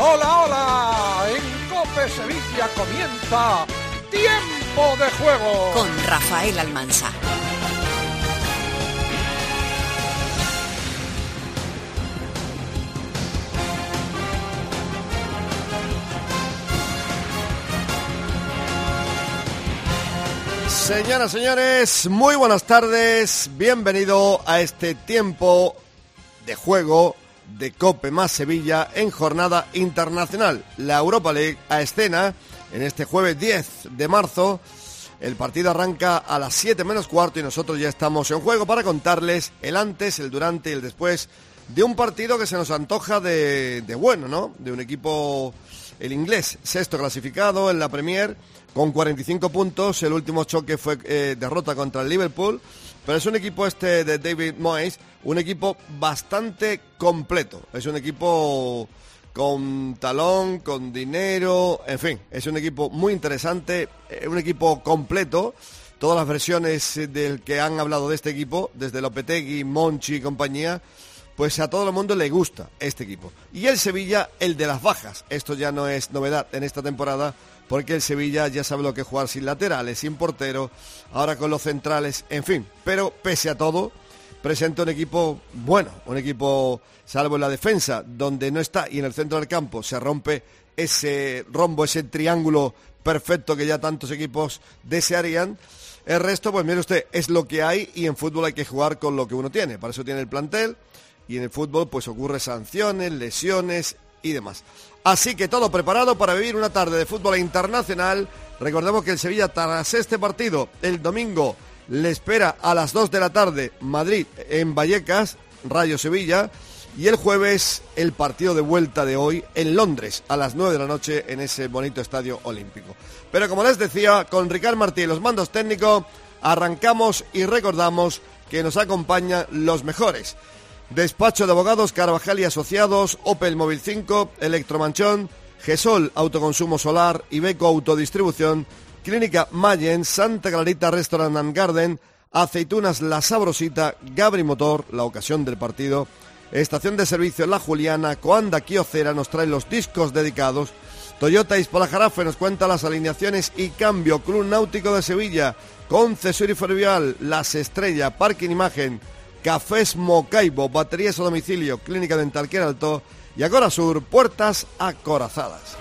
Hola, hola, en COPE Sevilla comienza Tiempo de Juego con Rafael Almansa. Señoras, señores, muy buenas tardes, bienvenido a este Tiempo de Juego de COPE más Sevilla en jornada internacional. La Europa League a escena en este jueves 10 de marzo. El partido arranca a las 7 menos cuarto y nosotros ya estamos en juego para contarles el antes, el durante y el después de un partido que se nos antoja de bueno, ¿no? De un equipo, el inglés, sexto clasificado en la Premier, con 45 puntos. El último choque fue derrota contra el Liverpool, pero es un equipo de David Moyes, un equipo bastante completo. Es un equipo con talón, con dinero, en fin, es un equipo muy interesante, un equipo completo. Todas las versiones del que han hablado de este equipo, desde Lopetegui, Monchi y compañía, pues a todo el mundo le gusta este equipo. Y el Sevilla, el de las bajas. Esto ya no es novedad en esta temporada, porque el Sevilla ya sabe lo que es jugar sin laterales, sin portero, ahora con los centrales, en fin. Pero pese a todo, presenta un equipo bueno, un equipo, salvo en la defensa, donde no está, y en el centro del campo se rompe ese rombo, ese triángulo perfecto que ya tantos equipos desearían. El resto, pues mire usted, es lo que hay, y en fútbol hay que jugar con lo que uno tiene. Para eso tiene el plantel, y en el fútbol pues ocurre sanciones, lesiones y demás. Así que todo preparado para vivir una tarde de fútbol internacional. Recordemos que el Sevilla, tras este partido, el domingo le espera a las 2 de la tarde Madrid en Vallecas, Rayo Sevilla, y el jueves el partido de vuelta de hoy en Londres a las 9 de la noche en ese bonito estadio olímpico. Pero como les decía, con Ricard Martí y los mandos técnicos, arrancamos y recordamos que nos acompañan los mejores. Despacho de Abogados Carvajal y Asociados, Opel Móvil 5, Electromanchón, Gesol Autoconsumo Solar, Iveco Autodistribución, Clínica Mayen, Santa Clarita Restaurant and Garden, Aceitunas La Sabrosita, Gabri Motor, la ocasión del partido, Estación de Servicio La Juliana, Coanda Quiocera nos trae los discos dedicados, Toyota Hispalia Jarafe nos cuenta las alineaciones y cambio, Club Náutico de Sevilla, Concesionario Ferrovial, Las Estrellas, Parking Imagen, Cafés Mocaibo, baterías a domicilio, Clínica Dental Queraltó y Agora Sur, puertas acorazadas.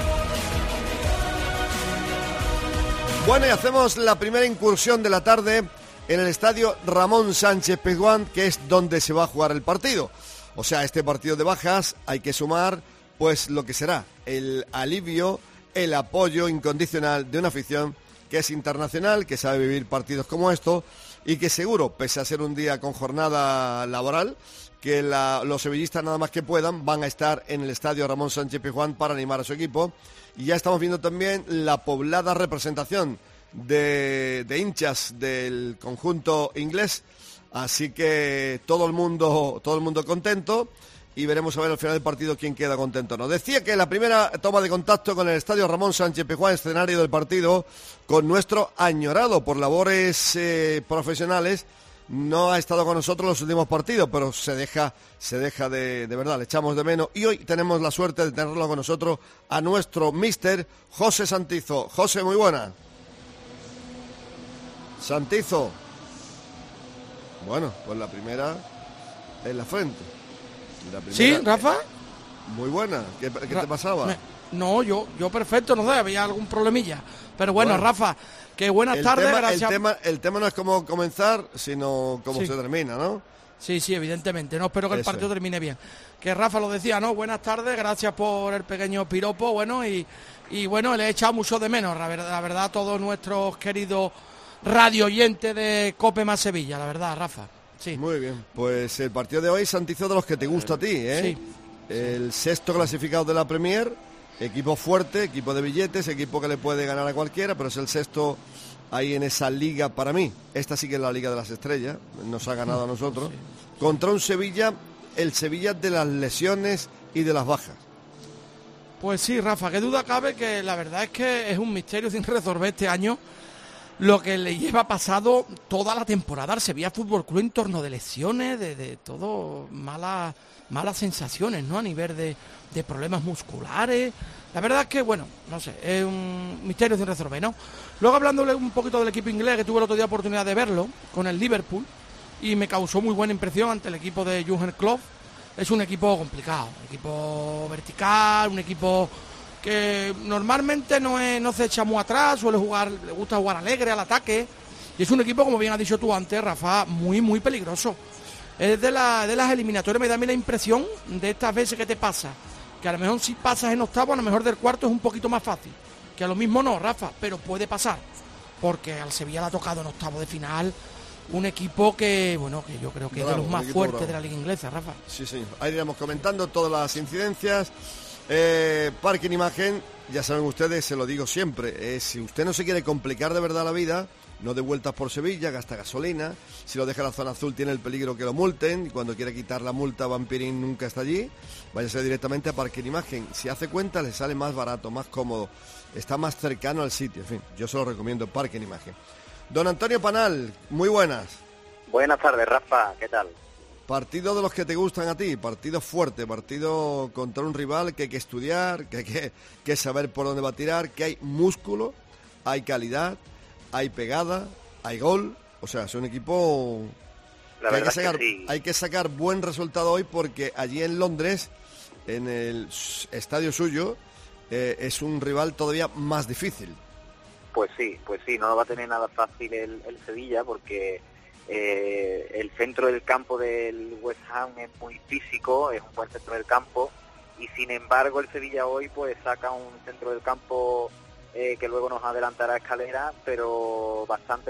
Bueno, y hacemos la primera incursión de la tarde en el estadio Ramón Sánchez Pizjuán, que es donde se va a jugar el partido. O sea, este partido de bajas hay que sumar pues lo que será el alivio, el apoyo incondicional de una afición que es internacional, que sabe vivir partidos como estos, y que seguro, pese a ser un día con jornada laboral, que los sevillistas nada más que puedan van a estar en el estadio Ramón Sánchez Pizjuán para animar a su equipo. Y ya estamos viendo también la poblada representación de hinchas del conjunto inglés, así que todo el mundo contento, y veremos a ver al final del partido quién queda contento o no. Decía que la primera toma de contacto con el estadio Ramón Sánchez Pizjuán, escenario del partido, con nuestro añorado por labores profesionales, no ha estado con nosotros en los últimos partidos, pero se deja de verdad, le echamos de menos, y hoy tenemos la suerte de tenerlo con nosotros a nuestro míster José Santizo. José, muy buena. Santizo. Bueno, pues la primera en la frente. ¿Sí, Rafa? Muy buena. ¿Qué te pasaba? No, yo perfecto, no sé, había algún problemilla. Pero bueno, Rafa, que buenas tardes, gracias. El tema no es cómo comenzar, sino cómo se termina, ¿no? Sí, evidentemente. No espero que el partido termine bien. Que Rafa lo decía, ¿no? Buenas tardes, gracias por el pequeño piropo, bueno, y bueno, le he echado mucho de menos, la verdad, a todos nuestros queridos radio oyentes de COPE más Sevilla, la verdad, Rafa. Sí. Muy bien, pues el partido de hoy, Santizo, de los que te gusta a ti, ¿eh? Sí. El sexto clasificado de la Premier, equipo fuerte, equipo de billetes, equipo que le puede ganar a cualquiera, pero es el sexto ahí en esa liga para mí. Esta sí que es la Liga de las Estrellas, nos ha ganado a nosotros. Sí. Contra un Sevilla, el Sevilla de las lesiones y de las bajas. Pues sí, Rafa, qué duda cabe que la verdad es que es un misterio sin resolver este año. lo que le lleva pasado toda la temporada al Sevilla Fútbol Club en torno de lesiones, de todo, malas sensaciones, ¿no? A nivel de problemas musculares. La verdad es que, bueno, no sé, es un misterio sin resolver, ¿no? Luego, hablándole un poquito del equipo inglés, que tuve el otro día oportunidad de verlo con el Liverpool, y me causó muy buena impresión ante el equipo de Jürgen Klopp. Es un equipo complicado, un equipo vertical, un equipo que normalmente no se echa muy atrás, le gusta jugar alegre al ataque, y es un equipo, como bien has dicho tú antes, Rafa, muy, muy peligroso. Es de las eliminatorias, me da a mí la impresión de estas veces que te pasa, que a lo mejor si pasas en octavo, a lo mejor del cuarto es un poquito más fácil, que a lo mismo no, Rafa, pero puede pasar, porque al Sevilla le ha tocado en octavo de final un equipo que, bueno, que yo creo que es de los más fuertes de la liga inglesa, Rafa. Sí, sí, ahí iremos comentando todas las incidencias. Parking Imagen, ya saben ustedes, se lo digo siempre, si usted no se quiere complicar de verdad la vida, no dé vueltas por Sevilla, gasta gasolina, si lo deja en la zona azul tiene el peligro que lo multen, y cuando quiere quitar la multa Vampirín nunca está allí, váyase directamente a Parking Imagen, si hace cuenta le sale más barato, más cómodo, está más cercano al sitio, en fin, yo se lo recomiendo, Parking Imagen. Don Antonio Panal, muy buenas. Buenas tardes, Rafa, ¿qué tal? Partido de los que te gustan a ti, partido fuerte, partido contra un rival que hay que estudiar, que hay que saber por dónde va a tirar, que hay músculo, hay calidad, hay pegada, hay gol, o sea, es un equipo que hay que sacar buen resultado hoy, porque allí en Londres, en el estadio suyo, es un rival todavía más difícil. Pues sí, no lo va a tener nada fácil el Sevilla, porque el centro del campo del West Ham es muy físico, es un buen centro del campo, y sin embargo el Sevilla hoy pues saca un centro del campo que luego nos adelantará Escalera, pero bastante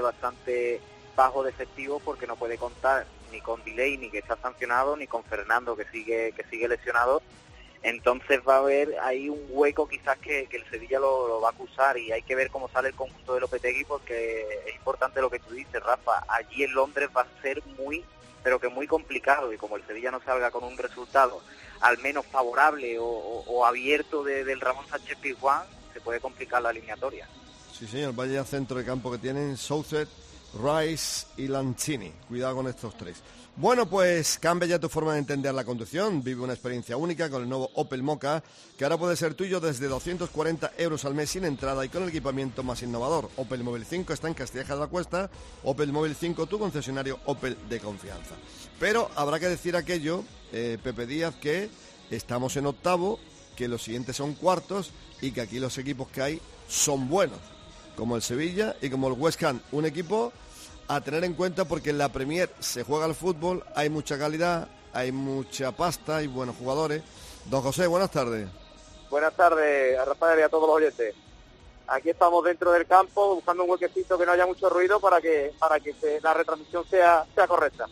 bajo de efectivo, porque no puede contar ni con Delaney, que está sancionado, ni con Fernando, que sigue lesionado. Entonces va a haber ahí un hueco quizás que el Sevilla lo va a acusar, y hay que ver cómo sale el conjunto de Lopetegui, porque es importante lo que tú dices, Rafa. Allí en Londres va a ser muy, pero que muy complicado, y como el Sevilla no salga con un resultado al menos favorable o abierto del Ramón Sánchez Pizjuán, se puede complicar la eliminatoria. Sí, señor, vaya centro de campo que tienen Southgate, Rice y Lanzini. Cuidado con estos tres. Bueno, pues cambia ya tu forma de entender la conducción. Vive una experiencia única con el nuevo Opel Mokka, que ahora puede ser tuyo desde 240 euros al mes sin entrada y con el equipamiento más innovador. Opel Móvil 5 está en Castilla de la Cuesta. Opel Móvil 5, tu concesionario Opel de confianza. Pero habrá que decir aquello, Pepe Díaz, que estamos en octavo, que los siguientes son cuartos y que aquí los equipos que hay son buenos, como el Sevilla y como el West Ham. Un equipo a tener en cuenta, porque en la Premier se juega al fútbol, hay mucha calidad, hay mucha pasta y buenos jugadores. Don José, buenas tardes. Buenas tardes a Rafael y a todos los oyentes. Aquí estamos dentro del campo buscando un huequecito que no haya mucho ruido para que la retransmisión sea correcta.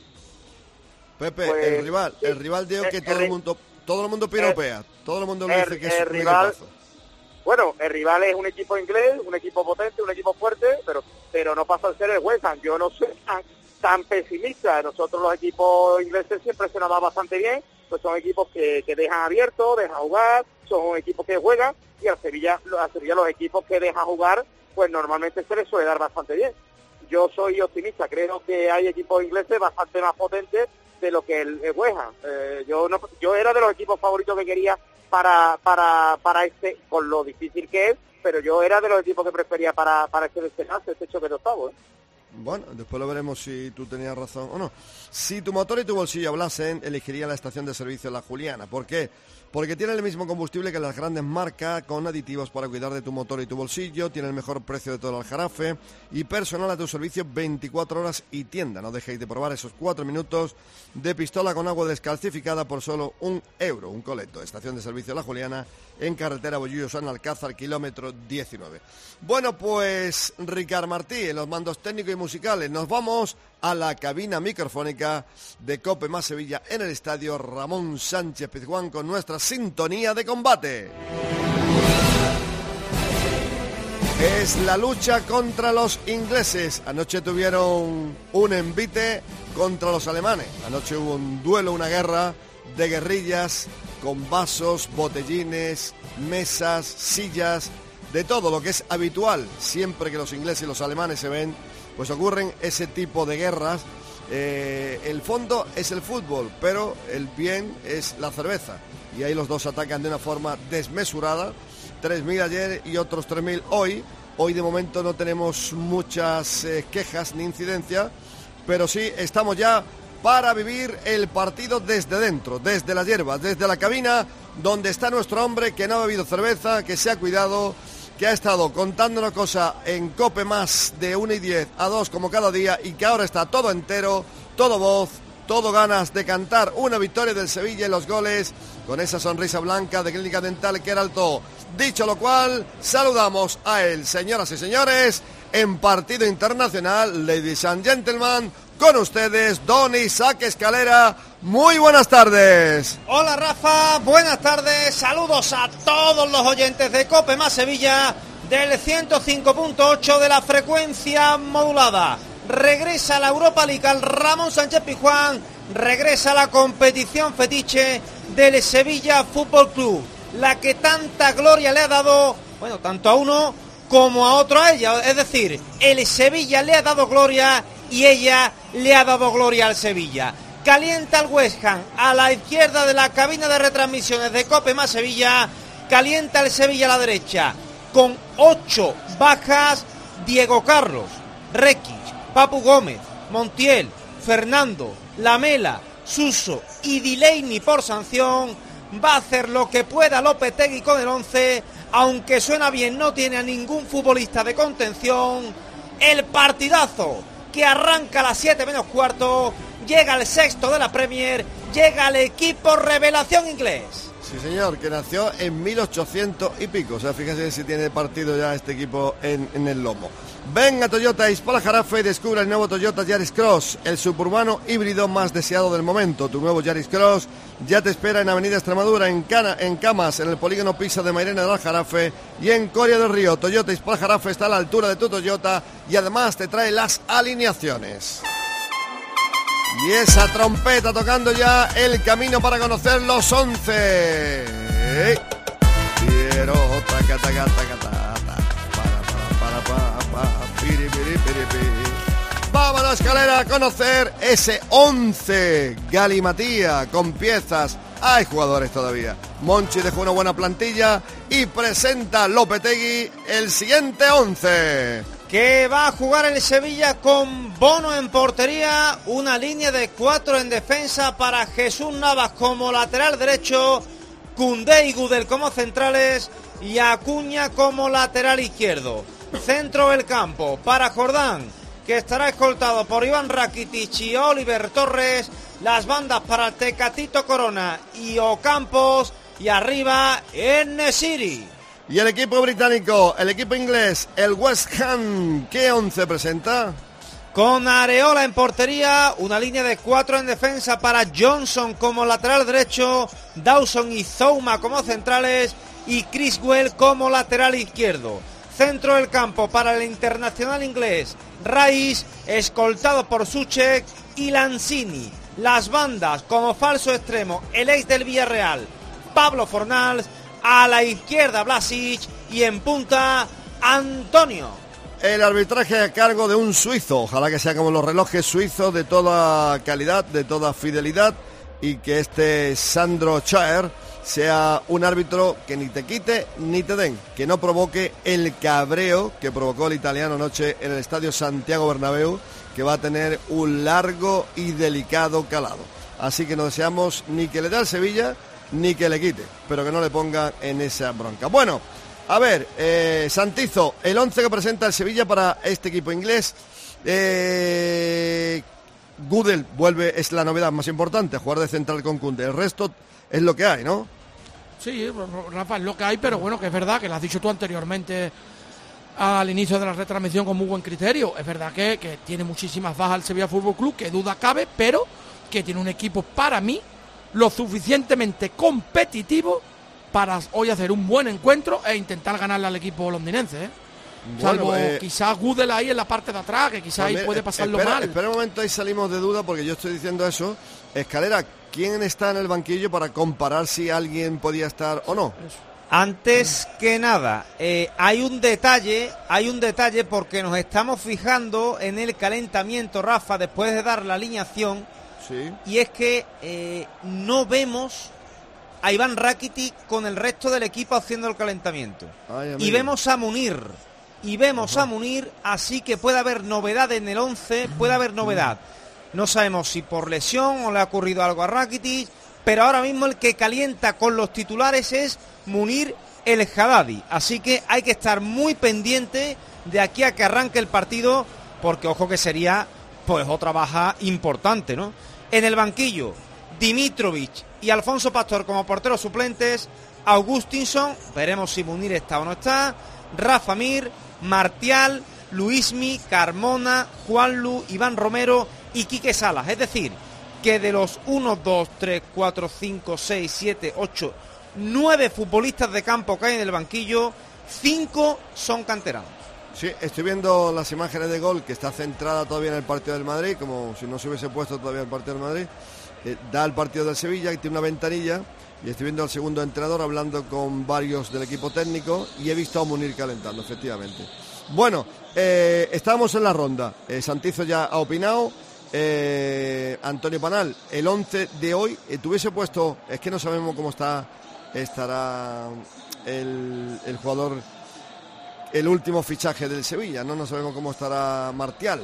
Pepe, pues, el rival digo que todo el mundo piropea, todo el mundo le dice que es un equipazo. Bueno, el rival es un equipo inglés, un equipo potente, un equipo fuerte, pero no pasa a ser el West Ham. Yo no soy tan pesimista. Nosotros los equipos ingleses siempre se nos da bastante bien, pues son equipos que dejan abierto, dejan jugar, son equipos que juegan, y a Sevilla los equipos que dejan jugar, pues normalmente se les suele dar bastante bien. Yo soy optimista, creo que hay equipos ingleses bastante más potentes de lo que el West Ham. Yo era de los equipos favoritos que quería para este, con lo difícil que es, pero yo era de los equipos que prefería para este choque de octavos. Bueno, después lo veremos si tú tenías razón o no. Si tu motor y tu bolsillo hablasen, elegiría la estación de servicio La Juliana. ¿Por qué? Porque tiene el mismo combustible que las grandes marcas, con aditivos para cuidar de tu motor y tu bolsillo, tiene el mejor precio de todo el Aljarafe y personal a tu servicio 24 horas y tienda. No dejéis de probar esos 4 minutos de pistola con agua descalcificada por solo €1. Un colecto. Estación de servicio La Juliana, en carretera Bollullo-San Alcázar, kilómetro 19. Bueno, pues Ricard Martí en los mandos técnicos y musicales. Nos vamos a la cabina microfónica de COPE más Sevilla en el estadio Ramón Sánchez Pizjuán con nuestra sintonía de combate. Es la lucha contra los ingleses. Anoche tuvieron un envite contra los alemanes. Anoche hubo un duelo, una guerra de guerrillas con vasos, botellines, mesas, sillas, de todo lo que es habitual. Siempre que los ingleses y los alemanes se ven, pues ocurren ese tipo de guerras. El fondo es el fútbol, pero el bien es la cerveza. Y ahí los dos atacan de una forma desmesurada. 3.000 ayer y otros 3.000 hoy. Hoy de momento no tenemos muchas quejas ni incidencias, pero sí estamos ya para vivir el partido desde dentro, desde las hierbas, desde la cabina, donde está nuestro hombre que no ha bebido cerveza, que se ha cuidado, que ha estado contándonos cosas en COPE más de 1:10 a 2 como cada día, y que ahora está todo entero, todo voz, todo ganas de cantar una victoria del Sevilla en los goles, con esa sonrisa blanca de Clínica Dental Queraltó. Dicho lo cual, saludamos a él, señoras y señores, en partido internacional, ladies and gentlemen, con ustedes, don Isaac Escalera. Muy buenas tardes. Hola Rafa, buenas tardes, saludos a todos los oyentes de COPE más Sevilla, del 105.8 de la frecuencia modulada. Regresa la Europa League al Ramón Sánchez Pizjuán, regresa la competición fetiche del Sevilla Fútbol Club, la que tanta gloria le ha dado, bueno, tanto a uno como a otro a ella, es decir, el Sevilla le ha dado gloria y ella le ha dado gloria al Sevilla. Calienta el West Ham a la izquierda de la cabina de retransmisiones de COPE más Sevilla, calienta el Sevilla a la derecha, con 8 bajas: Diego Carlos, Rekic, Papu Gómez, Montiel, Fernando, Lamela, Suso y Delaney por sanción. Va a hacer lo que pueda Lopetegui con el 11, aunque suena bien, no tiene a ningún futbolista de contención. El partidazo que arranca a las 7 menos cuarto, llega el sexto de la Premier, llega el equipo revelación inglés. Sí señor, que nació en 1800 y pico, o sea, fíjese si tiene partido ya este equipo en el lomo. Ven a Toyota Ispala Jarafe y descubre el nuevo Toyota Yaris Cross, el suburbano híbrido más deseado del momento. Tu nuevo Yaris Cross ya te espera en Avenida Extremadura, en Camas, en el polígono Pisa de Mairena del Aljarafe y en Coria del Río. Toyota Ispala Jarafe está a la altura de tu Toyota y además te trae las alineaciones. Y esa trompeta tocando ya el camino para conocer los 11. Quiero vamos a la escalera a conocer ese 11 galimatía con piezas. Hay jugadores todavía. Monchi dejó una buena plantilla y presenta Lopetegui el siguiente 11. Que va a jugar el Sevilla con Bono en portería, una línea de 4 en defensa para Jesús Navas como lateral derecho, Koundé y Gudel como centrales y Acuña como lateral izquierdo. Centro del campo para Jordán, que estará escoltado por Iván Rakitic y Oliver Torres. Las bandas para Tecatito Corona y Ocampos, y arriba En-Nesyri. Y el equipo británico, el equipo inglés, el West Ham, ¿qué 11 presenta? Con Areola en portería, una línea de 4 en defensa para Johnson como lateral derecho, Dawson y Zouma como centrales y Criswell como lateral izquierdo. Centro del campo para el internacional inglés, Rice, escoltado por Souček y Lanzini. Las bandas como falso extremo, el ex del Villarreal, Pablo Fornals, a la izquierda Vlasic y en punta Antonio. El arbitraje a cargo de un suizo, ojalá que sea como los relojes suizos, de toda calidad, de toda fidelidad, y que este Sandro Chaer sea un árbitro que ni te quite ni te den, que no provoque el cabreo que provocó el italiano anoche en el estadio Santiago Bernabéu, que va a tener un largo y delicado calado. Así que no deseamos ni que le dé al Sevilla ni que le quite, pero que no le ponga en esa bronca. Bueno, a ver, Santizo, el 11 que presenta el Sevilla para este equipo inglés. Gudel vuelve, es la novedad más importante, jugar de central con Koundé. El resto es lo que hay, ¿no? Sí, Rafa, es lo que hay, pero bueno, que es verdad, que lo has dicho tú anteriormente al inicio de la retransmisión con muy buen criterio. Es verdad que tiene muchísimas bajas el Sevilla Fútbol Club, que duda cabe, pero que tiene un equipo, para mí, lo suficientemente competitivo para hoy hacer un buen encuentro e intentar ganarle al equipo londinense, ¿eh? Salvo quizás Gudel ahí en la parte de atrás, que quizás ahí puede pasarlo mal. Espera un momento, ahí salimos de duda porque yo estoy diciendo eso. Escalera, ¿quién está en el banquillo para comparar si alguien podía estar o no? Antes que nada, hay un detalle porque nos estamos fijando en el calentamiento, Rafa, después de dar la alineación, sí. Y es que no vemos a Iván Rakitic con el resto del equipo haciendo el calentamiento. Y vemos a Munir, así que puede haber novedad en el 11, puede haber novedad. No sabemos si por lesión o le ha ocurrido algo a Rakitic, pero ahora mismo el que calienta con los titulares es Munir El Haddadi, así que hay que estar muy pendiente de aquí a que arranque el partido, porque ojo que sería pues otra baja importante, ¿no? En el banquillo, Dimitrovic y Alfonso Pastor como porteros suplentes, Augustinson, veremos si Munir está o no está, Rafa Mir, Martial, Luismi, Carmona, Juanlu, Iván Romero y Quique Salas, es decir, que de los 1, 2, 3, 4, 5, 6, 7, 8, 9 futbolistas de campo que hay en el banquillo, 5 son canteranos. Sí, estoy viendo las imágenes de gol, que está centrada todavía en el partido del Madrid, como si no se hubiese puesto todavía el partido del Madrid. Da el partido del Sevilla y tiene una ventanilla, y estoy viendo al segundo entrenador hablando con varios del equipo técnico, y he visto a Munir calentando, efectivamente. Bueno, estamos en la ronda. Santizo ya ha opinado. Antonio Panal, el 11 de hoy, tuviese puesto, es que no sabemos cómo estará el jugador, el último fichaje del Sevilla, no sabemos cómo estará Martial.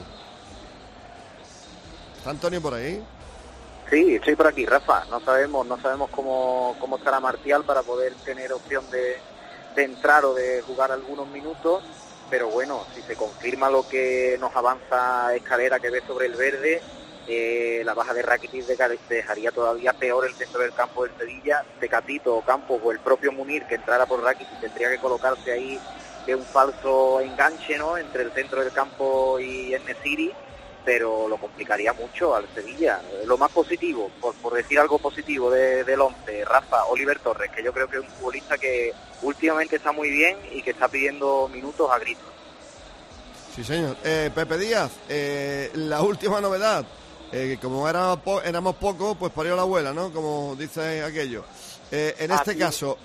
¿Está Antonio por ahí? Sí, estoy por aquí, Rafa. No sabemos cómo estará Martial para poder tener opción de entrar o de jugar algunos minutos, pero bueno, si se confirma lo que nos avanza Escalera, que ve sobre el verde, la baja de Rakitic dejaría todavía peor el centro del campo del Sevilla. Tecatito o Campos o el propio Munir, que entrara por Rakitic, tendría que colocarse ahí de un falso enganche, ¿no?, entre el centro del campo y En-Nesyri, pero lo complicaría mucho al Sevilla. Lo más positivo, por decir algo positivo del 11, Rafa, Oliver Torres, que yo creo que es un futbolista que últimamente está muy bien y que está pidiendo minutos a gritos. Sí, señor. Pepe Díaz, la última novedad, como éramos pocos, pues parió la abuela, ¿no?, como dice aquello. En este caso,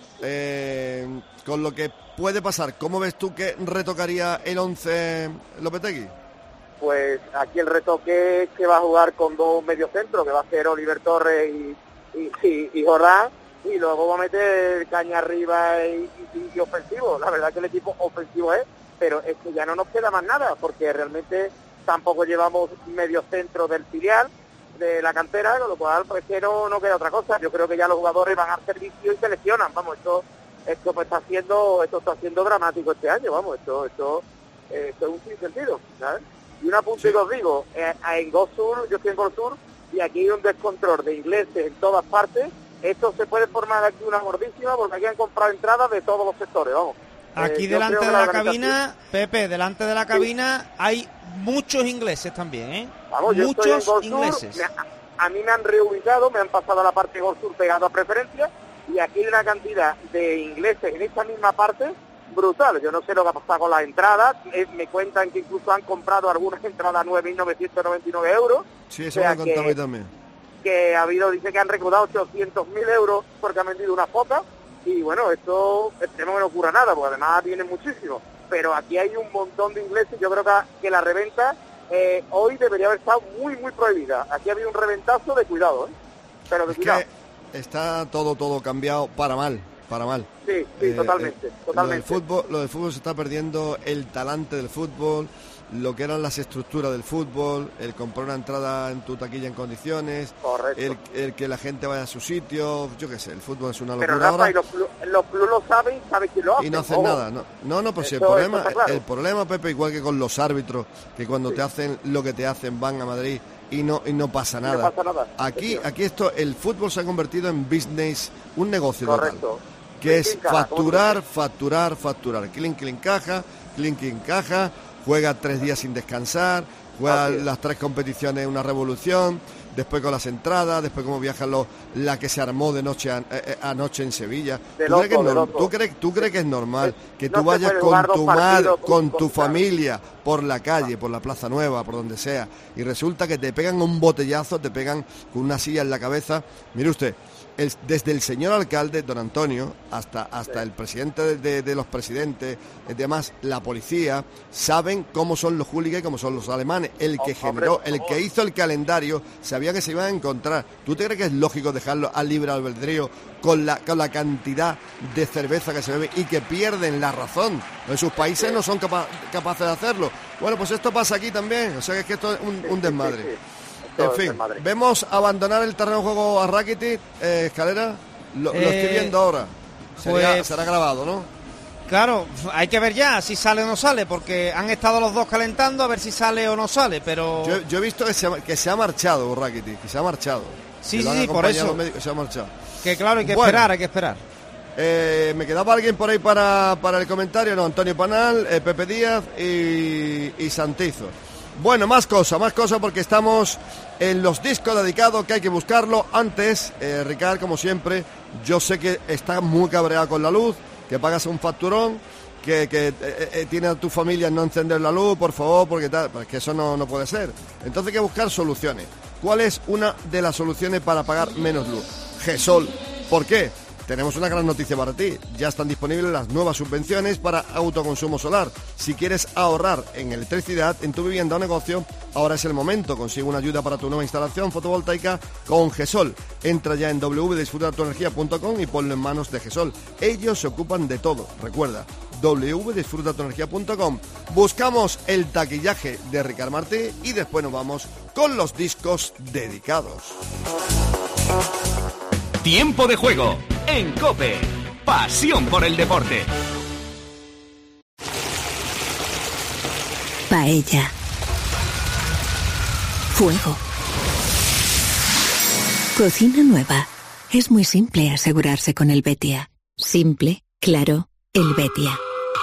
con lo que puede pasar, ¿cómo ves tú que retocaría el 11 Lopetegui? Pues aquí el retoque es que va a jugar con dos mediocentros, que va a ser Oliver Torres y Jordán, y luego va a meter caña arriba y ofensivo. La verdad que el equipo ofensivo es, pero es que ya no nos queda más nada, porque realmente tampoco llevamos mediocentro del filial, de la cantera, con lo cual pues que no queda otra cosa. Yo creo que ya los jugadores van al servicio y se lesionan, vamos, esto está siendo dramático este año, vamos, esto es un sinsentido, ¿sabes? Y un apunte que os digo, en GoSur, yo estoy en GoSur, y aquí hay un descontrol de ingleses en todas partes. Esto se puede formar aquí una gordísima, porque aquí han comprado entradas de todos los sectores, vamos. Aquí delante de la cabina, Pepe, delante de la cabina hay muchos ingleses también, ¿eh? Vamos, yo muchos estoy en GoSur, ingleses. A mí me han reubicado, me han pasado a la parte de GoSur pegado a preferencia, y aquí hay una cantidad de ingleses en esta misma parte brutal. Yo no sé lo que ha pasado con las entradas, me cuentan que incluso han comprado algunas entradas 9.999 euros. Sí, eso me han contado a mí también. Que dice que han recaudado 800.000 euros porque han vendido una foto, y bueno, esto esperemos que no ocurra nada, porque además vienen muchísimos, pero aquí hay un montón de ingleses. Yo creo que la reventa hoy debería haber estado muy, muy prohibida. Aquí ha habido un reventazo de cuidado, pero de cuidado. Que está todo cambiado para mal. Sí, totalmente. Lo del fútbol se está perdiendo el talante del fútbol, lo que eran las estructuras del fútbol, el comprar una entrada en tu taquilla en condiciones, el que la gente vaya a su sitio, yo qué sé, el fútbol es una locura. Pero Rafa, ahora. Y los clubes lo saben quién lo hace. Y no hacen nada, no, pues el problema, Pepe, igual que con los árbitros, que cuando te hacen lo que te hacen van a Madrid y no pasa nada. Aquí el fútbol se ha convertido en business, un negocio total. Que es facturar. Clink, caja, juega 3 días sin descansar, juega las 3 competiciones, una revolución, después con las entradas, después cómo viajan la que se armó de noche anoche en Sevilla. ¿Tú crees que es normal que tú vayas con tu madre, con tu familia, por la calle, por la Plaza Nueva, por donde sea, y resulta que te pegan un botellazo, te pegan con una silla en la cabeza? Mire usted, desde el señor alcalde, don Antonio, hasta el presidente de los presidentes, además la policía, saben cómo son los hooligans y cómo son los alemanes. El que generó, el que hizo el calendario, sabía que se iban a encontrar. ¿Tú te crees que es lógico dejarlo al libre albedrío con la cantidad de cerveza que se bebe y que pierden la razón? En sus países no son capaces de hacerlo. Bueno, pues esto pasa aquí también, o sea que es que esto es un desmadre. En fin, vemos abandonar el terreno de juego a Rakitic, Escalera, lo estoy viendo ahora. Será grabado, ¿no? Claro, hay que ver ya si sale o no sale, porque han estado los dos calentando a ver si sale o no sale, pero... Yo he visto que se ha marchado Rakitic, que se ha marchado. Sí, por eso. Se ha marchado. Que claro, hay que esperar. ¿Me quedaba alguien por ahí para el comentario? No, Antonio Panal, Pepe Díaz y Santizo. Bueno, más cosas porque estamos en los discos dedicados, que hay que buscarlo. Antes, Ricard, como siempre, yo sé que está muy cabreado con la luz, que pagas un facturón, que tiene a tu familia no encender la luz, por favor, porque tal, pues que eso no puede ser. Entonces hay que buscar soluciones. ¿Cuál es una de las soluciones para pagar menos luz? GESOL. ¿Por qué? Tenemos una gran noticia para ti. Ya están disponibles las nuevas subvenciones para autoconsumo solar. Si quieres ahorrar en electricidad en tu vivienda o negocio, ahora es el momento. Consigue una ayuda para tu nueva instalación fotovoltaica con GESOL. Entra ya en www.disfrutatuenergia.com y ponlo en manos de GESOL. Ellos se ocupan de todo. Recuerda, www.disfrutatuenergia.com. Buscamos el taquillaje de Ricard Martí y después nos vamos con los discos dedicados. Tiempo de juego en COPE. Pasión por el deporte. Paella. Fuego. Cocina nueva. Es muy simple asegurarse con el Betia. Simple, claro, el Betia.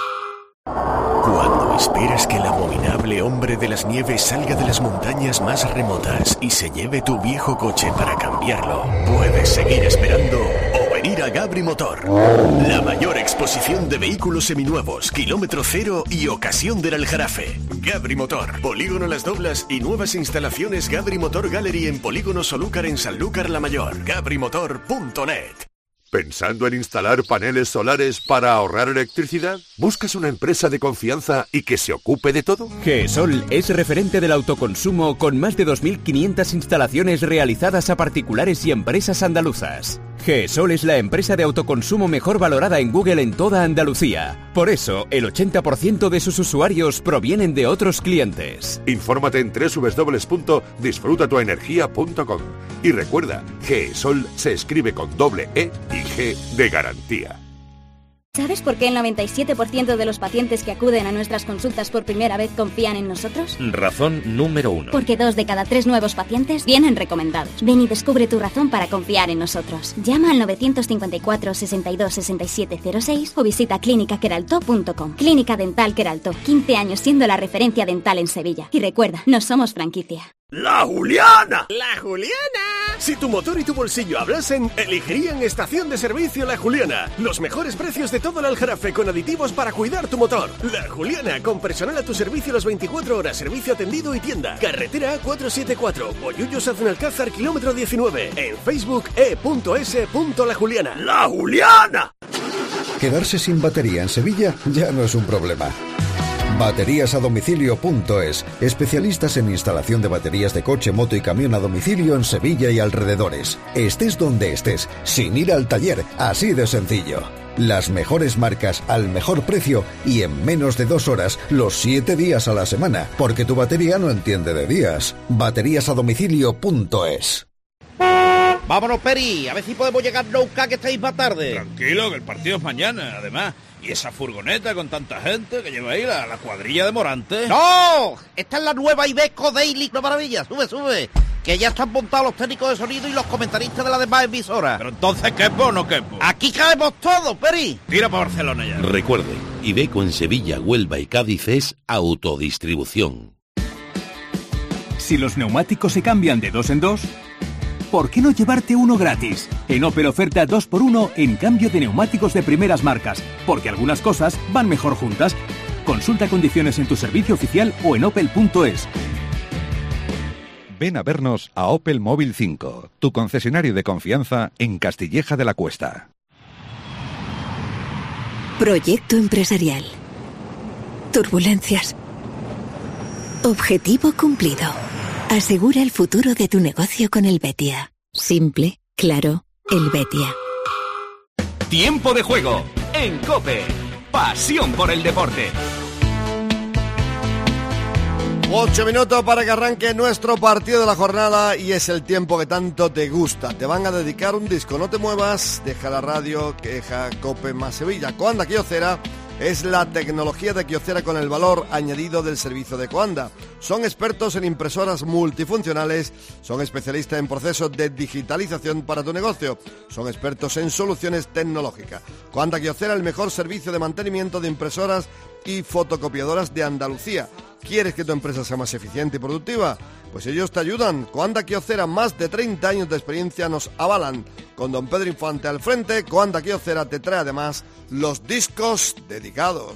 Cuando esperas que el abominable hombre de las nieves salga de las montañas más remotas y se lleve tu viejo coche para cambiarlo, puedes seguir esperando o venir a Gabri Motor. La mayor exposición de vehículos seminuevos, kilómetro cero y ocasión del Aljarafe. Gabri Motor, Polígono Las Doblas y nuevas instalaciones Gabri Motor Gallery en Polígono Solúcar en Sanlúcar la Mayor. GabriMotor.net. ¿Pensando en instalar paneles solares para ahorrar electricidad? ¿Buscas una empresa de confianza y que se ocupe de todo? GESOL es referente del autoconsumo con más de 2.500 instalaciones realizadas a particulares y empresas andaluzas. GESOL es la empresa de autoconsumo mejor valorada en Google en toda Andalucía. Por eso, el 80% de sus usuarios provienen de otros clientes. Infórmate en www.disfrutatuenergia.com. Y recuerda, GESOL se escribe con doble E y G de garantía. ¿Sabes por qué el 97% de los pacientes que acuden a nuestras consultas por primera vez confían en nosotros? Razón número 1. Porque 2 de cada 3 nuevos pacientes vienen recomendados. Ven y descubre tu razón para confiar en nosotros. Llama al 954 62 67 06 o visita clinicaqueraltó.com. Clínica Dental Queraltó, 15 años siendo la referencia dental en Sevilla. Y recuerda, no somos franquicia. ¡La Juliana! ¡La Juliana! Si tu motor y tu bolsillo hablasen, elegirían Estación de Servicio La Juliana. Los mejores precios de todo el Aljarafe con aditivos para cuidar tu motor. La Juliana, con personal a tu servicio las 24 horas, servicio atendido y tienda. Carretera A474, Bollullos Aznalcázar, kilómetro 19. En Facebook e.s.lajuliana. ¡La Juliana! Quedarse sin batería en Sevilla ya no es un problema. Bateríasadomicilio.es, especialistas en instalación de baterías de coche, moto y camión a domicilio en Sevilla y alrededores. Estés donde estés, sin ir al taller, así de sencillo. Las mejores marcas al mejor precio y en menos de 2 horas, los 7 días a la semana, porque tu batería no entiende de días. Bateríasadomicilio.es. Vámonos, Peri, a ver si podemos llegar nunca que estáis más tarde. Tranquilo, que el partido es mañana, además. Y esa furgoneta con tanta gente que lleva ahí la cuadrilla de Morante. ¡No! Esta es la nueva Iveco Daily, no maravilla, sube. Que ya están montados los técnicos de sonido y los comentaristas de las demás emisoras. Pero entonces, ¿quepo o no quepo? Aquí caemos todos, Peri. Tira para Barcelona ya. Recuerde, Iveco en Sevilla, Huelva y Cádiz es autodistribución. Si los neumáticos se cambian de 2 en 2... ¿por qué no llevarte uno gratis? En Opel oferta 2x1 en cambio de neumáticos de primeras marcas, porque algunas cosas van mejor juntas. Consulta condiciones en tu servicio oficial o en opel.es. Ven a vernos a Opel Móvil 5, tu concesionario de confianza en Castilleja de la Cuesta. Proyecto empresarial. Turbulencias. Objetivo cumplido. Asegura el futuro de tu negocio con el Betia. Simple, claro, el Betia. Tiempo de juego en COPE. Pasión por el deporte. 8 minutos para que arranque nuestro partido de la jornada y es el tiempo que tanto te gusta. Te van a dedicar un disco, no te muevas, deja la radio, que deja COPE más Sevilla. Coanda Kyocera es la tecnología de Kyocera con el valor añadido del servicio de Coanda. Son expertos en impresoras multifuncionales, son especialistas en procesos de digitalización para tu negocio, son expertos en soluciones tecnológicas. Coanda Kyocera, el mejor servicio de mantenimiento de impresoras y fotocopiadoras de Andalucía. ¿Quieres que tu empresa sea más eficiente y productiva? Pues ellos te ayudan. Coanda Kyocera, más de 30 años de experiencia nos avalan. Con don Pedro Infante al frente, Coanda Kyocera te trae además los discos dedicados.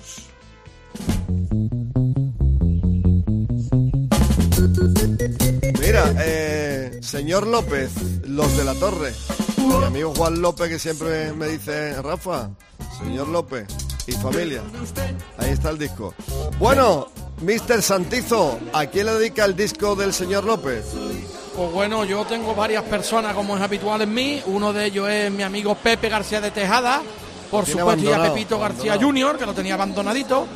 Mira, señor López, los de la Torre. Mi amigo Juan López, que siempre me dice, Rafa, señor López y familia. Ahí está el disco. Bueno, Mr. Santizo, ¿a quién le dedica el disco del señor López? Pues bueno, yo tengo varias personas, como es habitual en mí. Uno de ellos es mi amigo Pepe García de Tejada, por supuesto, y a Pepito García Jr., que lo tenía abandonadito.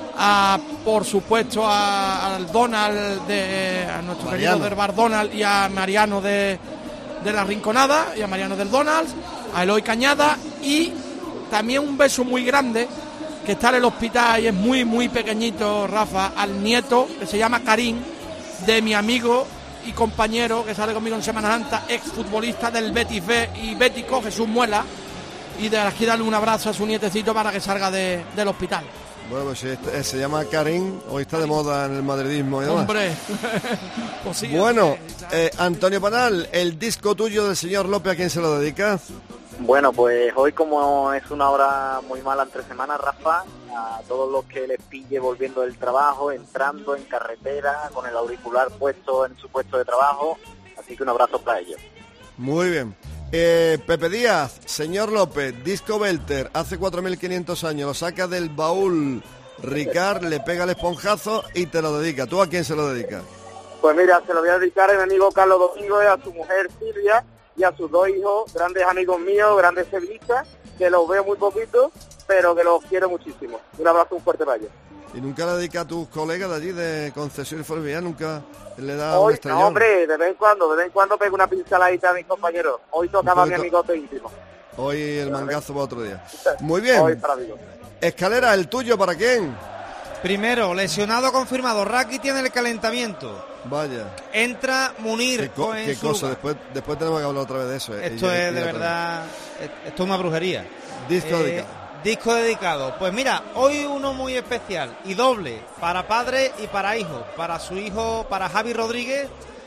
Por supuesto al Donald, a nuestro querido del Bar Donald, y a Mariano de la Rinconada, y a Mariano del Donald, a Eloy Cañada, y también un beso muy grande, que está en el hospital y es muy, muy pequeñito, Rafa, al nieto, que se llama Karim, de mi amigo y compañero, que sale conmigo en Semana Santa, exfutbolista del Betis B y bético, Jesús Muela, y de aquí darle un abrazo a su nietecito para que salga del hospital. Bueno, pues se llama Karim, hoy está de moda en el madridismo y demás. Hombre, pues sí, bueno, Antonio Panal, el disco tuyo del señor López, ¿a quién se lo dedica? Bueno, pues hoy, como es una hora muy mala entre semanas, Rafa, a todos los que les pille volviendo del trabajo, entrando en carretera, con el auricular puesto en su puesto de trabajo, así que un abrazo para ellos. Muy bien. Pepe Díaz, señor López, disco Belter, hace 4.500 años, lo saca del baúl, Ricard le pega el esponjazo y te lo dedica. ¿Tú a quién se lo dedicas? Pues mira, se lo voy a dedicar a mi amigo Carlos Domingo y a su mujer Silvia y a sus dos hijos, grandes amigos míos, grandes sevillistas, que los veo muy poquito, pero que los quiero muchísimo. Un abrazo, un fuerte para ellos. ¿Y nunca le dedica a tus colegas de allí de Concesión y Ferroviaria? ¿Nunca le da hoy, un estrellón? No, hombre, de vez en cuando pego una pinceladita a mis compañeros. Hoy tocaba a mi amigote íntimo. Hoy el mangazo para otro día. Muy bien. Hoy para amigos. Escalera, ¿el tuyo para quién? Primero, lesionado confirmado. Raki tiene el calentamiento. Vaya. Entra Munir. ¿Qué cosa? Después tenemos que hablar otra vez de eso. Esto es de verdad, esto es una brujería. Disco dedicado. Disco dedicado. Pues mira, hoy uno muy especial y doble para padre y para hijo. Para su hijo, para Javi Rodríguez,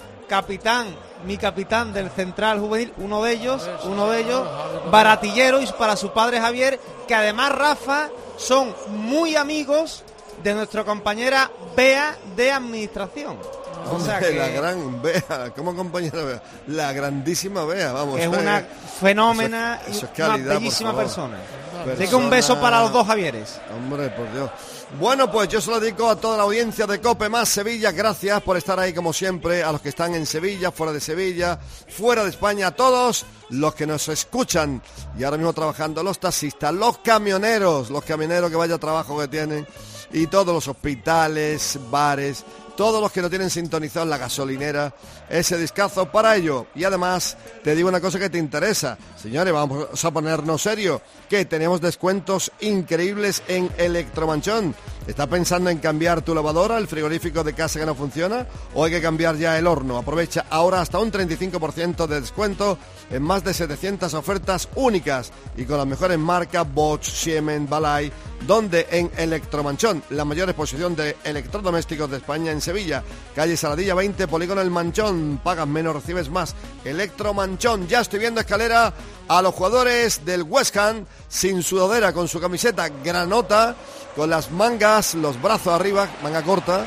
mi capitán del Central Juvenil, uno de ellos, baratillero, y para su padre Javier, que además, Rafa, son muy amigos de nuestra compañera Bea de Administración. O sea que la gran Bea, como compañera Bea, la grandísima Bea, vamos. Es una fenómena y una bellísima persona. Así que un beso para los dos Javieres. Hombre, por Dios. Bueno, pues yo se lo dedico a toda la audiencia de COPE más Sevilla. Gracias por estar ahí como siempre, a los que están en Sevilla, fuera de Sevilla, fuera de España, a todos los que nos escuchan y ahora mismo trabajando, los taxistas, los camioneros que vaya trabajo que tienen, y todos los hospitales, bares, todos los que no tienen sintonizado en la gasolinera, ese discazo para ello. Y además te digo una cosa que te interesa, señores, vamos a ponernos serios, que tenemos descuentos increíbles en Electromanchón. ¿Estás pensando en cambiar tu lavadora, el frigorífico de casa que no funciona, o hay que cambiar ya el horno? Aprovecha ahora hasta un 35% de descuento en más de 700 ofertas únicas y con las mejores marcas Bosch, Siemens, Balay, donde en Electromanchón, la mayor exposición de electrodomésticos de España, en Sevilla, calle Saladilla 20, Polígono El Manchón. Pagas menos, recibes más. Electromanchón. Ya estoy viendo, Escalera, a los jugadores del West Ham sin sudadera, con su camiseta granota, con las mangas, los brazos arriba, manga corta,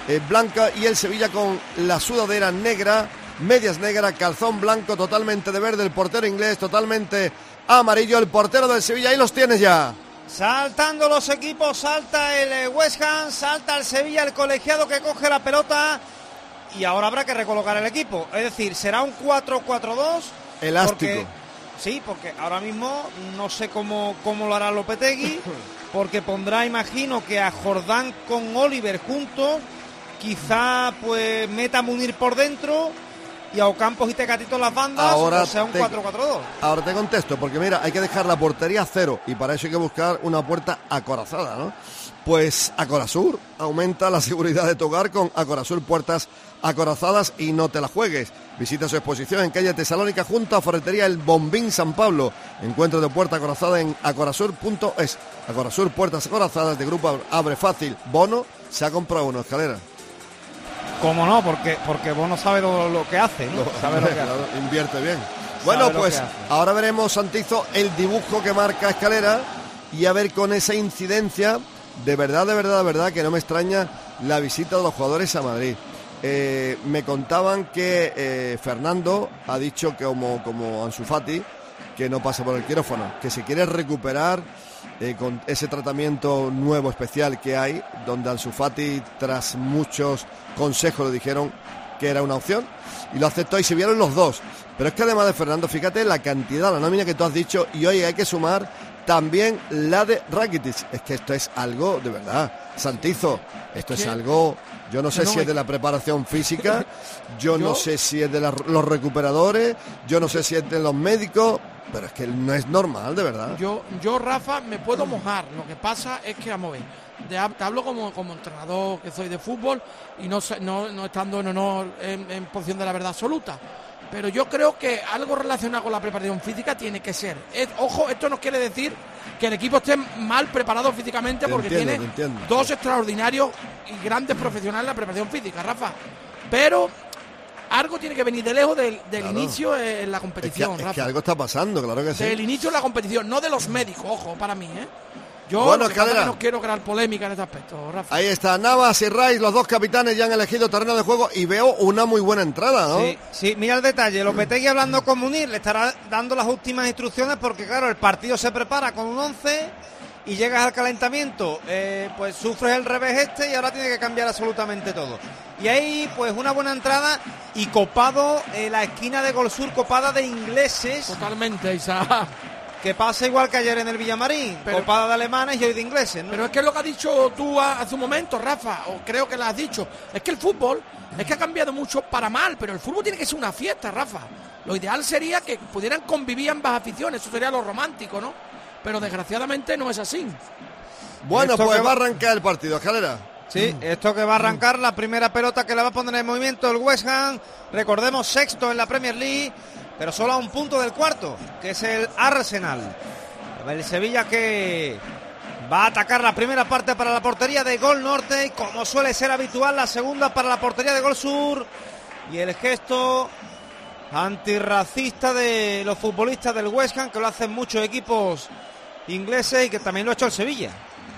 blanca y el Sevilla con la sudadera negra, medias negras, calzón blanco, totalmente de verde, el portero inglés totalmente amarillo, el portero del Sevilla, ahí los tienes ya. Saltando los equipos, salta el West Ham, salta el Sevilla, el colegiado que coge la pelota y ahora habrá que recolocar el equipo. Es decir, será un 4-4-2. Elástico. Porque ahora mismo no sé cómo lo hará Lopetegui, porque pondrá, imagino, que a Jordán con Oliver juntos, quizá pues meta a Munir por dentro y a Ocampos y Tecatito en las bandas, ahora o sea, un 4-4-2. Ahora te contesto, porque mira, hay que dejar la portería a cero y para eso hay que buscar una puerta acorazada, ¿no? Pues Acorazur aumenta la seguridad de tu hogar con Acorazur puertas acorazadas y no te la juegues. Visita su exposición en calle Tesalónica junto a Ferretería El Bombín San Pablo. Encuentro de puerta acorazada en acorazur.es. Acorazur puertas acorazadas de Grupo Abre Fácil. Bono se ha comprado uno, Escalera. ¿Cómo no? Porque Bono sabe lo que hace, ¿no? Sabe lo que hace. Invierte bien. Bueno, pues ahora veremos, Santizo, el dibujo que marca Escalera y a ver con esa incidencia, de verdad, que no me extraña la visita de los jugadores a Madrid. Me contaban que Fernando ha dicho que como Ansu Fati, que no pasa por el quirófano, que se quiere recuperar con ese tratamiento nuevo especial que hay, donde Ansu Fati, tras muchos consejos, le dijeron que era una opción y lo aceptó y se vieron los dos. Pero es que además de Fernando, fíjate la cantidad, la nómina que tú has dicho, y hoy hay que sumar también la de Rakitic. Es que esto es algo de verdad, Santizo, esto es algo, yo no sé si es de la preparación física, yo no sé si es de los recuperadores, yo no sé si es de los médicos, pero es que no es normal, de verdad. Yo Rafa, me puedo mojar, lo que pasa es que, vamos a ver, te hablo como entrenador que soy de fútbol y no estando en posición de la verdad absoluta. Pero yo creo que algo relacionado con la preparación física tiene que ser. Ojo, esto no quiere decir que el equipo esté mal preparado físicamente, porque tiene dos extraordinarios y grandes profesionales en la preparación física, Rafa. Pero algo tiene que venir de lejos del inicio en la competición, Rafa. Es que algo está pasando, claro que sí. Del inicio en la competición, no de los médicos, ojo, para mí, Yo bueno, no quiero crear polémica en este aspecto, Rafa. Ahí está, Navas y Rice, los dos capitanes ya han elegido terreno de juego y veo una muy buena entrada, ¿no? Sí, mira el detalle, Lopetegui hablando con Munir, le estará dando las últimas instrucciones porque claro, el partido se prepara con un 11 y llegas al calentamiento, pues sufres el revés y ahora tiene que cambiar absolutamente todo. Y ahí pues una buena entrada y copado, la esquina de Gol Sur copada de ingleses. Totalmente, Isaac. Que pasa igual que ayer en el Villamarín, copada de alemanes y hoy de ingleses, ¿no? Pero es que es lo que has dicho tú hace un momento, Rafa, o creo que lo has dicho. Es que el fútbol, es que ha cambiado mucho para mal, pero el fútbol tiene que ser una fiesta, Rafa. Lo ideal sería que pudieran convivir ambas aficiones, eso sería lo romántico, ¿no? Pero desgraciadamente no es así. Bueno, pues va a arrancar el partido, Escalera. Sí, esto que va a arrancar, la primera pelota que la va a poner en movimiento el West Ham, recordemos sexto en la Premier League, pero solo a un punto del cuarto, que es el Arsenal. El Sevilla que va a atacar la primera parte para la portería de Gol Norte y como suele ser habitual la segunda para la portería de Gol Sur. Y el gesto antirracista de los futbolistas del West Ham, que lo hacen muchos equipos ingleses y que también lo ha hecho el Sevilla.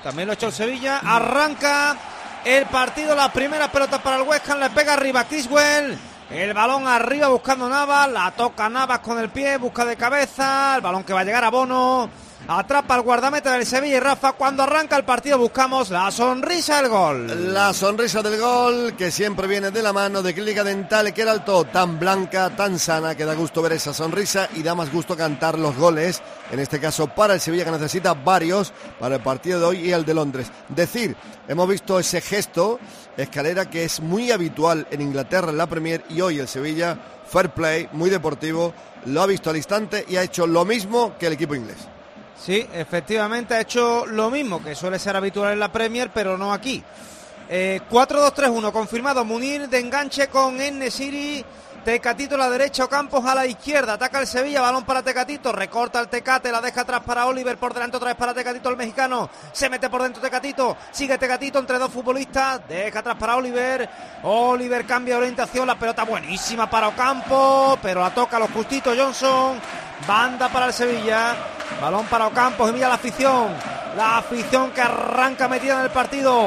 Arranca el partido, la primera pelota para el West Ham, le pega arriba Criswell. El balón arriba buscando Navas, la toca Navas con el pie, busca de cabeza, el balón que va a llegar a Bono, atrapa al guardameta del Sevilla y Rafa, cuando arranca el partido buscamos la sonrisa del gol. La sonrisa del gol que siempre viene de la mano de Clínica Dental Queralto, tan blanca, tan sana, que da gusto ver esa sonrisa y da más gusto cantar los goles, en este caso para el Sevilla que necesita varios para el partido de hoy y el de Londres. Hemos visto ese gesto, Escalera, que es muy habitual en Inglaterra en la Premier y hoy el Sevilla, fair play, muy deportivo, lo ha visto al instante y ha hecho lo mismo que el equipo inglés. Sí, efectivamente ha hecho lo mismo que suele ser habitual en la Premier, pero no aquí. 4-2-3-1, confirmado. Munir de enganche con En-Nesyri, Tecatito a la derecha, Ocampos a la izquierda. Ataca el Sevilla, balón para Tecatito, recorta el Tecate, la deja atrás para Oliver, por delante otra vez para Tecatito, el mexicano. Se mete por dentro Tecatito, sigue Tecatito entre dos futbolistas, deja atrás para Oliver. Oliver cambia de orientación, la pelota buenísima para Ocampos, pero la toca a los justitos Johnson. Banda para el Sevilla, balón para Ocampos y mira la afición que arranca metida en el partido.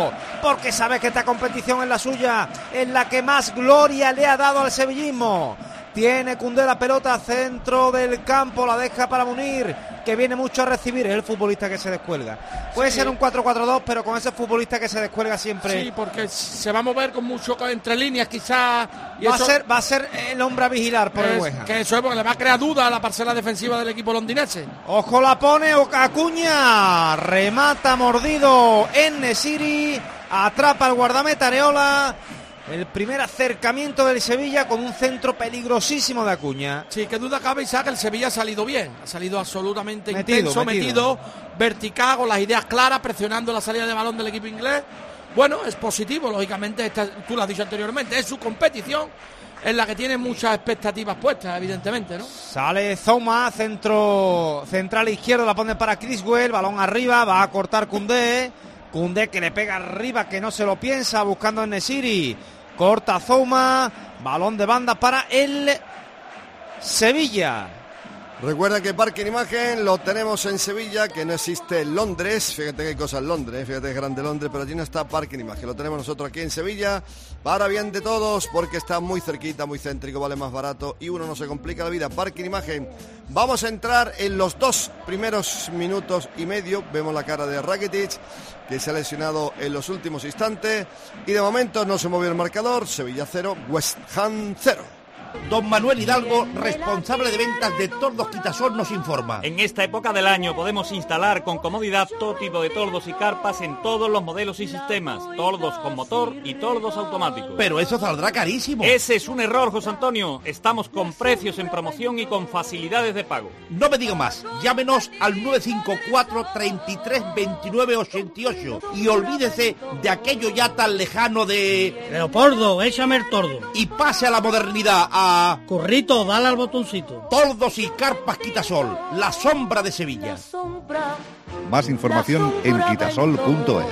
porque sabe que esta competición es la suya, en la que más gloria le ha dado al sevillismo. Tiene Koundé la pelota, centro del campo, la deja para Munir, que viene mucho a recibir, es el futbolista que se descuelga. Puede ser un 4-4-2, pero con ese futbolista que se descuelga siempre. Sí, porque se va a mover con mucho entre líneas, quizás. Va a ser el hombre a vigilar por el West Ham. Que eso es porque le va a crear duda a la parcela defensiva del equipo londinense. Ojo, la pone Acuña, remata mordido En-Nesyri, atrapa al guardameta Areola. El primer acercamiento del Sevilla con un centro peligrosísimo de Acuña. Sí, que duda cabe, Isaac, el Sevilla ha salido bien. Ha salido absolutamente metido, vertical, con las ideas claras, presionando la salida de balón del equipo inglés. Bueno, es positivo, lógicamente, tú lo has dicho anteriormente, es su competición en la que tiene muchas expectativas puestas, evidentemente, ¿no? Sale Zouma, central izquierdo, la pone para Criswell, balón arriba, va a cortar Koundé que le pega arriba, que no se lo piensa, buscando en En-Nesyri. Corta Zouma, balón de banda para el Sevilla. Recuerda que Parking Imagen lo tenemos en Sevilla, que no existe en Londres. Fíjate que hay cosas en Londres, fíjate que es grande Londres, pero allí no está Parking Imagen. Lo tenemos nosotros aquí en Sevilla, para bien de todos, porque está muy cerquita, muy céntrico, vale más barato y uno no se complica la vida. Parking Imagen. Vamos a entrar en los 2 primeros minutos y medio. Vemos la cara de Rakitic, que se ha lesionado en los últimos instantes. Y de momento no se movió el marcador. Sevilla 0, West Ham 0. Don Manuel Hidalgo, responsable de ventas de Tordos Quitasol, nos informa. En esta época del año podemos instalar con comodidad todo tipo de tordos y carpas en todos los modelos y sistemas, tordos con motor y tordos automáticos. Pero eso saldrá carísimo. Ese es un error, José Antonio. Estamos con precios en promoción y con facilidades de pago. No me digo más. Llámenos al 954 33 29 88 y olvídese de aquello ya tan lejano de... Leopoldo, échame el tordo. Y pase a la modernidad, a... Corrito, dale al botoncito. Tordos y carpas Quitasol, la sombra de Sevilla. Más información en quitasol.es.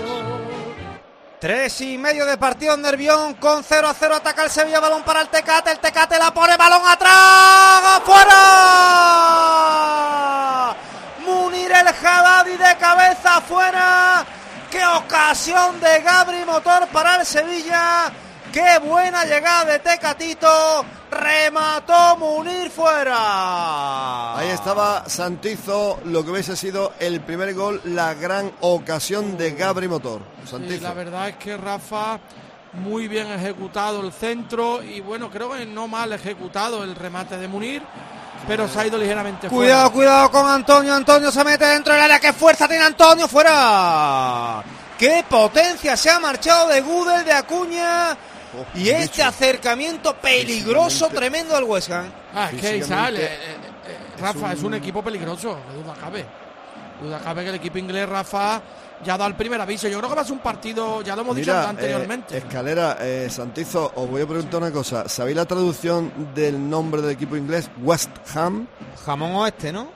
3:30 de partido en Nervión, con 0-0 ataca el Sevilla, balón para el Tecate la pone, balón atrás, ¡fuera! Munir el Haddadi de cabeza, fuera. ¡Qué ocasión de Gabri Motor para el Sevilla! ¡Qué buena llegada de Tecatito! Remató Munir, fuera. Ahí estaba Santizo, lo que hubiese sido el primer gol, la gran ocasión de Gabri Motor. Santizo. Sí, la verdad es que Rafa, muy bien ejecutado el centro y bueno, creo que no mal ejecutado el remate de Munir, pero se ha ido ligeramente fuera. Cuidado con Antonio se mete dentro del área, ¡qué fuerza tiene Antonio, fuera! ¡Qué potencia! Se ha marchado de Gudel, de Acuña. Y este acercamiento peligroso, tremendo del West Ham. Es que sale, Rafa, es un equipo peligroso, de duda cabe. Duda cabe que el equipo inglés, Rafa, ya ha dado el primer aviso. Yo creo que va a ser un partido, ya lo hemos dicho anteriormente. Escalera, Santizo, os voy a preguntar una cosa. ¿Sabéis la traducción del nombre del equipo inglés? West Ham. Jamón oeste, ¿no?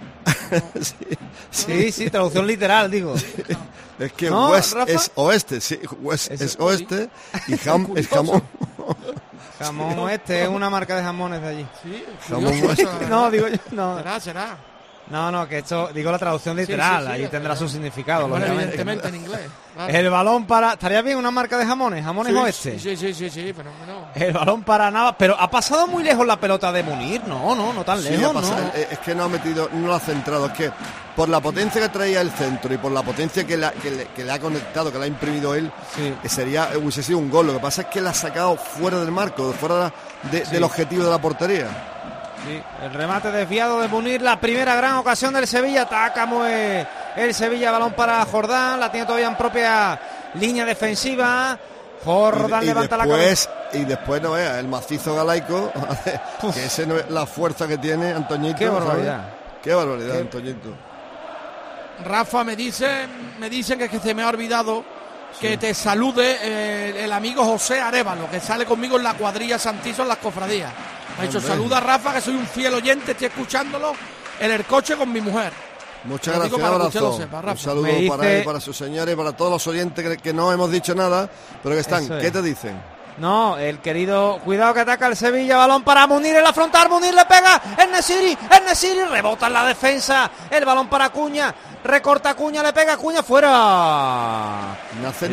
Sí, traducción literal, digo. Sí. Es que ¿no, West Rafa? Es oeste, sí, West es oeste y Ham es jamón. Jamón oeste es una marca de jamones de allí. Sí, jamón oeste. No, digo yo, no. Será. No, que esto, digo la traducción literal, ahí tendrá su significado, bueno, evidentemente en inglés. Claro. El balón para... ¿Estaría bien una marca de jamones oeste? Sí, pero no. El balón para nada, pero ha pasado muy lejos la pelota de Munir, no tan lejos, ¿no? Es que no lo ha centrado, es que por la potencia que traía el centro y por la potencia que le ha conectado, que le ha imprimido él, hubiese sido un gol. Lo que pasa es que la ha sacado fuera del marco, fuera del objetivo de la portería. Sí, el remate desviado de Munir, la primera gran ocasión del Sevilla, ataca el Sevilla, balón para Jordán, la tiene todavía en propia línea defensiva. Jordán levanta la cabeza. Y después no veas el macizo galaico, que ese no es la fuerza que tiene Antoñito. Qué barbaridad. Qué barbaridad, Antoñito. Rafa, me dicen que se me ha olvidado que te salude el amigo José Arévalo, que sale conmigo en la cuadrilla Santizo en las cofradías. Me ha dicho, saluda a Rafa, que soy un fiel oyente, estoy escuchándolo en el coche con mi mujer. Muchas gracias, un abrazo. Un saludo para él, para sus señores, para todos los oyentes que no hemos dicho nada, pero que están. ¿Qué te dicen? No, el querido, cuidado que ataca el Sevilla, balón para Munir en la frontal, Munir le pega, el Nesiri, rebota en la defensa, el balón para Acuña, recorta Acuña, le pega Acuña, fuera. Nace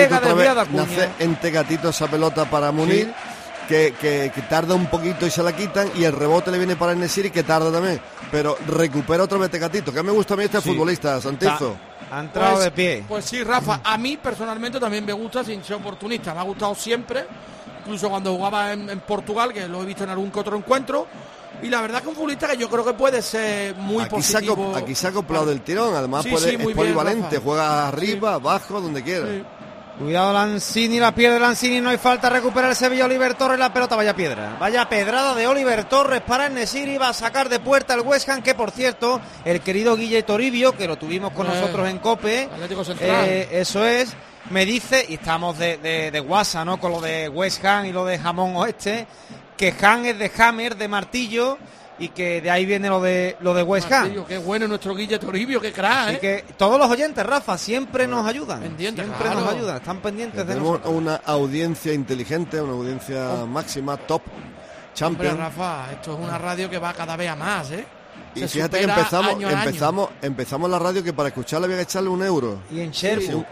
en Tegatito esa pelota para Munir, sí. que tarda un poquito y se la quitan, y el rebote le viene para el Nesiri, que tarda también, pero recupera otra vez Tegatito, que me gusta a mí futbolista, Santizo. Ha entrado de pie. Pues sí, Rafa, a mí personalmente también me gusta sin ser oportunista. Me ha gustado siempre, incluso cuando jugaba en Portugal, que lo he visto en algún que otro encuentro. Y la verdad que un futbolista que yo creo que puede ser muy positivo. Aquí se ha acoplado del tirón, además es polivalente, bien, juega arriba, abajo, donde quiera. Sí. Cuidado Lanzini, la pierde Lanzini, no hay falta, recupera el Sevilla, Oliver Torres, la pelota, vaya piedra. Vaya pedrada de Oliver Torres para el Nesiri, va a sacar de puerta el West Ham, que por cierto, el querido Guille Toribio, que lo tuvimos con nosotros en COPE, Atlético Central. Eso es, me dice, y estamos de guasa, ¿no?, con lo de West Ham y lo de Jamón Oeste, que Ham es de Hammer, de martillo, y que de ahí viene lo de West Ham. Qué bueno nuestro Guille Toribio, qué crack, Y que todos los oyentes, Rafa, siempre nos ayudan. Pendientes, siempre nos ayudan, están pendientes de tenemos nosotros. Una audiencia inteligente, una audiencia máxima, top, champion. Hombre, Rafa, esto es una radio que va cada vez a más, Y fíjate que empezamos la radio que para escucharla había que echarle €1. Y en Cherbourg.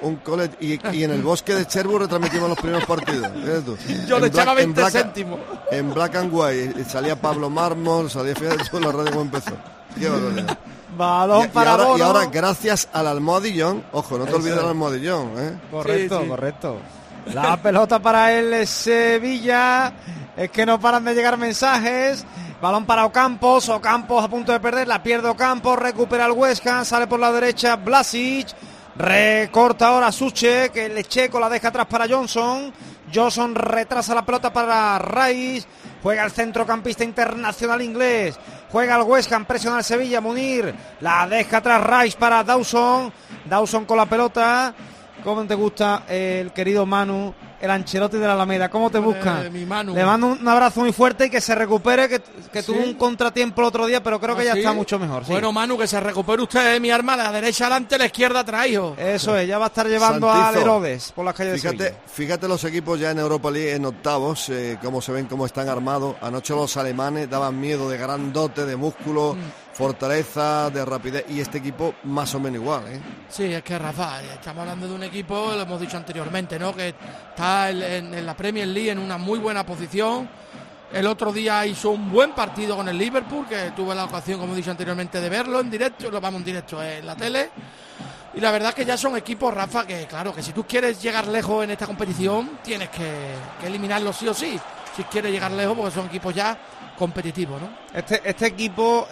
Y en el bosque de Cherbourg retransmitimos los primeros partidos. Yo le echaba 20 céntimos. En Black and White salía Pablo Mármol, salía, fíjate tú, la radio como empezó. Qué barbaridad. Balón para Bono. Y ahora, gracias al almohadillón, ojo, no te olvides del almohadillón. Correcto, correcto. La pelota para el Sevilla. Es que no paran de llegar mensajes. Balón para Ocampos a punto de perder, la pierde Ocampos, recupera el West Ham, sale por la derecha Vlasic, recorta ahora Suche, que el checo la deja atrás para Johnson retrasa la pelota para Rice, juega el centrocampista internacional inglés, juega el West Ham, presiona al Sevilla, Munir, la deja atrás Rice para Dawson con la pelota. ¿Cómo te gusta el querido Manu, el Ancelotti de la Alameda? ¿Cómo te busca? Mi Manu. Le mando un abrazo muy fuerte y que se recupere, que tuvo un contratiempo el otro día, pero creo que ya está mucho mejor. Sí. Bueno, Manu, que se recupere usted, mi arma, la derecha adelante, la izquierda atrás, hijo. Eso es, ya va a estar llevando a Herodes por las calles de Sevilla. Fíjate los equipos ya en Europa League, en octavos, cómo se ven, cómo están armados. Anoche los alemanes daban miedo de grandote, de músculo, fortaleza, de rapidez, y este equipo más o menos igual. Sí, es que Rafa, estamos hablando de un equipo, lo hemos dicho anteriormente, ¿no?, que está en la Premier League en una muy buena posición. El otro día hizo un buen partido con el Liverpool, que tuve la ocasión, como he dicho anteriormente, de verlo en directo, en la tele. Y la verdad es que ya son equipos, Rafa, que claro, que si tú quieres llegar lejos en esta competición, tienes que eliminarlos sí o sí, si quieres llegar lejos, porque son equipos ya competitivos, ¿no? Este equipo,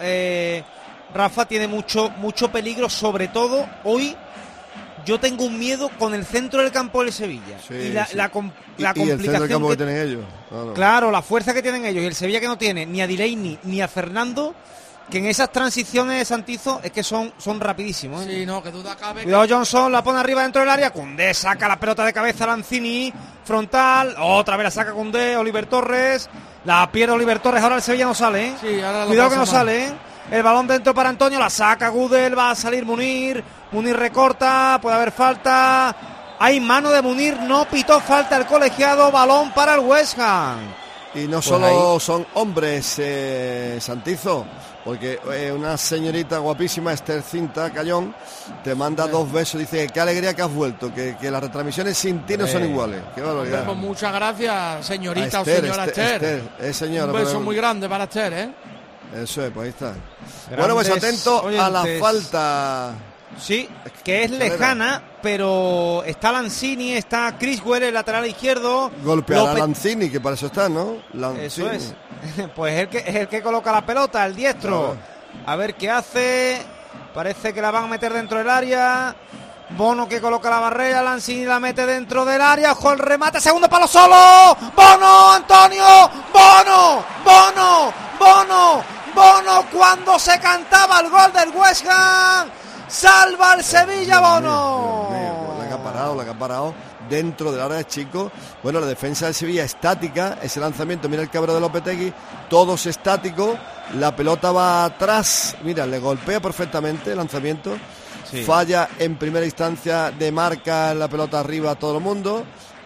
Rafa, tiene mucho peligro, sobre todo hoy. Yo tengo un miedo con el centro del campo del Sevilla. Y la complicación el centro del campo que tienen ellos. Claro, la fuerza que tienen ellos. Y el Sevilla que no tiene ni a Delaney ni a Fernando, que en esas transiciones de Santizo es que son rapidísimos. Sí, no, que duda cabe. Cuidado, Johnson, la pone arriba dentro del área. Koundé saca la pelota de cabeza a Lanzini. Frontal, otra vez la saca Koundé, Oliver Torres. La pierde Oliver Torres, ahora el Sevilla no sale. Sí, ahora cuidado que no sale. El balón dentro para Antonio, la saca Gudel, va a salir Munir recorta, puede haber falta, hay mano de Munir, no pitó falta el colegiado, balón para el West Ham. Y no solo son hombres, Santizo, porque una señorita guapísima, Esther Cinta Cayón, te manda 2 besos, dice qué alegría que has vuelto, que las retransmisiones sin ti no son iguales. Qué barbaridad. Pues muchas gracias, señorita Esther, o señora Esther. Señora, un beso muy grande para Esther, Eso es, pues ahí está. Bueno, pues atento a la falta. Sí, que es lejana, pero está Lanzini, está Criswell, el lateral izquierdo. Golpear a Lanzini, que para eso está, ¿no? Lanzini. Eso es. Pues es el que coloca la pelota, el diestro. A ver qué hace. Parece que la van a meter dentro del área. Bono que coloca la barrera, Lanzini la mete dentro del área, ojo el remate, segundo palo solo. Bono, Antonio, Bono, cuando se cantaba el gol del West Ham. Salva el Sevilla, Bono. La que ha parado dentro del área de chico. Bueno, la defensa del Sevilla estática, ese lanzamiento, mira el cabrón de Lopetegui, todos estáticos, la pelota va atrás, mira, le golpea perfectamente el lanzamiento, falla en primera instancia, de marca la pelota arriba a todo el mundo,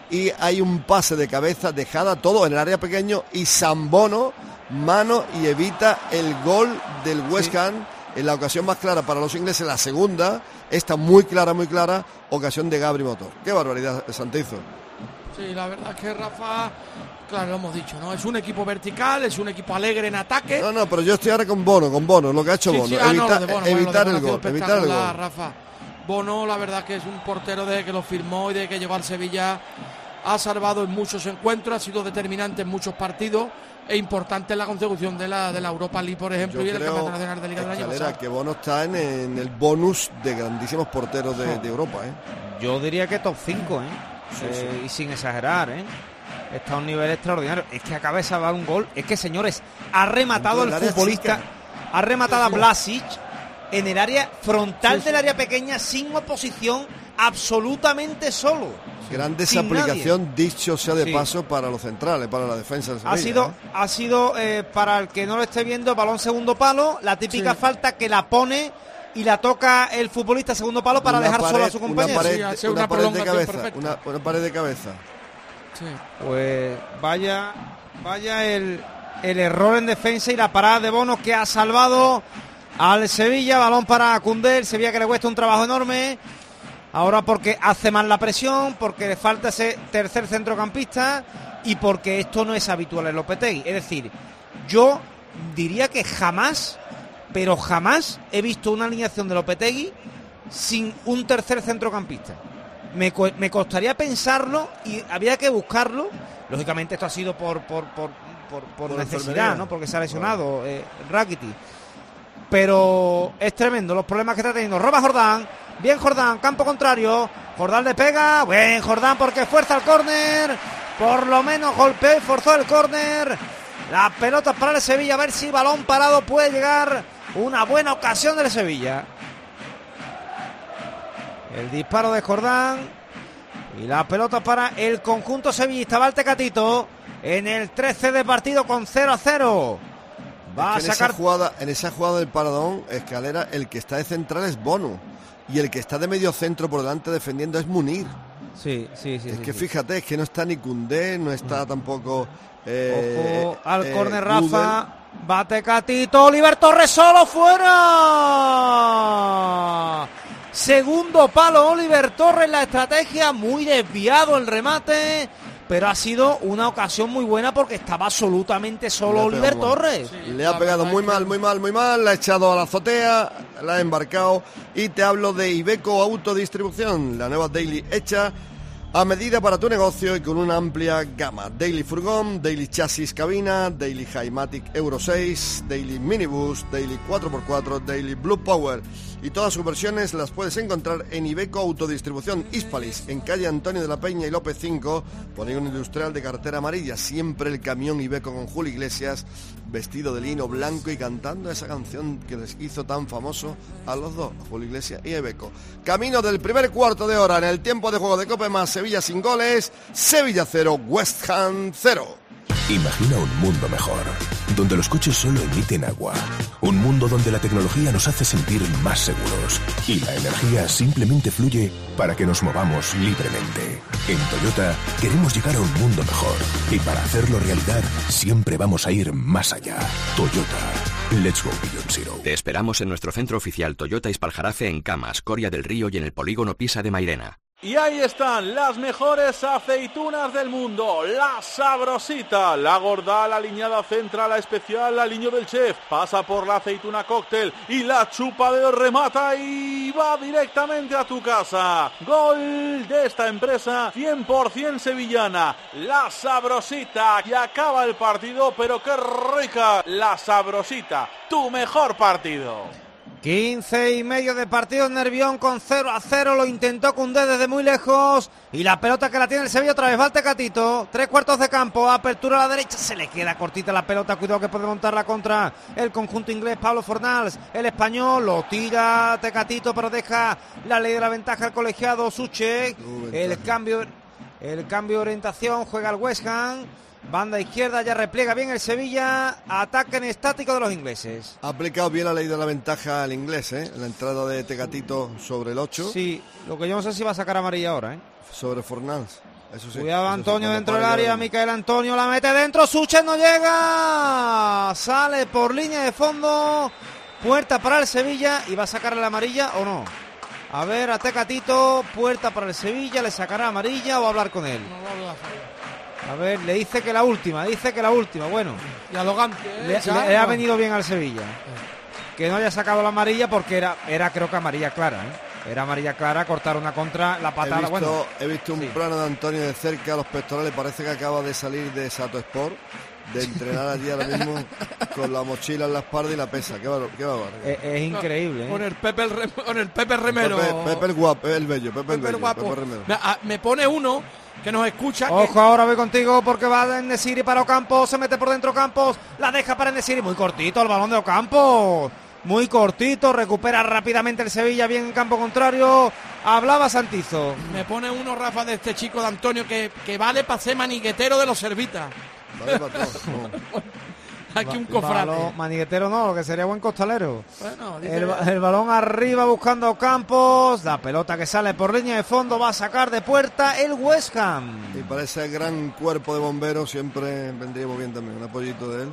y hay un pase de cabeza, dejada todo en el área pequeño y Sambono, mano y evita el gol del West Ham en la ocasión más clara para los ingleses, la segunda, esta muy clara, ocasión de Gabri Motor. Qué barbaridad, Santizo. Sí, la verdad es que Rafa, claro, lo hemos dicho, ¿no? Es un equipo vertical, es un equipo alegre en ataque. No, pero yo estoy ahora con Bono, lo que ha hecho Bono. Evitar el gol. Rafa. Bono, la verdad que es un portero desde que lo firmó y desde que llegó al Sevilla, ha salvado en muchos encuentros, ha sido determinante en muchos partidos e importante en la consecución de la Europa League, por ejemplo, y el Campeonato Nacional de Liga del año pasado. Que Bono está en el bonus de grandísimos porteros de Europa, Yo diría que top 5, Sí. Y sin exagerar, está a un nivel extraordinario. Es que acaba de salvar un gol. Es que, señores, ha rematado el futbolista, ha rematado a Vlasic en el área frontal del área pequeña, sin oposición, absolutamente solo. Gran desaplicación, dicho sea de paso, para los centrales, para la defensa del Sevilla. Ha sido para el que no lo esté viendo, balón segundo palo, la típica falta que la pone y la toca el futbolista segundo palo para dejar solo a su compañero. Una pared de cabeza. Sí. Pues vaya el error en defensa y la parada de Bono que ha salvado al Sevilla. Balón para Koundé, el Sevilla que le cuesta un trabajo enorme. Ahora porque hace mal la presión, porque le falta ese tercer centrocampista y porque esto no es habitual en Lopetegui. Es decir, yo diría que jamás he visto una alineación de Lopetegui sin un tercer centrocampista. Me costaría pensarlo y había que buscarlo. Lógicamente esto ha sido por necesidad, ¿no? Porque se ha lesionado Rakitic. Pero es tremendo los problemas que está teniendo. Roba Jordán, bien Jordán, campo contrario. Jordán le pega, buen Jordán porque fuerza el córner. Por lo menos golpeó y forzó el córner. La pelota para el Sevilla, a ver si balón parado puede llegar. Una buena ocasión del Sevilla. El disparo de Jordán. Y la pelota para el conjunto sevillista. Va el Tecatito en el 13 de partido con 0-0. Va a sacar... En esa jugada del paradón, Escalera, el que está de central es Bono. Y el que está de medio centro por delante defendiendo es Munir. Sí. Fíjate, es que no está ni Koundé, no está tampoco... Ojo al córner, Rafa. Va Tecatito, Oliver Torres solo, fuera. Segundo palo, Oliver Torres, la estrategia, muy desviado el remate, pero ha sido una ocasión muy buena porque estaba absolutamente solo Oliver Torres. Sí, le ha pegado muy mal, la ha echado a la azotea, la ha embarcado. Y te hablo de Iveco Autodistribución, la nueva Daily hecha a medida para tu negocio y con una amplia gama. Daily Furgón, Daily Chasis Cabina, Daily Highmatic Euro 6, Daily Minibus, Daily 4x4, Daily Blue Power. Y todas sus versiones las puedes encontrar en Iveco Autodistribución Hispalis, en calle Antonio de la Peña y López 5, polígono industrial de carretera amarilla. Siempre el camión Iveco con Julio Iglesias, vestido de lino blanco y cantando esa canción que les hizo tan famoso a los dos, a Julio Iglesias y a Iveco. Camino del primer cuarto de hora en el tiempo de juego de Cope más Sevilla sin goles, Sevilla 0, West Ham 0. Imagina un mundo mejor, donde los coches solo emiten agua. Un mundo donde la tecnología nos hace sentir más seguros y la energía simplemente fluye para que nos movamos libremente. En Toyota queremos llegar a un mundo mejor y para hacerlo realidad siempre vamos a ir más allá. Toyota, let's go beyond zero. Te esperamos en nuestro centro oficial Toyota Ispaljarafe en Camas, Coria del Río y en el polígono Pisa de Mairena. Y ahí están las mejores aceitunas del mundo, la Sabrosita, la gorda, la aliñada central, la especial, la aliño del chef, pasa por la aceituna cóctel y la chupa de remata y va directamente a tu casa. Gol de esta empresa 100% sevillana, la Sabrosita, y acaba el partido, pero qué rica, la Sabrosita, tu mejor partido. 15 y medio de partido en Nervión con 0-0, lo intentó Koundé desde muy lejos y la pelota que la tiene el Sevilla otra vez va el Tecatito, 3/4 de campo, apertura a la derecha, se le queda cortita la pelota, cuidado que puede montarla contra el conjunto inglés. Pablo Fornals, el español, lo tira Tecatito pero deja la ley de la ventaja al colegiado Souček. El cambio de orientación, juega el West Ham. Banda izquierda, ya repliega bien el Sevilla, ataque en estático de los ingleses. Ha aplicado bien la ley de la ventaja al inglés, la entrada de Tecatito sobre el 8. Sí, lo que yo no sé si va a sacar amarilla ahora, sobre Fornals. Eso sí. Cuidado Antonio sí, dentro del área, Micael Antonio la mete dentro, Suchet no llega, sale por línea de fondo, puerta para el Sevilla y va a sacarle la amarilla o no. A ver, a Tecatito, puerta para el Sevilla, le sacará amarilla o va a hablar con él. No va a hablar. A ver, le dice que la última, bueno. Y arrogante, le ha venido bien al Sevilla. Que no haya sacado la amarilla porque era creo que amarilla clara, ¿eh? Era amarilla clara, cortar una contra, la patada. He visto un plano de Antonio de cerca a los pectorales, parece que acaba de salir de Sato Sport, de entrenar allí ahora mismo con la mochila en la espalda y la pesa. Qué bárbaro. Es increíble, ¿eh? Con el Pepe Remero. Pepe el guapo, el bello, Pepe guapo. Pepe Remero. Me pone uno que nos escucha. Ojo, ahora voy contigo porque va En-Nesyri para Ocampos, se mete por dentro Ocampos, la deja para En-Nesyri, muy cortito el balón de Ocampos. Muy cortito, recupera rápidamente el Sevilla, bien en campo contrario. Hablaba Santizo. Me pone uno, Rafa, de este chico de Antonio que vale para ser maniguetero de los Servitas. Vale para todo. Aquí un cofrade. Maniguetero no, lo que sería buen costalero. Bueno, el balón arriba buscando Campos. La pelota que sale por línea de fondo va a sacar de puerta el West Ham. Y para ese gran cuerpo de bomberos siempre vendríamos bien también un apoyito de él.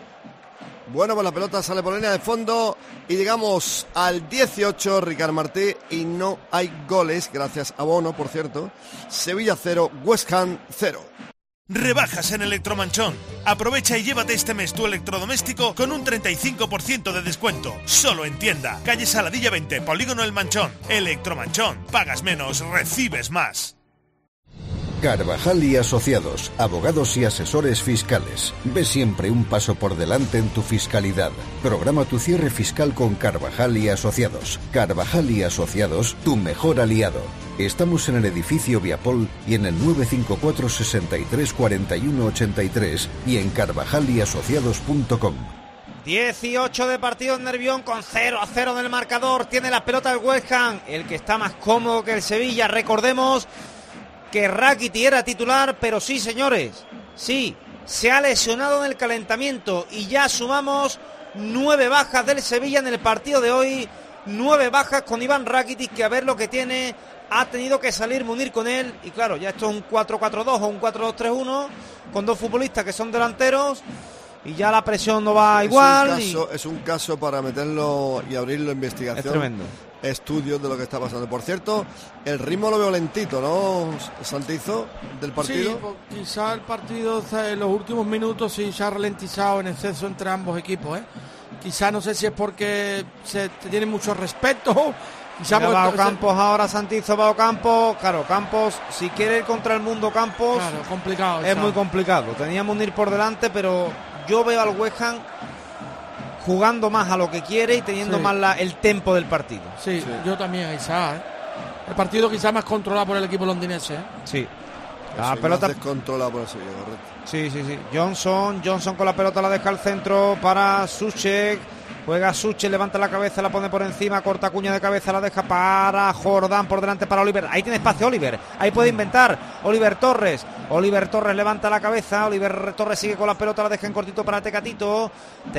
Bueno, pues la pelota sale por línea de fondo y llegamos al 18, Ricard Martí, y no hay goles, gracias a Bono, por cierto. Sevilla 0, West Ham 0. Rebajas en Electromanchón. Aprovecha y llévate este mes tu electrodoméstico con un 35% de descuento. Solo en tienda. Calle Saladilla 20, Polígono El Manchón. Electromanchón. Pagas menos, recibes más. Carvajal y Asociados, abogados y asesores fiscales. Ve siempre un paso por delante en tu fiscalidad. Programa tu cierre fiscal con Carvajal y Asociados. Carvajal y Asociados, tu mejor aliado. Estamos en el edificio Viapol y en el 954 63 41 83 y en carvajalyasociados.com. 18 de partido en Nervión con 0-0 en el marcador. Tiene la pelota el West Ham, el que está más cómodo que el Sevilla. Recordemos que Rakitic era titular, pero sí, señores, sí, se ha lesionado en el calentamiento y ya sumamos 9 bajas del Sevilla en el partido de hoy, 9 bajas con Iván Rakitic, que a ver lo que tiene, ha tenido que salir Munir con él, y claro, ya esto es un 4-4-2 o un 4-2-3-1, con dos futbolistas que son delanteros, y ya la presión no va igual. Es un caso para meterlo y abrirlo a investigación. Es tremendo. Estudios de lo que está pasando. Por cierto, el ritmo lo veo lentito, ¿no, Santizo, del partido? Sí, pues, quizá el partido en los últimos minutos sí se ha ralentizado en exceso entre ambos equipos, ¿eh? Quizá no sé si es porque se tienen mucho respeto. Quizá va Campos ahora, Santizo va Campos. Claro, Campos, si quiere ir contra el mundo Campos, claro, complicado. Es muy complicado. Teníamos un ir por delante, pero yo veo al West Ham jugando más a lo que quiere y teniendo más el tempo del partido. Sí, yo también, quizá. El partido quizá más controlado por el equipo londinense. Sí. La pelota descontrolada por el Sevilla, correcto. Sí. Johnson con la pelota la deja al centro para Suchet. Juega Suchet, levanta la cabeza, la pone por encima, corta cuña de cabeza, la deja para Jordán, por delante para Oliver. Ahí tiene espacio Oliver, ahí puede inventar. Oliver Torres levanta la cabeza, Oliver Torres sigue con la pelota, la deja en cortito para Tecatito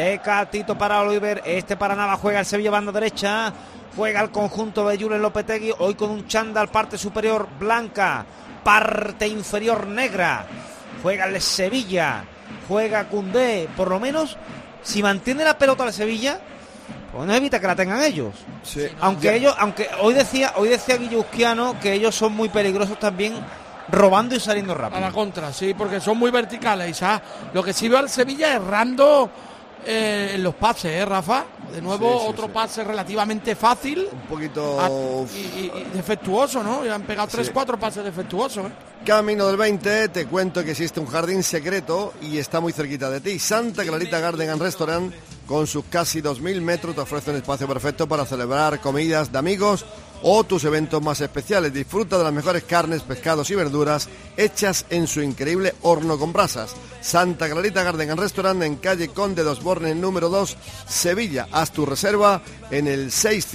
para Oliver, para Nava, juega el Sevilla banda derecha, juega el conjunto de Julen Lopetegui, hoy con un chándal, parte superior blanca, parte inferior negra, juega el Sevilla, juega Koundé, por lo menos si mantiene la pelota al Sevilla, pues no evita que la tengan ellos. Sí, aunque hoy decía Guilluzquiano que ellos son muy peligrosos también, robando y saliendo rápido. A la contra, sí, porque son muy verticales. ¿Sabes? Lo que sí veo al Sevilla errando en los pases, Rafa. De nuevo, otro pase relativamente fácil. Un poquito y defectuoso, ¿no? Ya han pegado 3-4 pases defectuosos, ¿eh? Camino del 20, te cuento que existe un jardín secreto y está muy cerquita de ti. Santa Clarita Garden and Restaurant, con sus casi 2.000 metros, te ofrece un espacio perfecto para celebrar comidas de amigos o tus eventos más especiales. Disfruta de las mejores carnes, pescados y verduras hechas en su increíble horno con brasas. Santa Clarita Garden and Restaurant, en calle Conde de Osborne, número 2, Sevilla. Haz tu reserva en el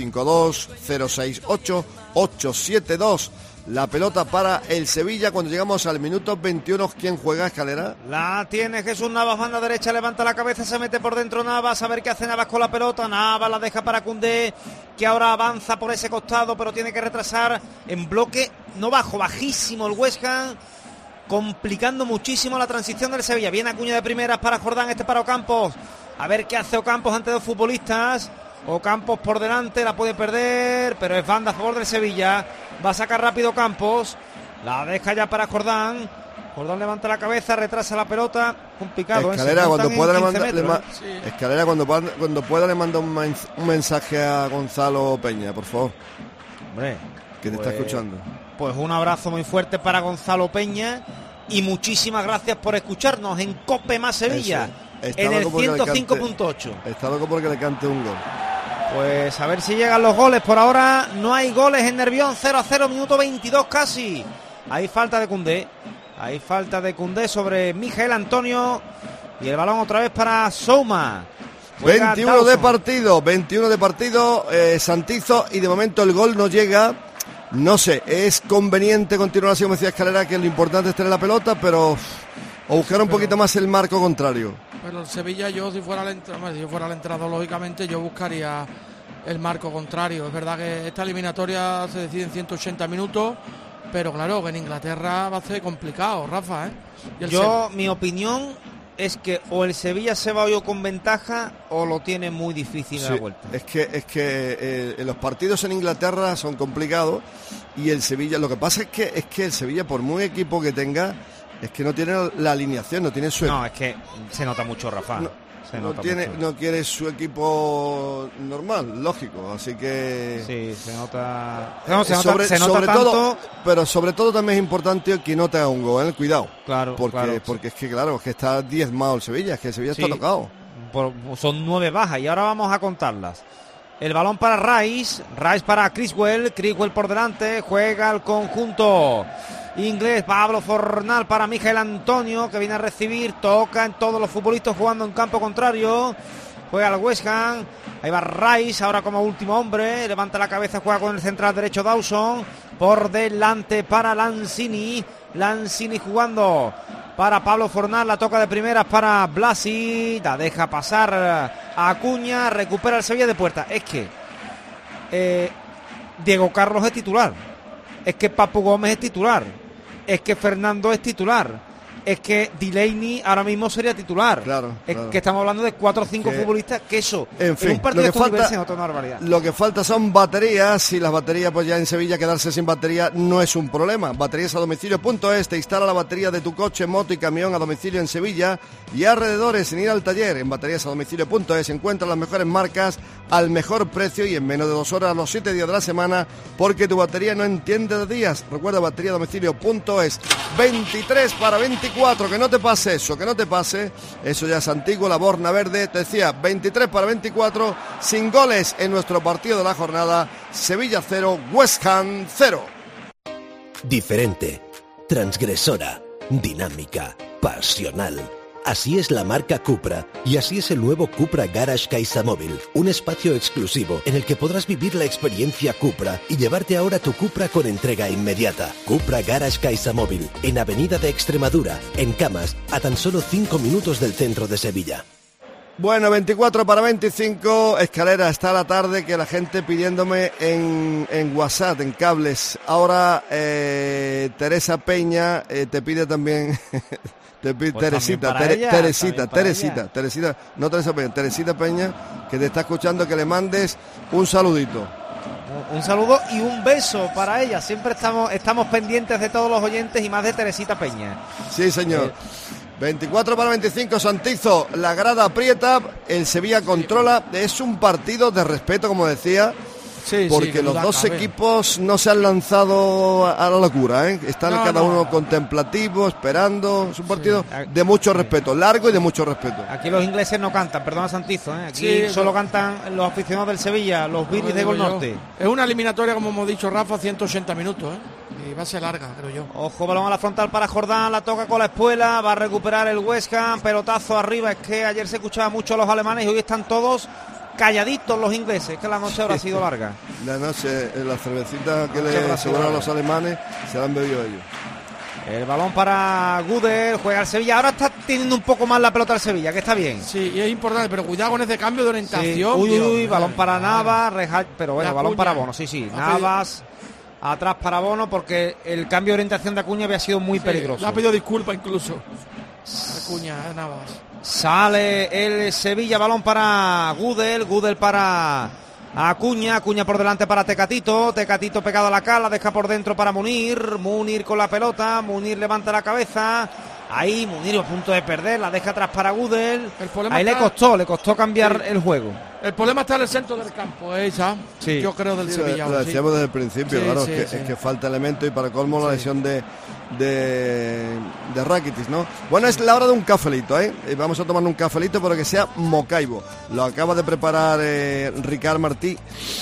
652-068-872. La pelota para el Sevilla cuando llegamos al minuto 21. ¿Quién juega, Escalera? La tiene Jesús Navas, banda derecha, levanta la cabeza, se mete por dentro Navas, a ver qué hace Navas con la pelota. Navas la deja para Koundé, que ahora avanza por ese costado, pero tiene que retrasar en bloque, no bajo, bajísimo el West Ham. complicando muchísimo la transición del Sevilla. Viene Acuña de primeras para Jordán, este para Ocampos. A ver qué hace Ocampos ante dos futbolistas. Ocampos por delante, la puede perder, pero es banda a favor del Sevilla. Va a sacar rápido Ocampos. La deja ya para Jordán. Jordán levanta la cabeza, retrasa la pelota. Complicado. Escalera, cuando pueda Escalera, cuando pueda le manda un mensaje a Gonzalo Peña, por favor. Hombre, que te está escuchando. Pues un abrazo muy fuerte para Gonzalo Peña y muchísimas gracias por escucharnos en Cope Más Sevilla, en el 105.8. Está loco porque le cante un gol. Pues a ver si llegan los goles. Por ahora no hay goles en Nervión. 0-0, minuto 22 casi. Hay falta de Koundé. Hay falta de Koundé sobre Miguel Antonio. Y el balón otra vez para Souma. 21 de partido, Santizo, y de momento el gol no llega. No sé, es conveniente continuar así, como decía Escalera, que lo importante es tener la pelota, pero o buscar un poquito más el marco contrario. Pero el Sevilla, yo si fuera el entrenador, lógicamente yo buscaría el marco contrario. Es verdad que esta eliminatoria se decide en 180 minutos, pero claro, que en Inglaterra va a ser complicado, Rafa, ¿eh? Mi opinión es que o el Sevilla se va hoy con ventaja o lo tiene muy difícil en la vuelta. Es que los partidos en Inglaterra son complicados y el Sevilla, lo que pasa es que el Sevilla, por muy equipo que tenga, es que no tiene la alineación, no tiene su... No, es que se nota mucho, Rafa. No quiere su equipo normal, lógico, así que... Sí, se nota... Pero sobre todo también es importante que no te haga un gol, cuidado. Claro, porque es que está diezmado el Sevilla, es que el Sevilla está tocado. Son 9 bajas y ahora vamos a contarlas. El balón para Rice para Criswell por delante, juega el conjunto inglés. Pablo Fornal para Miguel Antonio, que viene a recibir, toca en todos los futbolistas jugando en campo contrario, juega al West Ham, ahí va Rice ahora como último hombre, levanta la cabeza, juega con el central derecho Dawson, por delante para Lanzini jugando para Pablo Fornal, la toca de primeras para Blasi, la deja pasar a Acuña, recupera el Sevilla de puerta. Es que Diego Carlos es titular, es que Papu Gómez es titular, es que Fernando es titular, es que Delaney ahora mismo sería titular. Claro. Que estamos hablando de 4 o 5 futbolistas, que eso, en fin, un partido de este nivel se nota una barbaridad. Lo que falta son baterías, y las baterías, pues ya en Sevilla quedarse sin batería no es un problema. Baterías a domicilio.es, te instala la batería de tu coche, moto y camión a domicilio en Sevilla y alrededores, sin ir al taller. En baterías a domicilio.es encuentras las mejores marcas al mejor precio y en menos de 2 horas los 7 días de la semana, porque tu batería no entiende de días. Recuerda, batería a domicilio.es. 23 para 24, que no te pase eso, eso ya es antiguo, la Borna Verde, te decía, 23 para 24, sin goles en nuestro partido de la jornada, Sevilla 0, West Ham 0. Diferente, transgresora, dinámica, pasional. Así es la marca Cupra y así es el nuevo Cupra Garage CaixaMóvil, un espacio exclusivo en el que podrás vivir la experiencia Cupra y llevarte ahora tu Cupra con entrega inmediata. Cupra Garage CaixaMóvil, en Avenida de Extremadura, en Camas, a tan solo 5 minutos del centro de Sevilla. Bueno, 24 para 25, Escalera, está la tarde que la gente pidiéndome en WhatsApp, en cables. Ahora Teresa Peña te pide también... Pues Teresita, no Teresa Peña, Teresita Peña, que te está escuchando, que le mandes un saludito. Un saludo y un beso para ella. Siempre estamos pendientes de todos los oyentes y más de Teresita Peña. Sí, señor. 24 para 25, Santizo, la grada aprieta, el Sevilla controla. Es un partido de respeto, como decía. Porque los dos equipos no se han lanzado a la locura, Están cada uno contemplativo, esperando. Es un partido de mucho respeto, largo y de mucho respeto. Aquí los ingleses no cantan, perdona Santizo, Aquí solo cantan los aficionados del Sevilla, los Viris de Gol Norte. Es una eliminatoria, como hemos dicho, Rafa, 180 minutos, Y va a ser larga, creo yo. Ojo, balón a la frontal para Jordán, la toca con la espuela, va a recuperar el West Ham, pelotazo arriba. Es que ayer se escuchaba mucho a los alemanes y hoy están todos calladitos los ingleses, que la noche habrá sido larga. La noche, la cervecita que le aseguraron a los alemanes, se la han bebido ellos. El balón para Guder, juega el Sevilla. Ahora está teniendo un poco más la pelota el Sevilla, que está bien. Sí, y es importante, pero cuidado con ese cambio de orientación. Uy, balón para Navas, pero bueno, balón para Bono, sí. Navas atrás para Bono, porque el cambio de orientación de Acuña había sido muy peligroso. Le ha pedido disculpas incluso Acuña, Navas. Sale el Sevilla, balón para Gudel para Acuña por delante para Tecatito pegado a la cala, deja por dentro para Munir con la pelota, Munir levanta la cabeza, ahí Munir a punto de perder, la deja atrás para Gudel, ahí le costó cambiar el juego. El problema está en el centro del campo, sí. Yo creo del Sevilla. Lo decíamos desde el principio, claro, es que falta elemento y para colmo la lesión de Rakitic, ¿no? Bueno, es la hora de un cafelito, vamos a tomar un cafelito, pero que sea Mocaibo. Lo acaba de preparar Ricard Martí.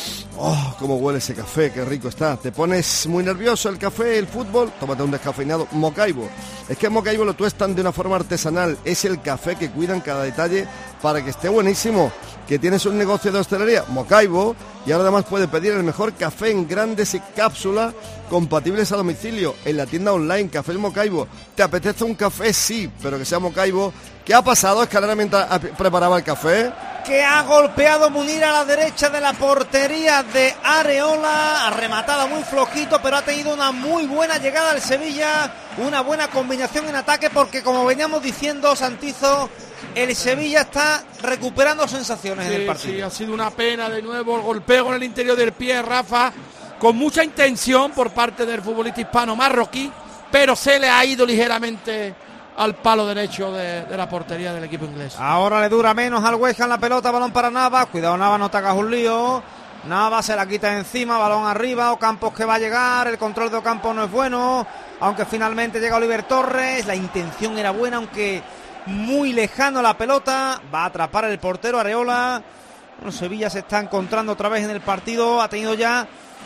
Oh, cómo huele ese café, qué rico está. Te pones muy nervioso el café, el fútbol, tómate un descafeinado Mocaibo. Es que Mocaibo lo tuestan de una forma artesanal, es el café que cuidan cada detalle para que esté buenísimo. Que tienes un negocio de hostelería, Mocaibo, y ahora además puedes pedir el mejor café en grandes y cápsulas compatibles a domicilio en la tienda online Café El Mocaibo. ¿Te apetece un café? Sí, pero que sea Mocaibo. ¿Qué ha pasado, Escalera, mientras preparaba el café? Que ha golpeado Munir a la derecha de la portería de Areola, ha rematado muy flojito, pero ha tenido una muy buena llegada al Sevilla, una buena combinación en ataque, porque como veníamos diciendo, Santizo, el Sevilla está recuperando sensaciones en el partido. Sí, ha sido una pena de nuevo el golpeo con el interior del pie, Rafa, con mucha intención por parte del futbolista hispano marroquí, pero se le ha ido ligeramente al palo derecho de la portería del equipo inglés. Ahora le dura menos al West Ham la pelota, balón para Navas, cuidado Navas, no te hagas un lío. Navas se la quita encima, balón arriba, Ocampos que va a llegar, el control de Ocampos no es bueno, aunque finalmente llega Oliver Torres, la intención era buena, aunque muy lejano la pelota, va a atrapar el portero Areola. Bueno, Sevilla se está encontrando otra vez en el partido, ha tenido ya,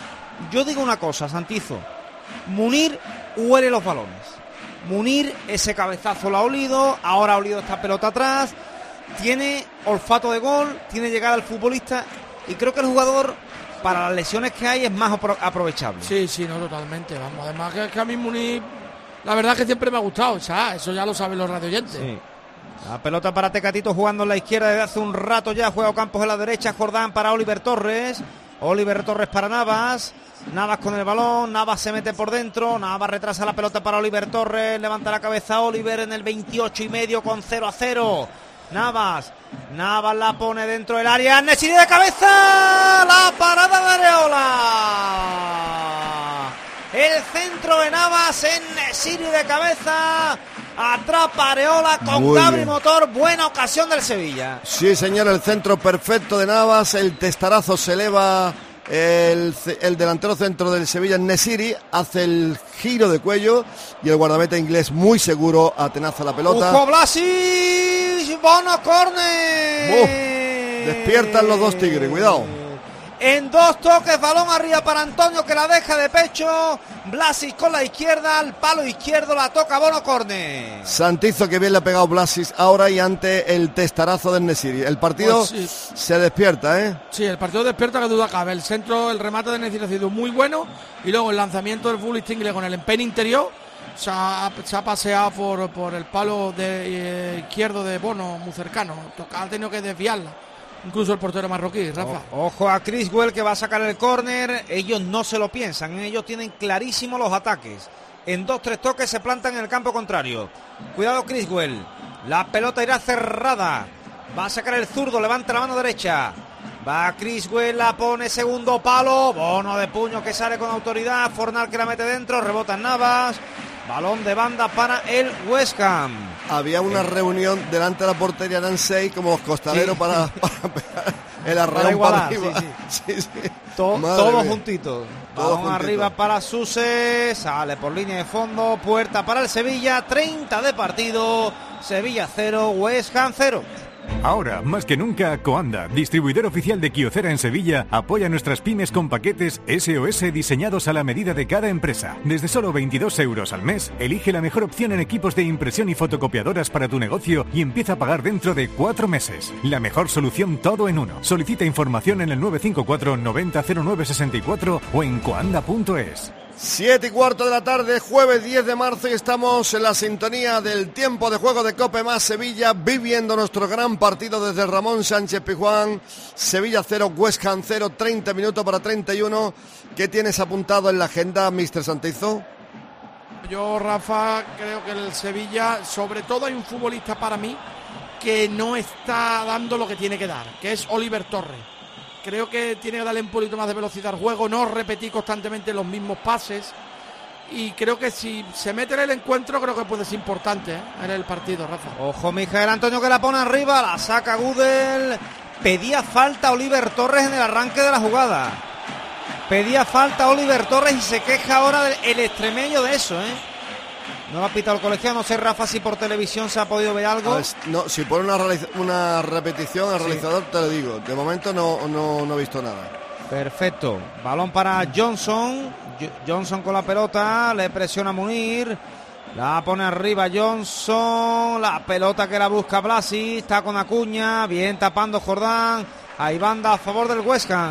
yo digo una cosa, Santizo, Munir huele los balones. Munir ese cabezazo lo ha olido, ahora ha olido esta pelota atrás, tiene olfato de gol, tiene llegada al futbolista y creo que el jugador, para las lesiones que hay, es más aprovechable. Sí, no, totalmente, vamos, además que a mí Munir, la verdad es que siempre me ha gustado, eso ya lo saben los radioyentes. Sí. La pelota para Tecatito jugando en la izquierda desde hace un rato ya, juega Ocampos en la derecha, Jordán para Oliver Torres para Navas con el balón, Navas se mete por dentro, Navas retrasa la pelota para Oliver Torres, levanta la cabeza Oliver en el 28,5 con 0-0. Navas la pone dentro del área, Nesiri de cabeza, la parada de Areola. El centro de Navas en Nesiri de cabeza, atrapa Areola con Gabri Motor, buena ocasión del Sevilla. Sí, señor, el centro perfecto de Navas, el testarazo se eleva. El delantero centro del Sevilla, Nesiri, hace el giro de cuello y el guardameta inglés muy seguro atenaza la pelota. ¡Ojo, Blasic! ¡Bono, córner! Despiertan los dos tigres, cuidado. En dos toques, balón arriba para Antonio, que la deja de pecho. Blasic con la izquierda, al palo izquierdo la toca Bono, córner. Santizo, que bien le ha pegado Blasic ahora y ante el testarazo del Nesiri. El partido se despierta, Sí, el partido despierta, que duda cabe. El centro, el remate de Nesiri ha sido muy bueno y luego el lanzamiento del futbolista inglés con el empeine interior se ha paseado por el palo izquierdo de Bono, muy cercano. Ha tenido que desviarla. Incluso el portero marroquí, Rafa. Ojo a Criswell, que va a sacar el córner. Ellos no se lo piensan, ellos tienen clarísimos los ataques. En 2-3 toques se plantan en el campo contrario. Cuidado Criswell, la pelota irá cerrada. Va a sacar el zurdo, levanta la mano derecha. Va Criswell, la pone, segundo palo. Bono de puño que sale con autoridad. Fornal que la mete dentro, rebota en Navas. Balón de banda para el West Ham. Había una reunión delante de la portería de Ansei como los costaleros para pegar el arreón para arriba. Sí. Todos juntitos. Balón arriba para Suse, sale por línea de fondo, puerta para el Sevilla, 30 de partido, Sevilla 0, West Ham 0. Ahora, más que nunca, Coanda, distribuidor oficial de Kyocera en Sevilla, apoya a nuestras pymes con paquetes SOS diseñados a la medida de cada empresa. Desde solo 22 euros al mes, elige la mejor opción en equipos de impresión y fotocopiadoras para tu negocio y empieza a pagar dentro de 4 meses. La mejor solución todo en uno. Solicita información en el 954 90 09 64 o en coanda.es. 7:15 de la tarde, jueves 10 de marzo, y estamos en la sintonía del tiempo de juego de Cope más Sevilla, viviendo nuestro gran partido desde el Ramón Sánchez Pizjuán. Sevilla 0, West Ham 0, 30 minutos para 31. ¿Qué tienes apuntado en la agenda, Mr. Santizo? Yo, Rafa, creo que el Sevilla, sobre todo hay un futbolista para mí que no está dando lo que tiene que dar, que es Oliver Torres. Creo que tiene que darle un poquito más de velocidad al juego, no repetir constantemente los mismos pases. Y creo que si se mete en el encuentro, creo que puede ser importante en el partido, Rafa. Ojo, Miguel Antonio, que la pone arriba, la saca Gudel. Pedía falta Oliver Torres en el arranque de la jugada. Pedía falta Oliver Torres y se queja ahora el extremeño de eso, ¿eh? No lo ha pitado el colegiado, no sé, Rafa, si por televisión se ha podido ver algo. No, si pone una repetición al realizador, te lo digo. De momento no he visto nada. Perfecto. Balón para Johnson. Johnson con la pelota, le presiona a Munir. La pone arriba Johnson. La pelota que la busca Blasi. Está con Acuña. Bien tapando Jordán. Hay banda a favor del West Ham.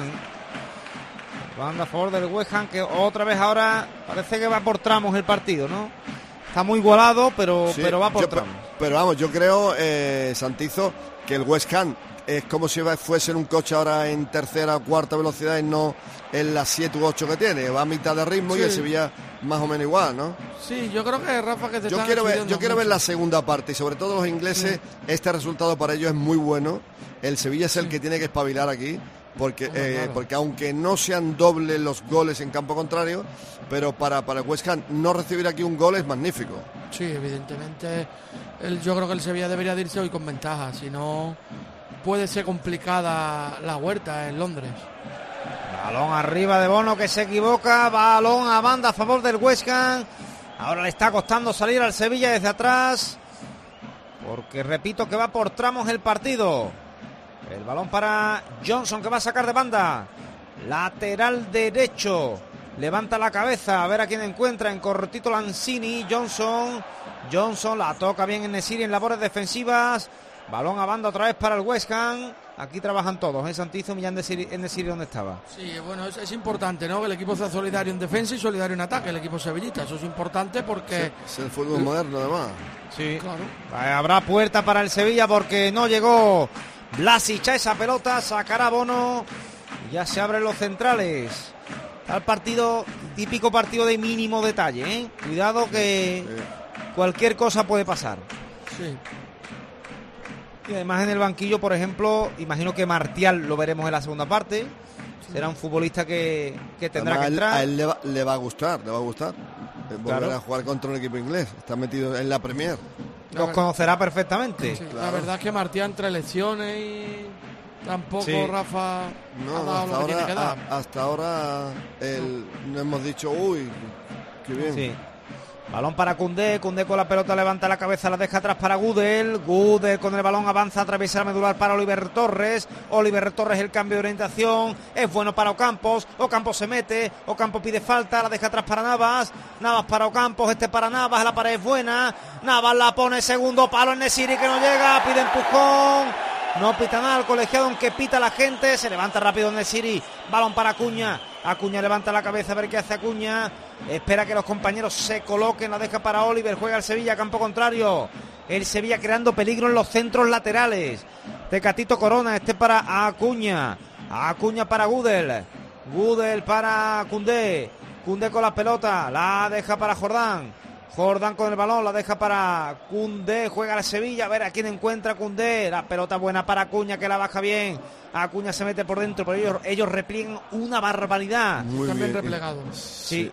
Banda a favor del West Ham, que otra vez ahora parece que va por tramos el partido, ¿no? Está muy igualado, pero va por tramos. Pero vamos, yo creo, Santizo, que el West Ham es como si fuese un coche ahora en tercera o cuarta velocidad y no en las 7 u 8 que tiene. Va a mitad de ritmo, sí. Y el Sevilla más o menos igual, ¿no? Sí, yo creo que, Rafa, que yo quiero ver la segunda parte, y sobre todo los ingleses, este resultado para ellos es muy bueno. El Sevilla es el que tiene que espabilar aquí. Porque aunque no sean dobles los goles en campo contrario, pero para el West Ham no recibir aquí un gol es magnífico. Sí, evidentemente yo creo que el Sevilla debería de irse hoy con ventaja, si no puede ser complicada la Huerta en Londres. Balón arriba de Bono, que se equivoca, balón a banda a favor del West Ham. Ahora le está costando salir al Sevilla desde atrás, porque repito que va por tramos el partido. El balón para Johnson, que va a sacar de banda. Lateral derecho. Levanta la cabeza a ver a quién encuentra. En cortito Lanzini. Johnson la toca bien en Nesiri en labores defensivas. Balón a banda otra vez para el West Ham. Aquí trabajan todos, Santizo, Millán en Nesiri donde estaba. Sí, bueno, es importante, ¿no? Que el equipo sea solidario en defensa y solidario en ataque, el equipo sevillista. Eso es importante porque... Es el fútbol moderno, además. Sí, claro. Habrá puerta para el Sevilla porque no llegó Blasic a esa pelota, sacará Bono. Ya se abren los centrales. Está el partido, típico partido de mínimo detalle, ¿eh? Cuidado que cualquier cosa puede pasar. Sí. Y además en el banquillo, por ejemplo, imagino que Martial lo veremos en la segunda parte. Será un futbolista que tendrá que entrar. A él le va a gustar. Volver a jugar contra un equipo inglés. Está metido en la Premier. Los conocerá perfecamente. Sí, claro. La verdad es que Martial entre lesiones y tampoco, sí. Rafa, no, ha dado lo que tiene que dar. Hasta ahora no hemos dicho, uy, qué bien. Sí. Balón para Koundé con la pelota levanta la cabeza, la deja atrás para Gudel con el balón avanza, atraviesa la medular para Oliver Torres, el cambio de orientación, es bueno para Ocampos se mete, Ocampos pide falta, la deja atrás para Navas para Ocampos, para Navas, la pared es buena, Navas la pone, segundo palo en Nesiri que no llega, pide empujón, no pita nada el colegiado, aunque pita la gente, se levanta rápido Nesiri, balón para Acuña levanta la cabeza a ver qué hace Acuña. Espera que los compañeros se coloquen. La deja para Oliver. Juega el Sevilla, campo contrario. El Sevilla creando peligro en los centros laterales. Tecatito Corona. Para Acuña. Acuña para Gudel. Gudel para Koundé. Koundé con la pelota. La deja para Jordán. Jordán con el balón. La deja para Koundé. Juega el Sevilla. A ver a quién encuentra Koundé. La pelota buena para Acuña, que la baja bien. Acuña se mete por dentro, pero ellos repliegan una barbaridad. Muy bien replegados. Sí,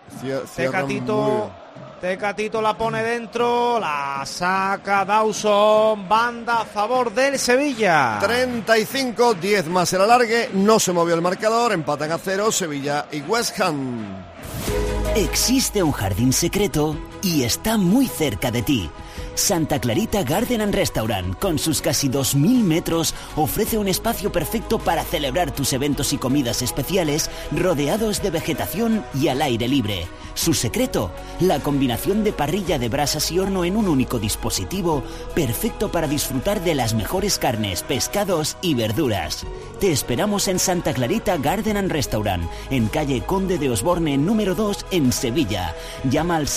Tecatito la pone dentro, la saca Dawson, banda a favor del Sevilla. 35, 10 más el alargue, no se movió el marcador, empatan a 0 Sevilla y West Ham. Existe un jardín secreto y está muy cerca de ti. Santa Clarita Garden and Restaurant, con sus casi 2.000 metros, ofrece un espacio perfecto para celebrar tus eventos y comidas especiales, rodeados de vegetación y al aire libre. Su secreto, la combinación de parrilla de brasas y horno en un único dispositivo, perfecto para disfrutar de las mejores carnes, pescados y verduras. Te esperamos en Santa Clarita Garden and Restaurant, en calle Conde de Osborne número 2 en Sevilla. Llama al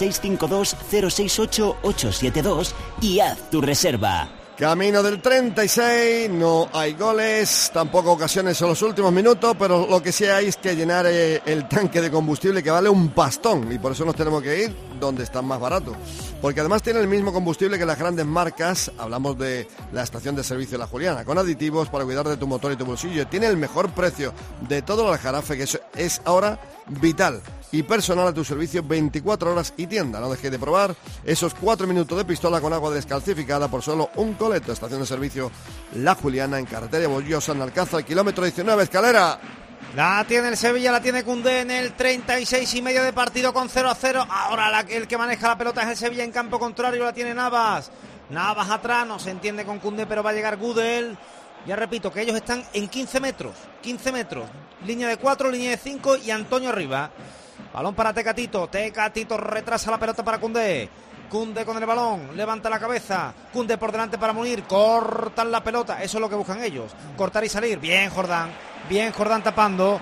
652-068-872 y haz tu reserva. Camino del 36, no hay goles, tampoco ocasiones en los últimos minutos, pero lo que sí hay es que llenar el tanque de combustible, que vale un pastón, y por eso nos tenemos que ir donde está más barato, porque además tiene el mismo combustible que las grandes marcas. Hablamos de la estación de servicio La Juliana, con aditivos para cuidar de tu motor y tu bolsillo. Tiene el mejor precio de todo el Aljarafe, que es ahora vital y personal a tu servicio 24 horas y tienda. No dejes de probar esos 4 minutos de pistola con agua descalcificada por solo un coleto. Estación de servicio La Juliana, en carretera Bollosa, en Alcázar, kilómetro 19, Escalera. La tiene el Sevilla, la tiene Koundé en el 36,5 de partido con 0-0. Ahora el que maneja la pelota es el Sevilla en campo contrario, la tiene Navas. Navas atrás, no se entiende con Koundé, pero va a llegar Gudel. Ya repito que ellos están en 15 metros. Línea de 4, línea de 5 y Antonio arriba. Balón para Tecatito. Tecatito retrasa la pelota para Koundé. Koundé con el balón, levanta la cabeza. Koundé por delante para Munir. Cortan la pelota, eso es lo que buscan ellos. Cortar y salir. Bien Jordán tapando.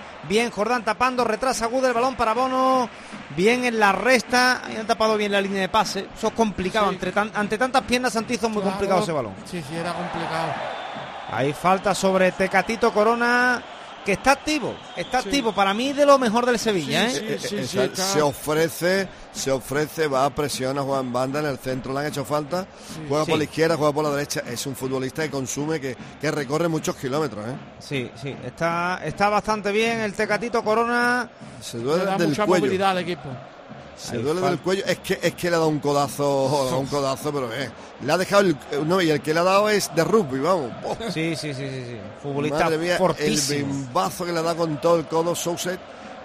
Retrasa Gudel, el balón para Bono. Bien en la resta. Ahí han tapado bien la línea de pase. Eso es complicado. Sí. Ante tantas piernas, Santizo, muy complicado ese balón. Sí, era complicado. Hay falta sobre Tecatito Corona, que está activo, para mí de lo mejor del Sevilla. Se ofrece, va a presión, juega en banda en el centro, le han hecho falta, juega por la izquierda, juega por la derecha, es un futbolista que consume, que recorre muchos kilómetros. Sí, está bastante bien el Tecatito Corona. Se duele da del mucha cuello. movilidad al equipo. Se duele del cuello, es que le ha dado un codazo, pero le ha dejado y el que le ha dado es de rugby, vamos. Sí. Futbolista fortísimo. El bimbazo que le da con todo el codo Souset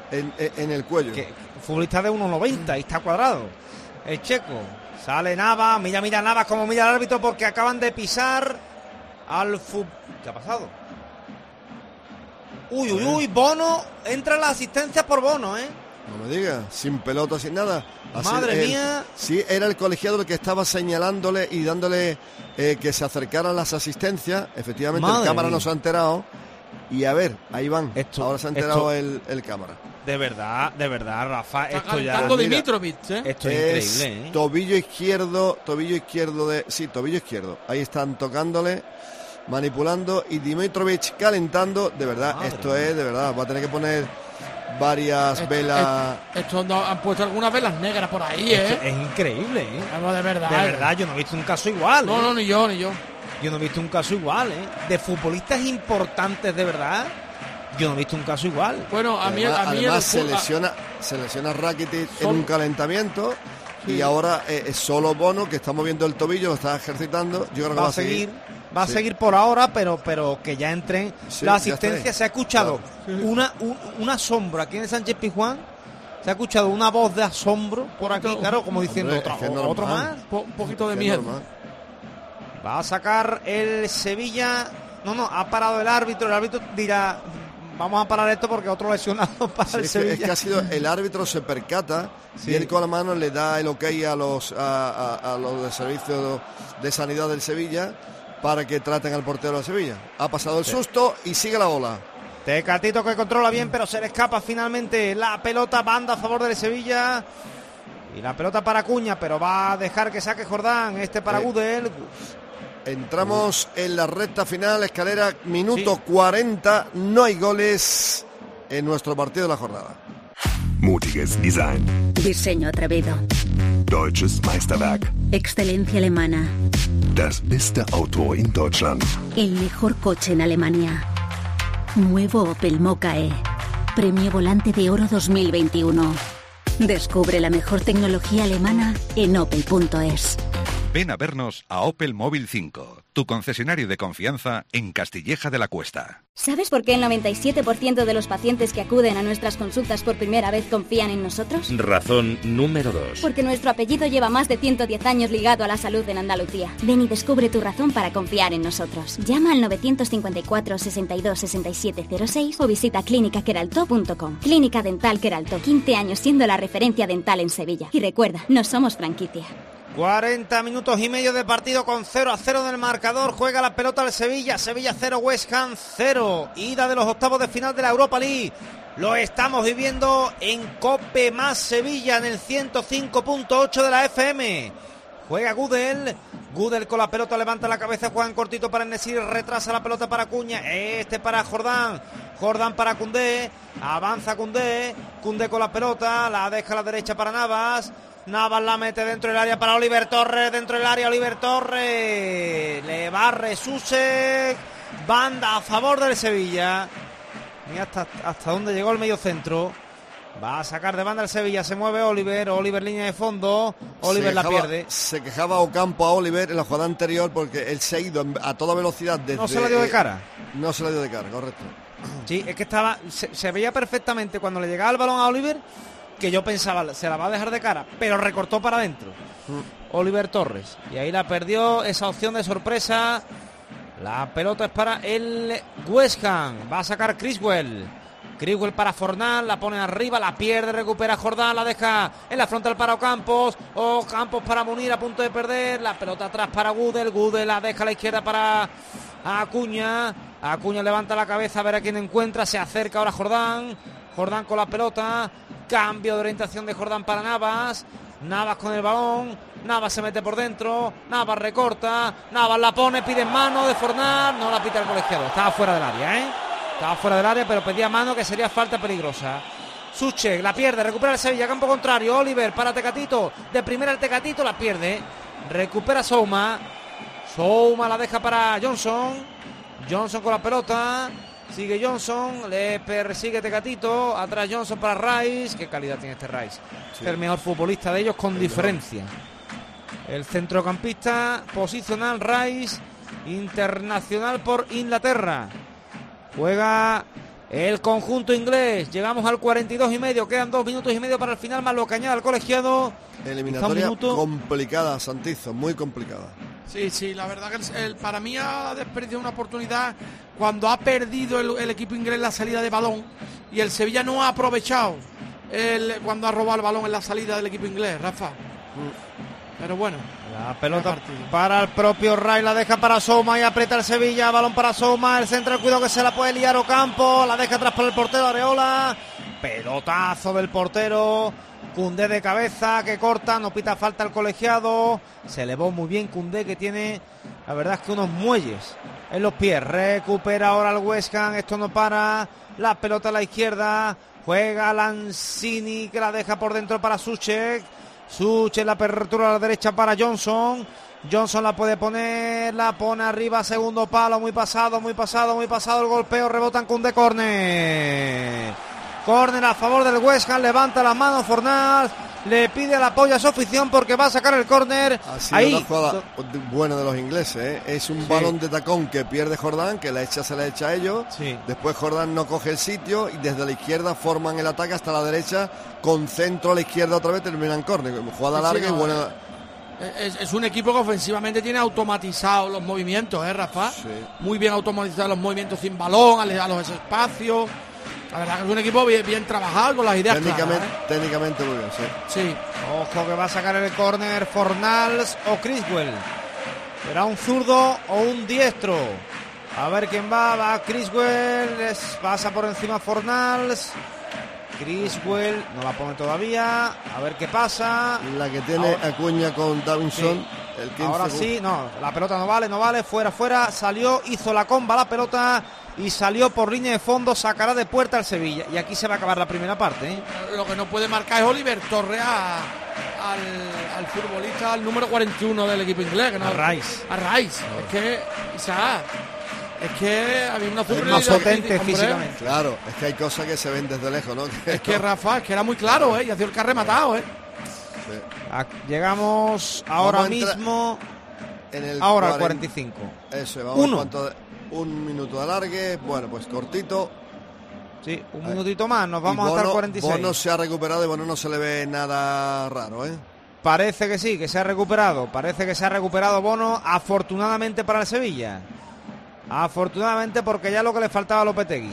en el cuello. Futbolista de 1,90 y está cuadrado. El checo. Sale Navas, mira Navas como mira el árbitro, porque acaban de pisar al ¿Qué ha pasado? Uy, Bono, entra la asistencia por Bono, No me digas, sin pelota, sin nada. Madre mía. Sí, era el colegiado el que estaba señalándole y dándole que se acercaran las asistencias. Efectivamente, el cámara no se ha enterado. Y a ver, ahí van. Ahora se ha enterado el cámara. De verdad, Rafa. Está esto ya. Dimitrovic, Esto es increíble. Tobillo izquierdo tobillo izquierdo. Ahí están tocándole, manipulando, y Dimitrovic calentando. De verdad, esto es de verdad. Va a tener que poner varias velas. Esto han puesto algunas velas negras por ahí, Es increíble, Algo de verdad. De verdad, yo no he visto un caso igual. No, ni yo. Yo no he visto un caso igual, De futbolistas importantes, de verdad. Yo no he visto un caso igual. Bueno, además se lesiona Rakitic en un calentamiento. Sí. Y ahora es solo Bono, que está moviendo el tobillo, lo está ejercitando. Yo creo que va a seguir. Va a seguir por ahora, pero que ya entren la asistencia. Se ha escuchado una sombra aquí en el Sánchez Pizjuán. Se ha escuchado una voz de asombro por aquí, claro, como diciendo otro más. Un poquito de miedo. Va a sacar el Sevilla. No, ha parado el árbitro. El árbitro dirá: vamos a parar esto porque otro lesionado para el Sevilla. Es que ha sido el árbitro, se percata y él con la mano le da el ok a los de servicio de sanidad del Sevilla para que traten al portero de Sevilla. Ha pasado el susto y sigue la ola. Tecatito, que controla bien, pero se le escapa finalmente la pelota, banda a favor del Sevilla. Y la pelota para Acuña, pero va a dejar que saque Jordán, para Gudel. Entramos en la recta final, Escalera, minuto 40, no hay goles en nuestro partido de la jornada. Mutiges Design. Diseño atrevido. Deutsches Meisterwerk. Excelencia alemana. Das beste Auto in Deutschland. El mejor coche en Alemania. Nuevo Opel Mokka E. Premio Volante de Oro 2021. Descubre la mejor tecnología alemana en opel.es. Ven a vernos a Opel Móvil 5, tu concesionario de confianza en Castilleja de la Cuesta. ¿Sabes por qué el 97% de los pacientes que acuden a nuestras consultas por primera vez confían en nosotros? Razón número 2. Porque nuestro apellido lleva más de 110 años ligado a la salud en Andalucía. Ven y descubre tu razón para confiar en nosotros. Llama al 954 62 67 06 o visita clínicaqueraltó.com. Clínica Dental Queraltó, 15 años siendo la referencia dental en Sevilla. Y recuerda, no somos franquicia. 40 minutos y medio de partido con 0-0 en el marcador. Juega la pelota el Sevilla. Sevilla 0, West Ham 0. Ida de los octavos de final de la Europa League. Lo estamos viviendo en Cope más Sevilla en el 105.8 de la FM. Juega Gudel. Gudel con la pelota levanta la cabeza. Juega en cortito para Nesiri. Retrasa la pelota para Cuña. Para Jordán. Jordán para Koundé. Avanza Koundé. Koundé con la pelota. La deja a la derecha para Navas. Navas la mete dentro del área para Oliver Torres, dentro del área Oliver Torres, le barre Susek, banda a favor del Sevilla. Mira hasta dónde llegó el medio centro. Va a sacar de banda el Sevilla, se mueve Oliver línea de fondo, Oliver la pierde. Se quejaba Ocampo a Oliver en la jugada anterior porque él se ha ido a toda velocidad desde... No se la dio de cara. No se la dio de cara, correcto. Sí, es que se veía perfectamente cuando le llegaba el balón a Oliver, que yo pensaba, se la va a dejar de cara, pero recortó para adentro. Oliver Torres. Y ahí la perdió, esa opción de sorpresa. La pelota es para el West Ham. Va a sacar Criswell. Criswell para Fornal, la pone arriba, la pierde, recupera Jordán, la deja en la frontal para Ocampos. Ocampos para Munir, a punto de perder. La pelota atrás para Gudel. Gudel la deja a la izquierda para Acuña. Acuña levanta la cabeza a ver a quién encuentra. Se acerca ahora Jordán. Jordán con la pelota. Cambio de orientación de Jordán para Navas. Navas con el balón. Navas se mete por dentro. Navas recorta. Navas la pone, pide en mano de Fornal. No la pita el colegiado. Estaba fuera del área, Estaba fuera del área, pero pedía mano, que sería falta peligrosa. Suchek la pierde, recupera el Sevilla, campo contrario. Oliver para Tecatito. De primera el Tecatito, la pierde. Recupera Souma. Souma la deja para Johnson. Johnson con la pelota. Sigue Johnson, le persigue Tecatito, atrás Johnson para Rice. Qué calidad tiene este Rice. Sí. Es el mejor futbolista de ellos con diferencia. El centrocampista posicional Rice, internacional por Inglaterra. Juega el conjunto inglés. Llegamos al 42 y medio, quedan 2 minutos y medio para el final, más lo que añade el colegiado. Eliminatoria complicada, Santizo, muy complicada. Sí, la verdad que para mí ha desperdiciado una oportunidad cuando ha perdido el equipo inglés la salida de balón y el Sevilla no ha aprovechado cuando ha robado el balón en la salida del equipo inglés, Rafa. Pero bueno. La pelota para el propio Ray, la deja para Souma y aprieta el Sevilla, balón para Souma, el centro, el cuidado que se la puede liar Ocampo, la deja atrás por el portero Areola, pelotazo del portero. Koundé de cabeza, que corta, no pita falta el colegiado. Se elevó muy bien Koundé, que tiene, la verdad es que unos muelles en los pies. Recupera ahora el West Ham, esto no para. La pelota a la izquierda, juega Lanzini, que la deja por dentro para Suchek. Suchek, la apertura a la derecha para Johnson. Johnson la puede poner, la pone arriba, segundo palo, muy pasado el golpeo, rebota en Koundé, córner. Córner a favor del West Ham, levanta las manos Fornal, le pide el apoyo a su afición porque va a sacar el córner. Ha sido una jugada buena de los ingleses, Es un balón de tacón que pierde Jordán, que se la echa a ellos. Después Jordán no coge el sitio y desde la izquierda forman el ataque hasta la derecha, con centro a la izquierda otra vez, terminan córner. Jugada larga y buena. Es un equipo que ofensivamente tiene automatizados los movimientos, Rafa. Sí. Muy bien automatizados los movimientos sin balón, a los espacios. La verdad que es un equipo bien trabajado, con las ideas claras, técnicamente muy bien, sí. Ojo que va a sacar el córner Fornals o Criswell. ¿Será un zurdo o un diestro? A ver quién va Criswell, pasa por encima Fornals. Criswell no la pone todavía, a ver qué pasa. La que tiene ahora, Acuña con Davinson. Sí. Ahora sí, no, la pelota no vale, fuera, salió, hizo la comba la pelota y salió por línea de fondo, sacará de puerta al Sevilla. Y aquí se va a acabar la primera parte. Lo que no puede marcar es Oliver Torres al futbolista, al número 41 del equipo inglés. Que no, a Rice. Es que, Isaac, es que había una superioridad más potente físicamente. Claro, es que hay cosas que se ven desde lejos, ¿no? Es que Rafa, es que era muy claro, y ha sido el que ha rematado, Llegamos ahora mismo en el ahora 45. Eso, vamos un minuto de alargue. Bueno, pues cortito. Sí, un minutito más, nos vamos hasta el 46. Bono se ha recuperado y Bono no se le ve nada raro, ¿eh? Parece que sí, que se ha recuperado. Parece que se ha recuperado Bono, afortunadamente para el Sevilla. Afortunadamente, porque ya lo que le faltaba a Lopetegui.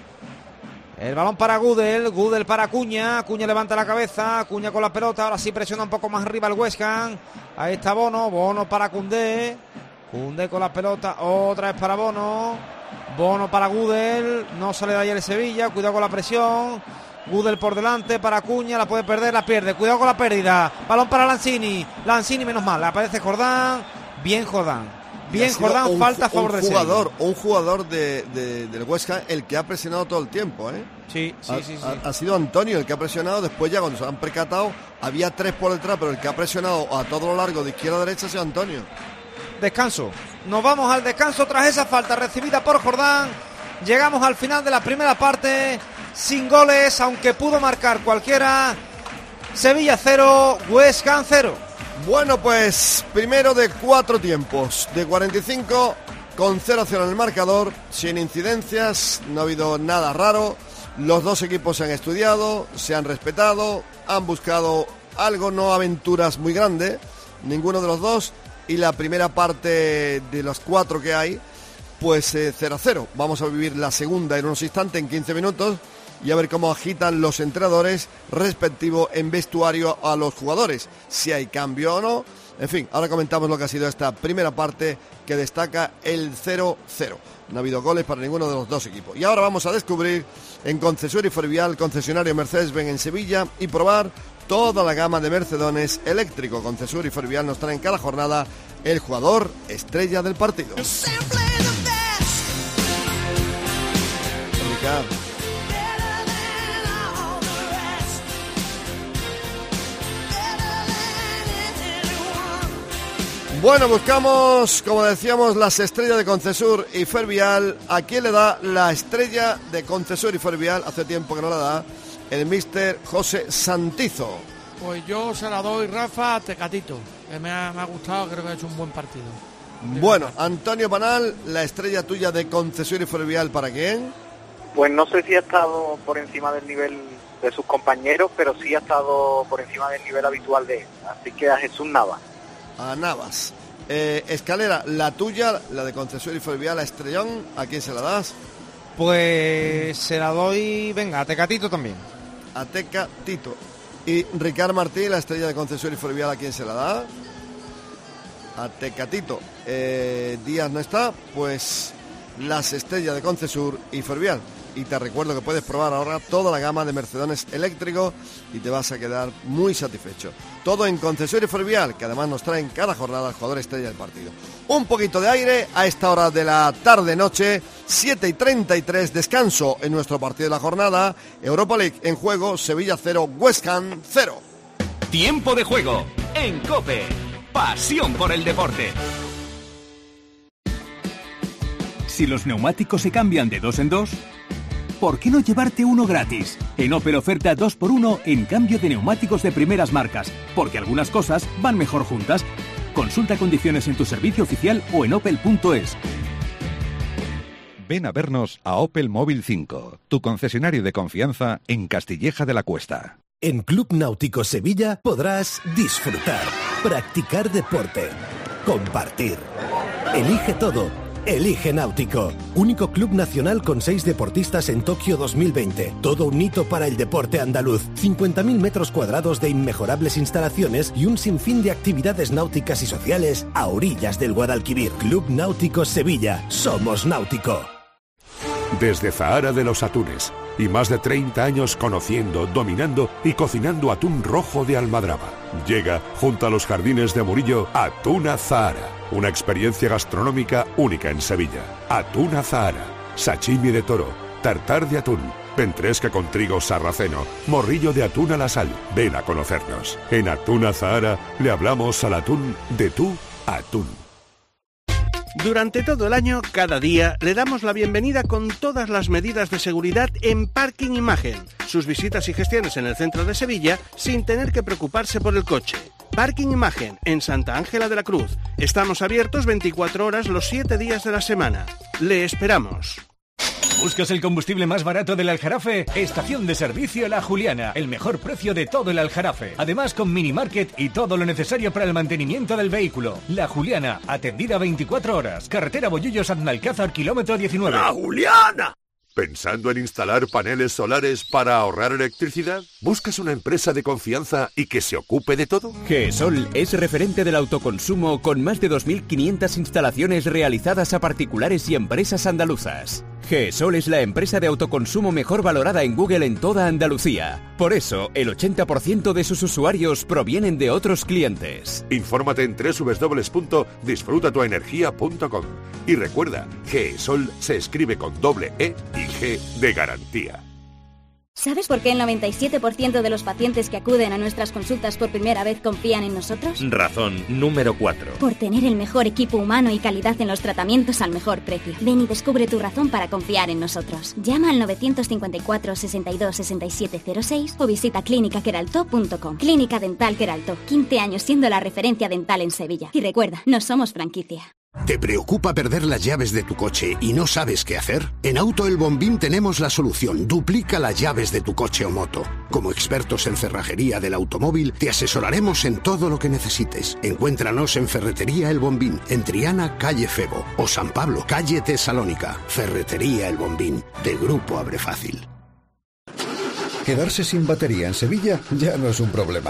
El balón para Gudel para Acuña. Acuña levanta la cabeza, Acuña con la pelota. Ahora sí presiona un poco más arriba el West Ham. Ahí está Bono para Koundé. Koundé con la pelota, otra vez para Bono para Gudel. No sale de ahí el Sevilla, cuidado con la presión. Gudel por delante para Acuña, la puede perder, la pierde. Cuidado con la pérdida. Balón para Lanzini, menos mal, aparece Jordán. Bien Jordán, falta a favor del Sevilla. Un jugador del West Ham, el que ha presionado todo el tiempo, ¿eh? Sí. Ha sido Antonio el que ha presionado. Después ya cuando se han percatado, había 3 por detrás, pero el que ha presionado a todo lo largo de izquierda a derecha ha sido Antonio. Descanso. Nos vamos al descanso tras esa falta recibida por Jordán. Llegamos al final de la primera parte sin goles, aunque pudo marcar cualquiera. Sevilla 0, West Ham 0. Bueno, pues primero de 4 tiempos, de 45, con 0-0 en el marcador, sin incidencias, no ha habido nada raro. Los dos equipos se han estudiado, se han respetado, han buscado algo, no aventuras muy grandes, ninguno de los dos. Y la primera parte de los 4 que hay, pues 0-0. Vamos a vivir la segunda en unos instantes, en 15 minutos, y a ver cómo agitan los entrenadores respectivo en vestuario a los jugadores, si hay cambio o no. En fin, ahora comentamos lo que ha sido esta primera parte, que destaca el 0-0. No ha habido goles para ninguno de los dos equipos. Y ahora vamos a descubrir en Concesionario Fervial, concesionario Mercedes-Benz en Sevilla, y probar toda la gama de Mercedones eléctrico. Concesionario Fervial nos trae en cada jornada el jugador estrella del partido. Bueno, buscamos, como decíamos, las estrellas de Concesur y Fervial. ¿A quién le da la estrella de Concesur y Fervial? Hace tiempo que no la da el míster José Santizo. Pues yo se la doy, Rafa, a Tecatito, que me ha gustado, creo que ha hecho un buen partido. Bueno, Antonio Panal, la estrella tuya de Concesur y Fervial, ¿para quién? Pues no sé si ha estado por encima del nivel de sus compañeros, pero sí ha estado por encima del nivel habitual de él. Así que a Jesús Navas. A Navas. Escalera, la tuya, la de Concesur y Fervial, la estrellón, ¿a quién se la das? Pues se la doy, venga, a Tecatito también. A Tecatito. Y Ricard Martí, la estrella de Concesur y Fervial, ¿a quién se la da? A Tecatito. Díaz no está, pues las estrellas de Concesur y Fervial. Y te recuerdo que puedes probar ahora toda la gama de Mercedones eléctricos y te vas a quedar muy satisfecho. Todo en Concesur y Fervial, que además nos traen cada jornada el jugador estrella del partido. Un poquito de aire a esta hora de la tarde-noche, 7:33, descanso en nuestro partido de la jornada. Europa League en juego, Sevilla 0, West Ham 0. Tiempo de juego en COPE. Pasión por el deporte. Si los neumáticos se cambian de 2 en 2, ¿por qué no llevarte uno gratis? En Opel oferta 2x1 en cambio de neumáticos de primeras marcas, porque algunas cosas van mejor juntas. Consulta condiciones en tu servicio oficial o en opel.es. Ven a vernos a Opel Móvil 5, tu concesionario de confianza en Castilleja de la Cuesta. En Club Náutico Sevilla podrás disfrutar, practicar deporte, compartir. Elige todo. Elige Náutico, único club nacional con 6 deportistas en Tokio 2020. Todo un hito para el deporte andaluz. 50.000 metros cuadrados de inmejorables instalaciones y un sinfín de actividades náuticas y sociales a orillas del Guadalquivir. Club Náutico Sevilla. Somos Náutico. Desde Zahara de los Atunes y más de 30 años conociendo, dominando y cocinando atún rojo de Almadraba. Llega, junto a los jardines de Murillo, Atuna Zahara. Una experiencia gastronómica única en Sevilla. Atuna Zahara, sashimi de toro, tartar de atún, ventresca con trigo sarraceno, morrillo de atún a la sal. Ven a conocernos. En Atuna Zahara le hablamos al atún de tú a atún. Durante todo el año, cada día, le damos la bienvenida con todas las medidas de seguridad en Parking Imagen. Sus visitas y gestiones en el centro de Sevilla sin tener que preocuparse por el coche. Parking Imagen, en Santa Ángela de la Cruz. Estamos abiertos 24 horas los 7 días de la semana. Le esperamos. ¿Buscas el combustible más barato del Aljarafe? Estación de servicio La Juliana, el mejor precio de todo el Aljarafe. Además con mini market y todo lo necesario para el mantenimiento del vehículo. La Juliana, atendida 24 horas. Carretera Bollullos-Aznalcázar, kilómetro 19. ¡La Juliana! ¿Pensando en instalar paneles solares para ahorrar electricidad? ¿Buscas una empresa de confianza y que se ocupe de todo? GESOL es referente del autoconsumo con más de 2.500 instalaciones realizadas a particulares y empresas andaluzas. GESOL es la empresa de autoconsumo mejor valorada en Google en toda Andalucía. Por eso, el 80% de sus usuarios provienen de otros clientes. Infórmate en www.disfrutatuenergia.com. Y recuerda, GESOL se escribe con doble E y G de garantía. ¿Sabes por qué el 97% de los pacientes que acuden a nuestras consultas por primera vez confían en nosotros? Razón número 4. Por tener el mejor equipo humano y calidad en los tratamientos al mejor precio. Ven y descubre tu razón para confiar en nosotros. Llama al 954 62 67 06 o visita clínicaqueraltó.com. Clínica Dental Queraltó, 15 años siendo la referencia dental en Sevilla. Y recuerda, no somos franquicia. ¿Te preocupa perder las llaves de tu coche y no sabes qué hacer? En Auto El Bombín tenemos la solución. Duplica las llaves de tu coche o moto. Como expertos en cerrajería del automóvil, te asesoraremos en todo lo que necesites. Encuéntranos en Ferretería El Bombín, en Triana, calle Febo, o San Pablo, calle Tesalónica. Ferretería El Bombín, de Grupo Abre Fácil. Quedarse sin batería en Sevilla ya no es un problema.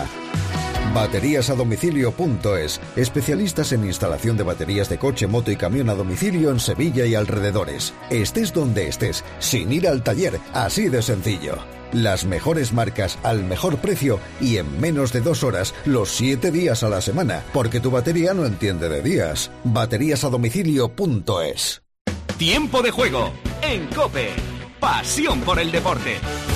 Bateríasadomicilio.es, especialistas en instalación de baterías de coche, moto y camión a domicilio en Sevilla y alrededores. Estés donde estés, sin ir al taller, así de sencillo. Las mejores marcas al mejor precio y en menos de 2 horas, los 7 días a la semana, porque tu batería no entiende de días. Bateríasadomicilio.es. Tiempo de juego en COPE. Pasión por el deporte.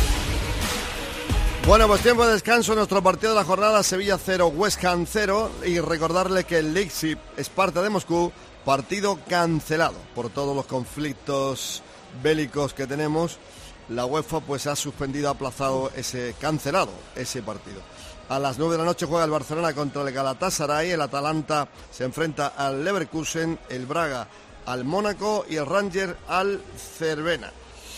Bueno, pues tiempo de descanso, nuestro partido de la jornada, Sevilla 0, West Ham 0, y recordarle que el Leipzig Esparta de Moscú, partido cancelado por todos los conflictos bélicos que tenemos. La UEFA pues ha suspendido, ha aplazado cancelado ese partido. A las 9 de la noche juega el Barcelona contra el Galatasaray, el Atalanta se enfrenta al Leverkusen, el Braga al Mónaco y el Rangers al Cervena.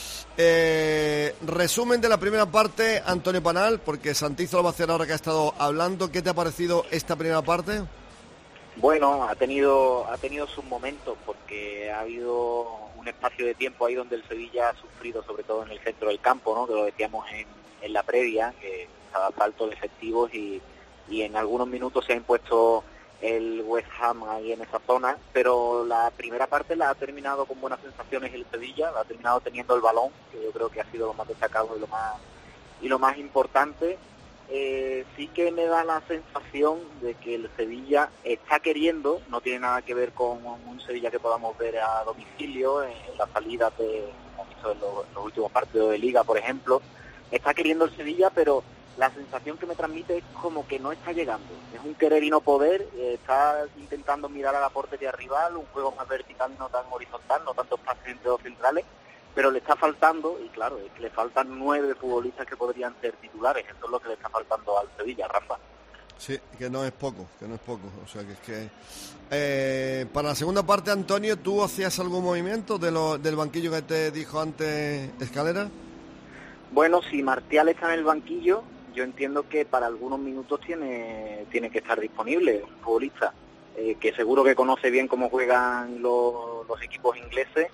Resumen de la primera parte, Antonio Panal, porque Santizo lo va a hacer ahora que ha estado hablando. ¿Qué te ha parecido esta primera parte? Bueno, ha tenido sus momentos, porque ha habido un espacio de tiempo ahí donde el Sevilla ha sufrido, sobre todo en el centro del campo, ¿no? Que lo decíamos en la previa, que estaba falto de efectivos y en algunos minutos se ha impuesto el West Ham ahí en esa zona, pero la primera parte la ha terminado con buenas sensaciones el Sevilla, la ha terminado teniendo el balón, que yo creo que ha sido lo más destacado y lo más importante. Sí que me da la sensación de que el Sevilla está queriendo, no tiene nada que ver con un Sevilla que podamos ver a domicilio, en las salidas hemos visto en los últimos partidos de Liga, por ejemplo. Está queriendo el Sevilla, pero la sensación que me transmite es como que no está llegando. Es un querer y no poder, está intentando mirar a la portería rival, un juego más vertical, no tan horizontal, no tantos pases entre dos centrales, pero le está faltando, y claro, es que le faltan 9 futbolistas que podrían ser titulares. Eso es lo que le está faltando al Sevilla, Rafa. Sí, que no es poco, o sea que es que... para la segunda parte, Antonio, ¿tú hacías algún movimiento del banquillo que te dijo antes Escalera? Bueno, si Martial está en el banquillo, yo entiendo que para algunos minutos tiene que estar disponible un futbolista que seguro que conoce bien cómo juegan los equipos ingleses,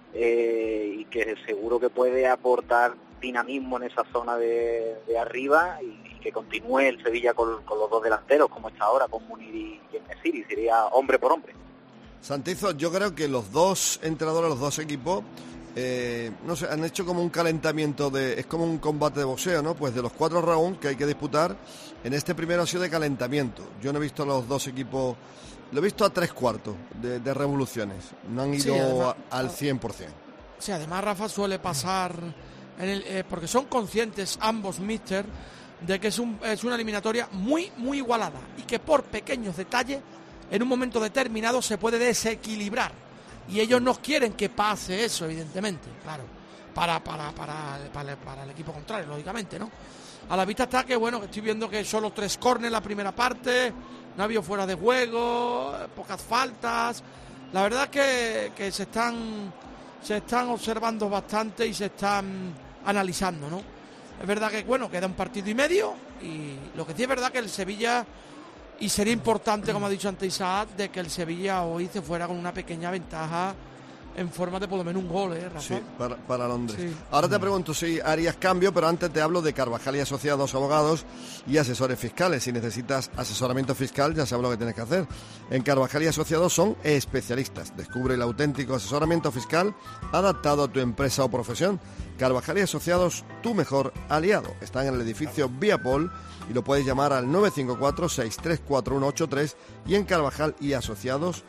y que seguro que puede aportar dinamismo en esa zona de arriba y que continúe el Sevilla con los dos delanteros como está ahora, con Munir y En-Nesyri, sería hombre por hombre. Santizo, yo creo que los dos entrenadores, los dos equipos, no sé, han hecho como un calentamiento es como un combate de boxeo, ¿no? Pues de los 4 rounds que hay que disputar, en este primero ha sido de calentamiento. Yo no he visto a los dos equipos, lo he visto a 3/4 de revoluciones, no han ido además, al 100%. Sí, además Rafa suele pasar, porque son conscientes ambos, míster, de que es una eliminatoria muy, muy igualada y que por pequeños detalles, en un momento determinado se puede desequilibrar Y ellos no quieren que pase eso, evidentemente, claro, para el equipo contrario, lógicamente, ¿no? A la vista está que, bueno, que estoy viendo que solo 3 córneres la primera parte, no ha habido fuera de juego, pocas faltas. La verdad que se están observando bastante y se están analizando, ¿no? Es verdad que, bueno, queda un partido y medio, y lo que sí es verdad que el Sevilla, y sería importante, como ha dicho antes Isaac, de que el Sevilla hoy se fuera con una pequeña ventaja en forma de por lo menos un gol, Rafa. Sí, para Londres. Sí. Ahora te pregunto si harías cambio, pero antes te hablo de Carvajal y Asociados, abogados y asesores fiscales. Si necesitas asesoramiento fiscal, ya sabes lo que tienes que hacer. En Carvajal y Asociados son especialistas. Descubre el auténtico asesoramiento fiscal adaptado a tu empresa o profesión. Carvajal y Asociados, tu mejor aliado. Están en el edificio Viapol y lo puedes llamar al 954-634183 y en carvajalyasociados.com.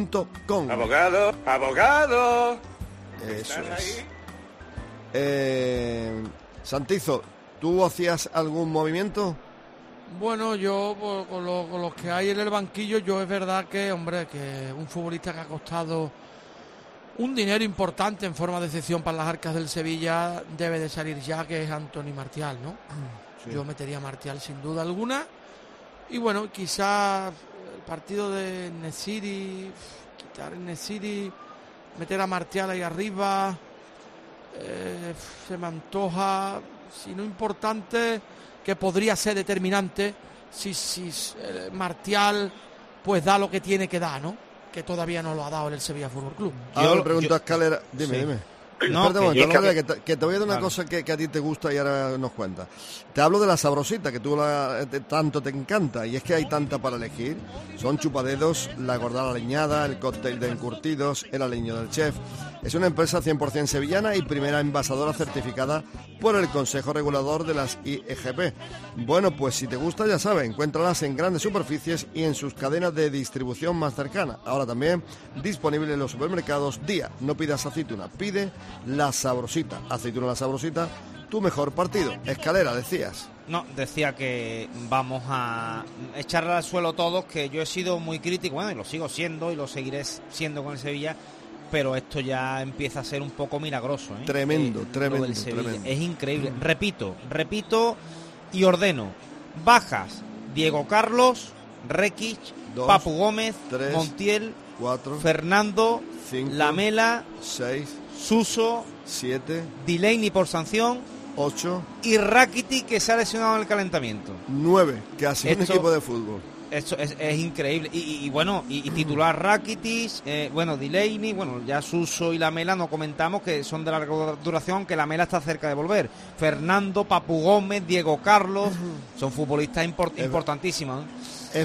Abogado. Eso es. Santizo, ¿tú hacías algún movimiento? Bueno, yo con los que hay en el banquillo, yo es verdad que, hombre, que un futbolista que ha costado un dinero importante en forma de excepción para las arcas del Sevilla debe de salir ya, que es Anthony Martial, ¿no? Sí. Yo metería a Martial sin duda alguna. Y bueno, quizás el partido de Nesiri, quitar Nesiri, meter a Martial ahí arriba, se me antoja, si no importante, que podría ser determinante si Martial pues da lo que tiene que dar, ¿no? Que todavía no lo ha dado el Sevilla Fútbol Club. Ahora le pregunto a Escalera, dime. No, que te voy a dar una cosa que a ti te gusta y ahora nos cuentas. Te hablo de la sabrosita, que tú tanto te encanta, y es que hay tanta para elegir. Son chupadedos, la gordada aliñada, el cóctel de encurtidos, el aliño del chef. Es una empresa 100% sevillana y primera envasadora certificada por el Consejo Regulador de las IEGP. Bueno, pues si te gusta, ya sabes, encuéntralas en grandes superficies y en sus cadenas de distribución más cercana. Ahora también disponible en los supermercados Día. No pidas aceituna, pide la sabrosita. Aceituna La Sabrosita, tu mejor partido. Escalera, decías. No, decía que vamos a echarle al suelo todos, que yo he sido muy crítico, bueno, y lo sigo siendo y lo seguiré siendo con el Sevilla, pero esto ya empieza a ser un poco milagroso, ¿eh? Tremendo. Es increíble. Repito y ordeno. Bajas: Diego Carlos, Rekic, 2, Papu Gómez, 3, Montiel, 4, Fernando, 5, Lamela, 6, Suso, 7, Delaney por sanción, 8 y Rakitic, que se ha lesionado en el calentamiento. 9, casi un equipo de fútbol. Esto es increíble. Y bueno, y titular Rakitic, Delaney, ya Suso y Lamela no comentamos, que son de larga duración, que Lamela está cerca de volver. Fernando, Papu Gómez, Diego Carlos, son futbolistas importantísimos, ¿eh? Es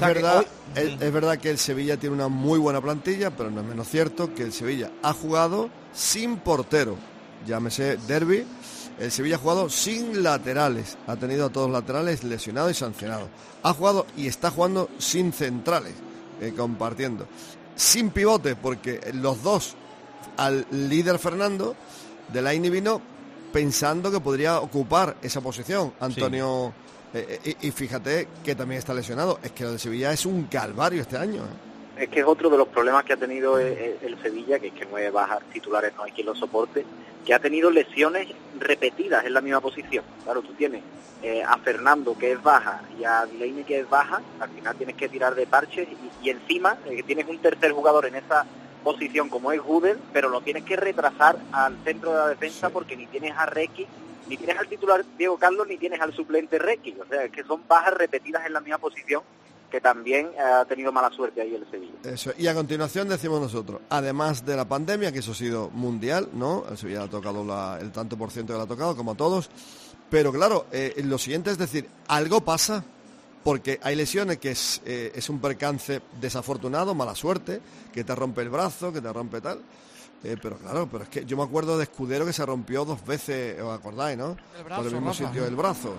verdad que el Sevilla tiene una muy buena plantilla, pero no es menos cierto que el Sevilla ha jugado sin portero, llámese Derby. El Sevilla ha jugado sin laterales, ha tenido a todos los laterales lesionados y sancionados. Ha jugado y está jugando sin centrales, compartiendo. Sin pivote, porque los dos, al líder Fernando, Delaney vino pensando que podría ocupar esa posición. Antonio, sí. Y fíjate que también está lesionado. Es que lo de Sevilla es un calvario este año, Es que es otro de los problemas que ha tenido el Sevilla, que es que 9 bajas titulares no hay quien lo soporte, que ha tenido lesiones repetidas en la misma posición. Claro, tú tienes a Fernando, que es baja, y a Delaney, que es baja, al final tienes que tirar de parches, y encima tienes un tercer jugador en esa posición como es Gudel, pero lo tienes que retrasar al centro de la defensa, porque ni tienes a Rekic, ni tienes al titular Diego Carlos, ni tienes al suplente Rekic. O sea, que son bajas repetidas en la misma posición, que también ha tenido mala suerte ahí el Sevilla. Eso. Y a continuación decimos nosotros, además de la pandemia, que eso ha sido mundial, ¿no? El Sevilla ha tocado el tanto por ciento que le ha tocado, como a todos. Pero claro, lo siguiente es decir, algo pasa, porque hay lesiones que es un percance desafortunado, mala suerte, que te rompe el brazo, que te rompe tal. Pero claro, pero es que yo me acuerdo de Escudero, que se rompió 2 veces, ¿os acordáis, no? El brazo, por el mismo sitio del brazo.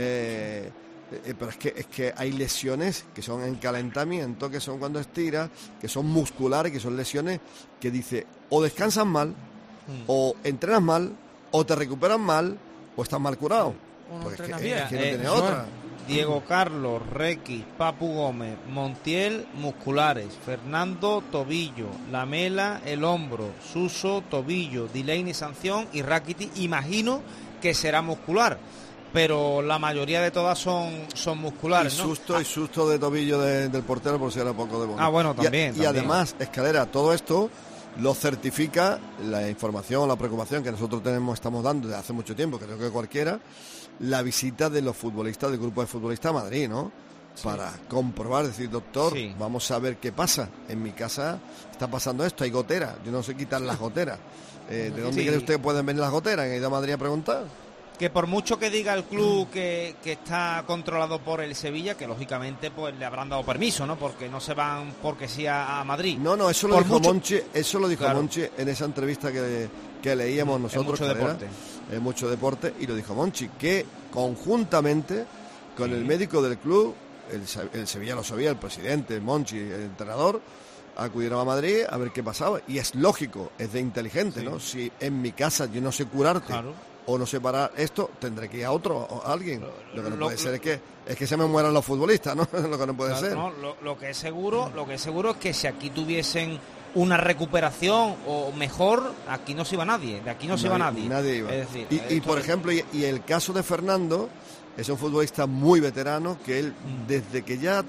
Pero es que hay lesiones que son en calentamiento, que son cuando estiras, que son musculares, que son lesiones que dice, o descansas mal, o entrenas mal, o te recuperas mal, o estás mal curado. O no Porque entrenas es bien. que no tiene otra. Diego Carlos, Requi, Papu Gómez, Montiel, musculares, Fernando, tobillo, Lamela, el hombro, Suso, tobillo, Delaney, sanción y Rakitic, imagino que será muscular, pero la mayoría de todas son musculares, ¿no? Y susto de tobillo del portero por si era poco de bono. Bueno, también. Y además, Escalera, todo esto lo certifica la información, la preocupación que nosotros estamos dando desde hace mucho tiempo, creo que cualquiera, la visita de los futbolistas del grupo de futbolistas a Madrid, ¿no? Sí. Para comprobar, decir, doctor, vamos a ver qué pasa. En mi casa está pasando esto, hay goteras, yo no sé quitar las goteras. ¿De dónde cree usted que pueden venir las goteras? ¿Han ido a Madrid a preguntar? Que por mucho que diga el club que está controlado por el Sevilla, que lógicamente pues le habrán dado permiso, ¿no? Porque no se van porque sí a Madrid. No, eso lo dijo Monchi, Monchi en esa entrevista que leíamos nosotros. Es mucho deporte, y lo dijo Monchi, que conjuntamente con el médico del club, el Sevilla lo sabía, el presidente, Monchi, el entrenador, acudieron a Madrid a ver qué pasaba. Y es lógico, es de inteligente, ¿no? Si en mi casa yo no sé curarte, o no sé parar esto, tendré que ir a a alguien. Lo que no puede ser es que se me mueran los futbolistas, ¿no? Lo que no puede ser. No, lo que es seguro es que si aquí tuviesen una recuperación o mejor, aquí no se iba nadie, de aquí no se iba nadie. Nadie iba. Es decir, y por ejemplo, y el caso de Fernando, es un futbolista muy veterano que él, desde que ya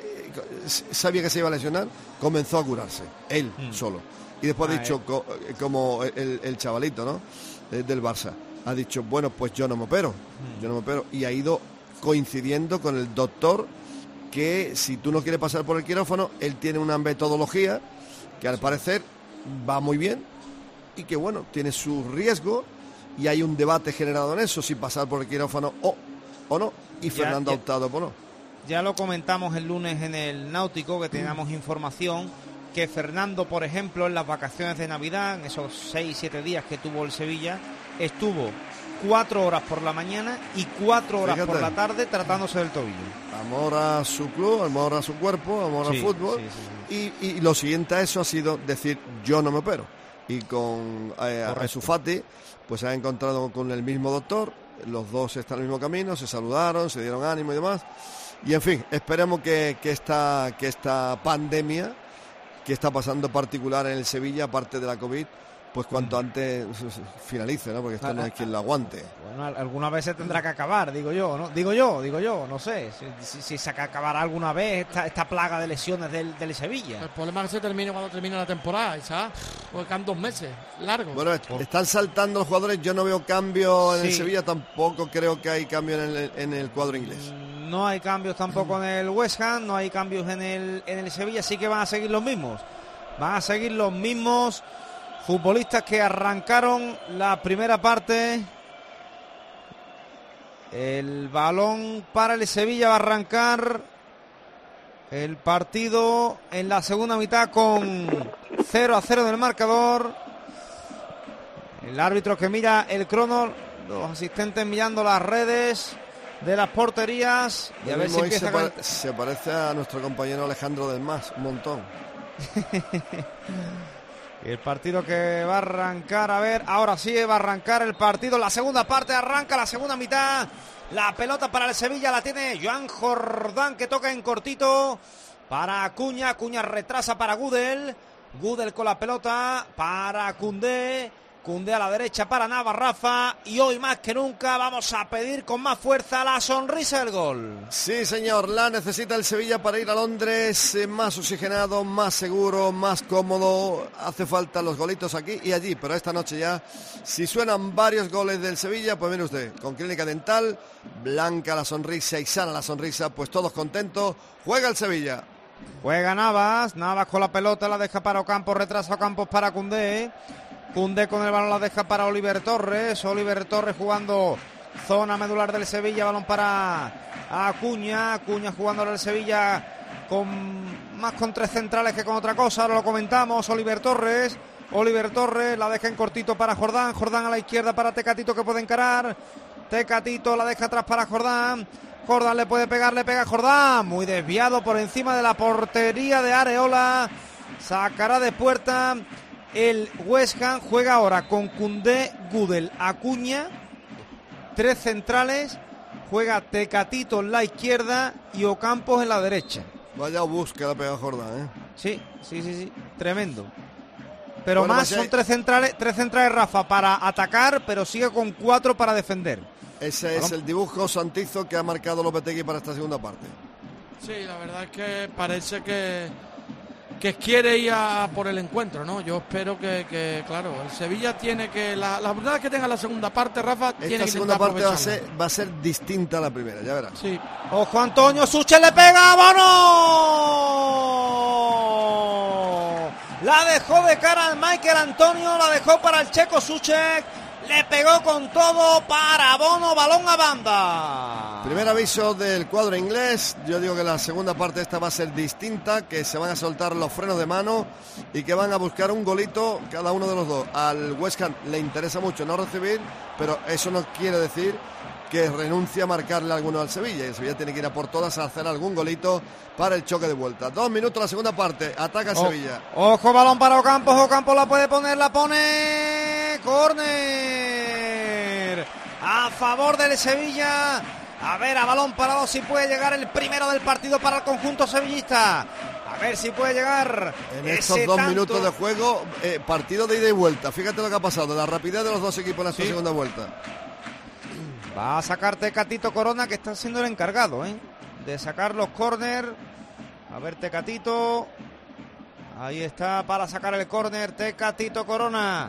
sabía que se iba a lesionar, comenzó a curarse, él solo. Y después ha dicho, como el chavalito, ¿no? Del Barça, ha dicho, bueno, pues yo no me opero, y ha ido coincidiendo con el doctor, que si tú no quieres pasar por el quirófano, él tiene una metodología que al parecer va muy bien y que bueno, tiene su riesgo, y hay un debate generado en eso, si pasar por el quirófano o no, y Fernando ha optado por no. Ya lo comentamos el lunes en el Náutico, que teníamos información que Fernando, por ejemplo, en las vacaciones de Navidad, en esos 6-7 días que tuvo el Sevilla, estuvo 4 horas por la mañana y 4 horas por la tarde tratándose del tobillo. Amor a su club, amor a su cuerpo, amor al fútbol. Y lo siguiente a eso ha sido decir, yo no me opero. Y con Ansu Fati, pues se ha encontrado con el mismo doctor, los dos están en el mismo camino, se saludaron, se dieron ánimo y demás. Y en fin, esperemos que esta pandemia que está pasando particular en el Sevilla, aparte de la COVID, pues cuanto antes finalice, ¿no? Porque esto no es quien lo aguante. Bueno, alguna vez se tendrá que acabar, digo yo, no sé, si se acabará alguna vez esta plaga de lesiones del Sevilla. El problema es que se termine cuando termine la temporada, ¿sabes? Porque quedan 2 meses, largos. Bueno, están saltando los jugadores, yo no veo cambio en el Sevilla, tampoco creo que hay cambio en el cuadro inglés. No hay cambios tampoco en el West Ham, no hay cambios en el Sevilla, sí que van a seguir los mismos. Van a seguir los mismos futbolistas que arrancaron la primera parte. El balón para el Sevilla, va a arrancar el partido en la segunda mitad con 0-0 en el marcador. El árbitro que mira el crono, los asistentes mirando las redes de las porterías, y a ver si empieza se parece a nuestro compañero Alejandro del Mas un montón. El partido que va a arrancar, a ver, ahora sí va a arrancar el partido, la segunda parte, arranca la segunda mitad, la pelota para el Sevilla la tiene Joan Jordán, que toca en cortito para Acuña, Acuña retrasa para Gudel con la pelota para Koundé a la derecha para Navarraza, y hoy más que nunca vamos a pedir con más fuerza la sonrisa del gol. Sí, señor, la necesita el Sevilla para ir a Londres más oxigenado, más seguro, más cómodo. Hace falta los golitos aquí y allí, pero esta noche ya, si suenan varios goles del Sevilla, pues mire usted, con Clínica Dental, blanca la sonrisa y sana la sonrisa, pues todos contentos. Juega el Sevilla. Juega Navas con la pelota, la deja para Ocampos, retrasa Ocampos para Koundé con el balón, la deja para Oliver Torres jugando zona medular del Sevilla, balón para Acuña jugando al Sevilla más con 3 centrales que con otra cosa, ahora lo comentamos. Oliver Torres la deja en cortito para Jordán a la izquierda para Tecatito, que puede encarar, Tecatito la deja atrás para Jordán le puede pegar, le pega Jordán, muy desviado por encima de la portería de Areola, sacará de puerta. El West Ham juega ahora con Koundé, Gudel, Acuña, 3 centrales, juega Tecatito en la izquierda y Ocampos en la derecha. Vaya bus que le ha pegado Jordán, Sí, tremendo. Pero bueno, más son tres centrales, Rafa, para atacar, pero sigue con 4 para defender. Ese es el dibujo, Santizo, que ha marcado Lopetegui para esta segunda parte. Sí, la verdad es que parece que quiere ir a por el encuentro, ¿no? Yo espero que claro, el Sevilla tiene que... La verdad es que tenga la segunda parte, Rafa, tiene que... Esta segunda parte va a ser distinta a la primera, ya verás. Sí. Ojo, Antonio, Suche le pega a Bono. La dejó de cara al Michael Antonio, la dejó para el checo Suchek. Le pegó con todo para Bono, balón a banda. Primer aviso del cuadro inglés. Yo digo que la segunda parte esta va a ser distinta, que se van a soltar los frenos de mano y que van a buscar un golito cada uno de los dos. Al West Ham le interesa mucho no recibir, pero eso no quiere decir que renuncie a marcarle alguno al Sevilla. Y el Sevilla tiene que ir a por todas a hacer algún golito para el choque de vuelta. 2 minutos la segunda parte, ataca el Sevilla. Ojo, balón para Ocampos la puede poner, la pone. Córner a favor del Sevilla. A ver, a balón parado si puede llegar el primero del partido para el conjunto sevillista. A ver si puede llegar en estos 2 minutos de juego, partido de ida y vuelta. Fíjate lo que ha pasado, la rapidez de los dos equipos en esta segunda vuelta. Va a sacar Tecatito Corona, que está siendo el encargado de sacar los córner. A ver, Tecatito. Ahí está para sacar el córner Tecatito Corona.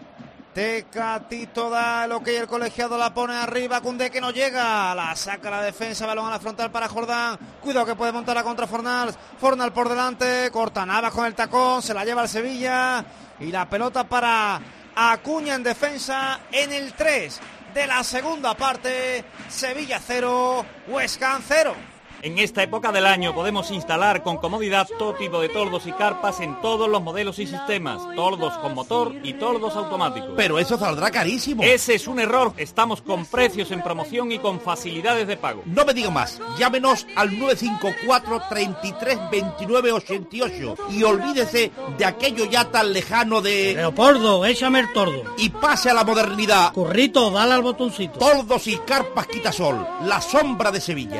Tecatito da el ok, el colegiado la pone arriba, Koundé que no llega, la saca la defensa, balón a la frontal para Jordán, cuidado que puede montar la contra Fornals por delante, corta Navas con el tacón, se la lleva al Sevilla y la pelota para Acuña en defensa en el 3 de la segunda parte. Sevilla 0, West Ham 0. En esta época del año podemos instalar con comodidad todo tipo de toldos y carpas en todos los modelos y sistemas, toldos con motor y toldos automáticos. Pero eso saldrá carísimo. Ese es un error, estamos con precios en promoción y con facilidades de pago. No me diga más, llámenos al 954 33 29 88 y olvídese de aquello ya tan lejano de... Leopoldo, échame el tordo. Y pase a la modernidad. Currito, dale al botoncito. Toldos y carpas Quitasol, la sombra de Sevilla.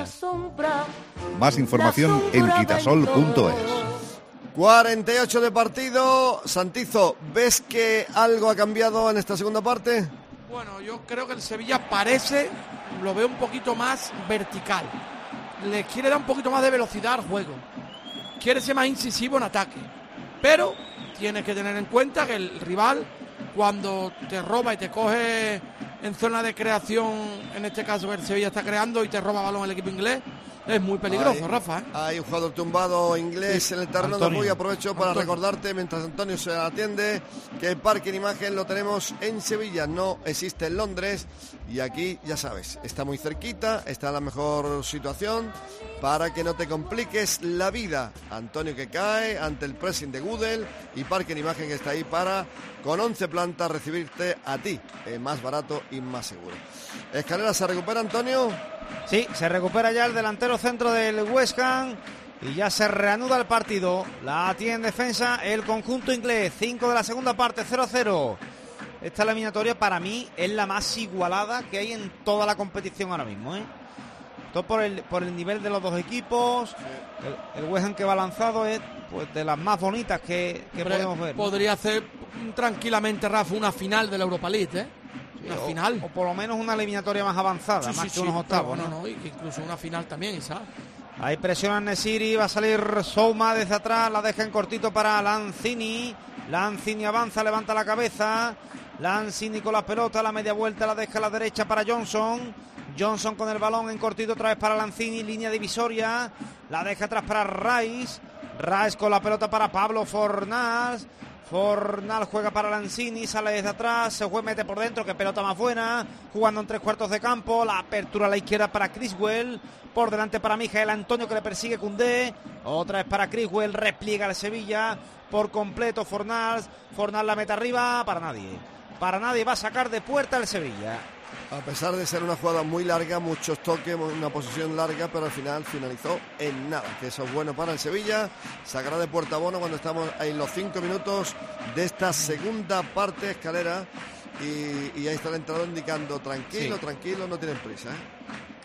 Más información en quitasol.es. 48 de partido. Santizo, ¿ves que algo ha cambiado en esta segunda parte? Bueno, yo creo que el Sevilla lo veo un poquito más vertical. Le quiere dar un poquito más de velocidad al juego. Quiere ser más incisivo en ataque. Pero tienes que tener en cuenta que el rival, cuando te roba y te coge en zona de creación, en este caso el Sevilla está creando y te roba balón el equipo inglés, es muy peligroso, Rafa. Hay un jugador tumbado inglés en el terreno de juego y aprovecho para recordarte, mientras Antonio se atiende, que el parking imagen lo tenemos en Sevilla, no existe en Londres, y aquí, ya sabes, está muy cerquita, está en la mejor situación para que no te compliques la vida. Antonio que cae ante el pressing de Gudel y parking imagen que está ahí para, con 11 plantas, recibirte a ti, más barato y más seguro. Escalera, ¿se recupera, Antonio? Sí, se recupera ya el delantero centro del West Ham y ya se reanuda el partido. La tiene en defensa el conjunto inglés. 5 de la segunda parte, 0-0. Esta eliminatoria para mí es la más igualada que hay en toda la competición ahora mismo, Todo por el nivel de los dos equipos. El West Ham que va lanzado es pues de las más bonitas que podemos ver. Podría hacer tranquilamente, Rafa, una final de la Europa League, Una final. O por lo menos una eliminatoria más avanzada, más que unos octavos, ¿no? Y que incluso una final también, Isa. Ahí presiona Nesiri, va a salir Souma desde atrás, la deja en cortito para Lanzini. Lanzini avanza, levanta la cabeza. Lanzini con la pelota, la media vuelta la deja a la derecha para Johnson. Johnson con el balón en cortito otra vez para Lanzini, línea divisoria. La deja atrás para Rice. Rice con la pelota para Pablo Fornals. Fornal juega para Lanzini, sale desde atrás, se juega, mete por dentro, que pelota más buena, jugando en 3/4 de campo, la apertura a la izquierda para Criswell, por delante para Mijael Antonio que le persigue Koundé, otra vez para Criswell, repliega el Sevilla por completo Fornal la mete arriba, para nadie, va a sacar de puerta el Sevilla. A pesar de ser una jugada muy larga, muchos toques, una posición larga, pero al final finalizó en nada, que eso es bueno para el Sevilla. Sacará de puerta Bono cuando estamos en los 5 minutos de esta segunda parte, Escalera, y ahí está el entrenador indicando tranquilo, no tienen prisa.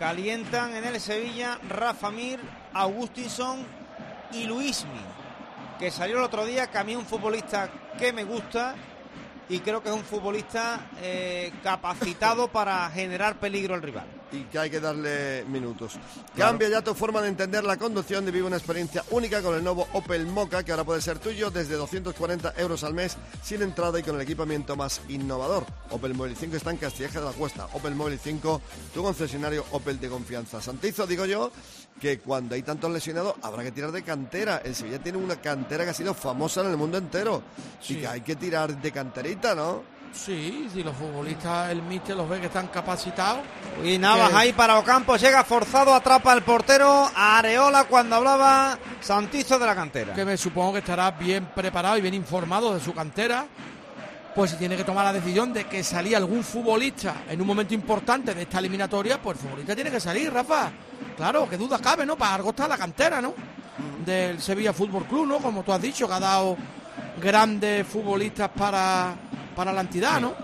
Calientan en el Sevilla Rafa Mir, Augustinson y Luismi, que salió el otro día, que a mí es un futbolista que me gusta y creo que es un futbolista capacitado para generar peligro al rival. Y que hay que darle minutos. Claro. Cambia ya tu forma de entender la conducción y vive una experiencia única con el nuevo Opel Mokka, que ahora puede ser tuyo desde 240 euros al mes, sin entrada y con el equipamiento más innovador. Opel Móvil 5 está en Castilleja de la Cuesta. Opel Móvil 5, tu concesionario Opel de confianza. Santizo, digo yo, que cuando hay tantos lesionados habrá que tirar de cantera. El Sevilla tiene una cantera que ha sido famosa en el mundo entero. Sí. Y que hay que tirar de canterita, ¿no? Sí, si los futbolistas, el míster los ve que están capacitados. Y Navas ahí para Ocampo, llega forzado, atrapa el portero a Areola cuando hablaba Santizo de la cantera. Que me supongo que estará bien preparado y bien informado de su cantera. Pues si tiene que tomar la decisión de que salía algún futbolista en un momento importante de esta eliminatoria, pues el futbolista tiene que salir, Rafa. Claro, qué duda cabe, ¿no? Para algo está la cantera, ¿no? Del Sevilla Fútbol Club, ¿no? Como tú has dicho, que ha dado grandes futbolistas para la entidad, ¿no?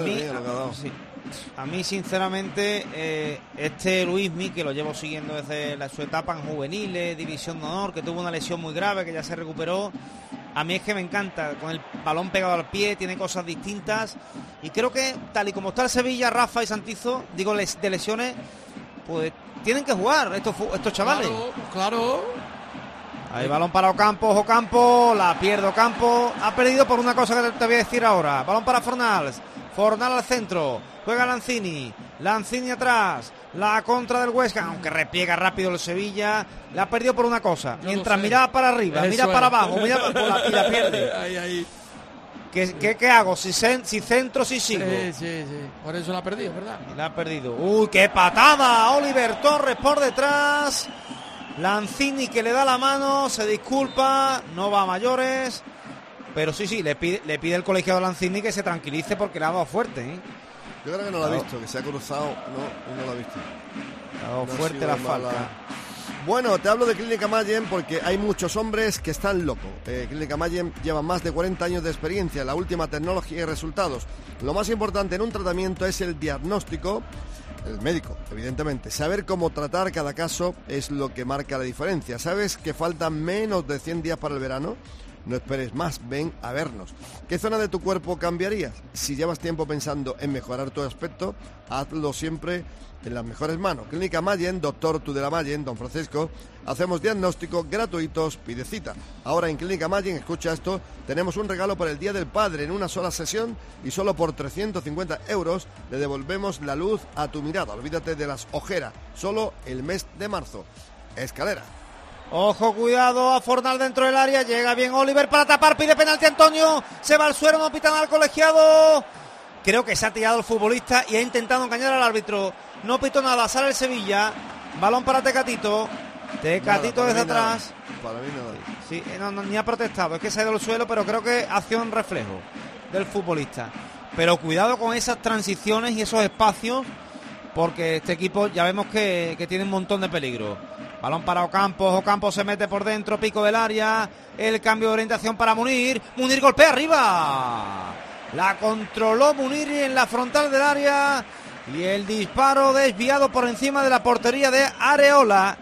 A mí sinceramente, este Luismi, que lo llevo siguiendo desde su etapa en juveniles, división de honor, que tuvo una lesión muy grave, que ya se recuperó, a mí es que me encanta, con el balón pegado al pie, tiene cosas distintas, y creo que tal y como está el Sevilla, Rafa y Santizo, digo, de lesiones, pues tienen que jugar estos chavales. Claro. Ahí balón para Ocampo, la pierde Ocampo, ha perdido por una cosa que te voy a decir ahora. Balón para Fornals al centro, juega Lanzini atrás, la contra del Huesca, aunque repliega rápido el Sevilla, la ha perdido por una cosa, mientras miraba para arriba, mira para abajo, y la pierde. Ahí. ¿Qué hago? Si centro, si sigo. Sí, por eso la ha perdido, ¿verdad? La ha perdido. Uy, qué patada, Oliver Torres por detrás. Lanzini que le da la mano, se disculpa, no va a mayores, pero sí, le pide el colegiado Lanzini que se tranquilice porque le ha dado fuerte, ¿eh? Yo creo que no lo ha visto, que se ha cruzado, no lo ha visto. Le ha dado fuerte la falta. Bueno, te hablo de Clínica Mayen porque hay muchos hombres que están locos. Clínica Mayen lleva más de 40 años de experiencia, la última tecnología y resultados. Lo más importante en un tratamiento es el diagnóstico. El médico, evidentemente. Saber cómo tratar cada caso es lo que marca la diferencia. ¿Sabes que faltan menos de 100 días para el verano? No esperes más, ven a vernos. ¿Qué zona de tu cuerpo cambiarías? Si llevas tiempo pensando en mejorar tu aspecto, hazlo siempre en las mejores manos. Clínica Mayen, Doctor Tudela Mayen, Don Francisco. Hacemos diagnósticos gratuitos, pide cita. Ahora en Clínica Mayen, escucha esto, tenemos un regalo para el Día del Padre en una sola sesión y solo por 350 euros le devolvemos la luz a tu mirada. Olvídate de las ojeras, solo el mes de marzo. Escalera. Ojo, cuidado, a Fornal dentro del área, llega bien Oliver para tapar, pide penalti Antonio, se va al suelo, no pitan al colegiado. Creo que se ha tirado el futbolista y ha intentado engañar al árbitro. No pitó nada, sale el Sevilla. Balón para Tecatito desde atrás. Para mí nada. Sí, ni ha protestado, es que se ha ido al suelo, pero creo que acción reflejo del futbolista. Pero cuidado con esas transiciones y esos espacios, porque este equipo ya vemos que tiene un montón de peligro. Balón para Ocampo se mete por dentro, pico del área, el cambio de orientación para Munir golpea arriba. La controló Munir en la frontal del área y el disparo desviado por encima de la portería de Areola.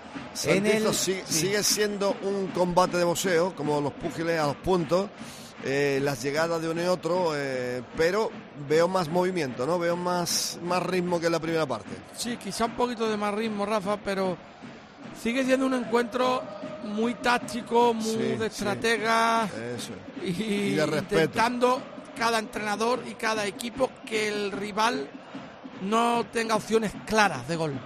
Sigue siendo un combate de boxeo, como los púgiles a los puntos, las llegadas de uno y otro, pero veo más movimiento, ¿no? Veo más ritmo que en la primera parte. Sí, quizá un poquito de más ritmo, Rafa, pero sigue siendo un encuentro muy táctico, muy de estratega, y de respeto. Intentando cada entrenador y cada equipo que el rival no tenga opciones claras de gol.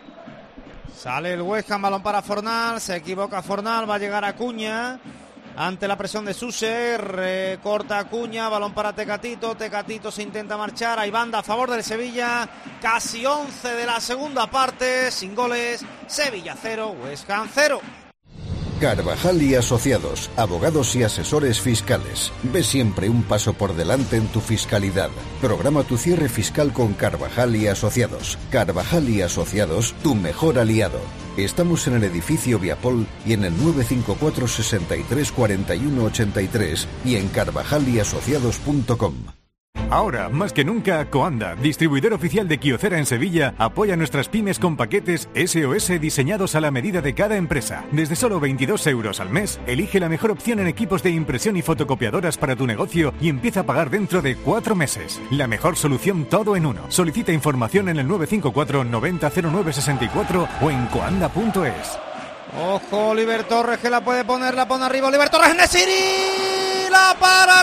Sale el Huesca, balón para Fornal, se equivoca Fornal, va a llegar Acuña ante la presión de Suse, recorta Acuña, balón para Tecatito se intenta marchar, hay banda a favor del Sevilla, casi 11 de la segunda parte, sin goles, Sevilla 0, Huesca 0. Carvajal y Asociados, abogados y asesores fiscales. Ve siempre un paso por delante en tu fiscalidad. Programa tu cierre fiscal con Carvajal y Asociados. Carvajal y Asociados, tu mejor aliado. Estamos en el edificio Viapol y en el 954 63 41 83 y en carvajalyasociados.com. Ahora, más que nunca, Coanda, distribuidor oficial de Kyocera en Sevilla, apoya a nuestras pymes con paquetes SOS diseñados a la medida de cada empresa. Desde solo 22 euros al mes, elige la mejor opción en equipos de impresión y fotocopiadoras para tu negocio y empieza a pagar dentro de 4 meses. La mejor solución todo en uno. Solicita información en el 954 90 09 64 o en coanda.es. Ojo, Oliver Torres que la puede poner, la pone arriba. Oliver Torres, Nesiri, la para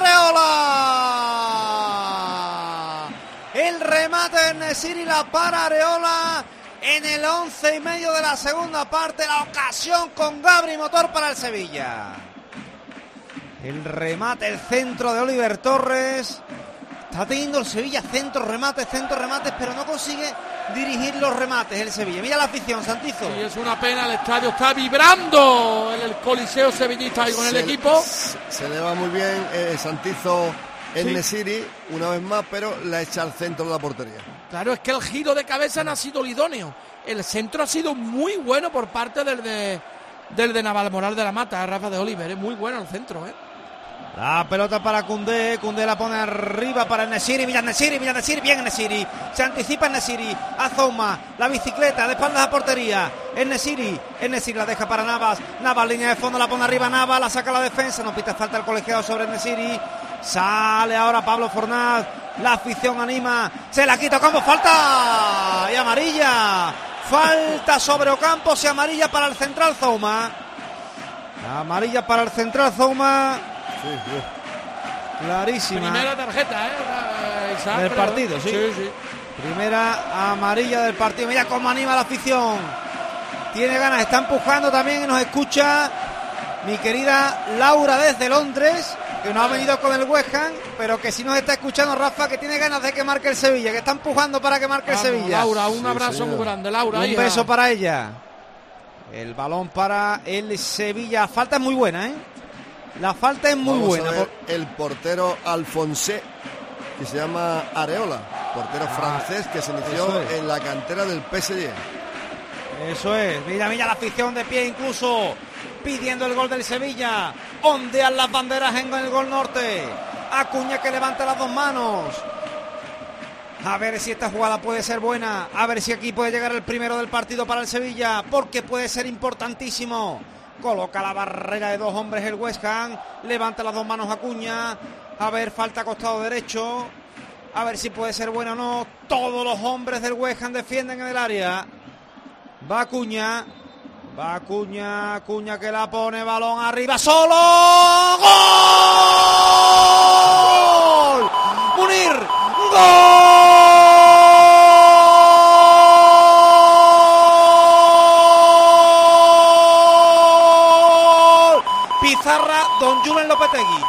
Areola. El remate de Nesiri, la para Areola en el 11:30 de la segunda parte. La ocasión con Gabri Motor para el Sevilla. El remate, el centro de Oliver Torres. Está teniendo el Sevilla centros, remates, pero no consigue dirigir los remates el Sevilla. Mira la afición, Santizo. Sí, es una pena, el estadio está vibrando en el Coliseo sevillista y con el equipo. Se le va muy bien Santizo en Nesiri, una vez más, pero la echa al centro de la portería. Claro, es que el giro de cabeza no ha sido el idóneo. El centro ha sido muy bueno por parte del de Navalmoral de la Mata, Rafa de Oliver. Es muy bueno el centro, La pelota para Koundé, Koundé la pone arriba para Nesiri, mira Nesiri, bien Nesiri, se anticipa Nesiri, a Zouma, la bicicleta de espaldas a portería, Nesiri la deja para Navas, línea de fondo, la pone arriba Navas, la saca la defensa, no pita falta el colegiado sobre Nesiri, sale ahora Pablo Fornaz, la afición anima, se la quita Ocampos, falta y amarilla, falta sobre Ocampos y amarilla para el central Zouma, Sí. Clarísima. Primera tarjeta, Isaac, del partido, sí. Primera amarilla del partido. Mira cómo anima la afición. Tiene ganas, está empujando también y nos escucha mi querida Laura desde Londres, que no ha venido con el West Ham, pero que sí nos está escuchando, Rafa, que tiene ganas de que marque el Sevilla, que está empujando para que marque el Sevilla. Laura, un abrazo muy grande, Laura. Un beso para ella. El balón para el Sevilla. Falta es muy buena, La falta es muy buena. El portero Alphonse, que se llama Areola, portero francés que se inició en la cantera del PSG. Eso es. Mira la afición de pie incluso pidiendo el gol del Sevilla. Ondean las banderas en el gol norte. Acuña que levanta las dos manos. A ver si esta jugada puede ser buena. A ver si aquí puede llegar el primero del partido para el Sevilla, porque puede ser importantísimo. Coloca la barrera de dos hombres el West Ham. Levanta las dos manos Acuña. A ver, falta costado derecho. A ver si puede ser buena o no. Todos los hombres del West Ham defienden en el área. Va Acuña. Acuña que la pone, balón arriba, solo. ¡Gol! Munir. ¡Gol! Pizarra, Don Julen Lopetegui.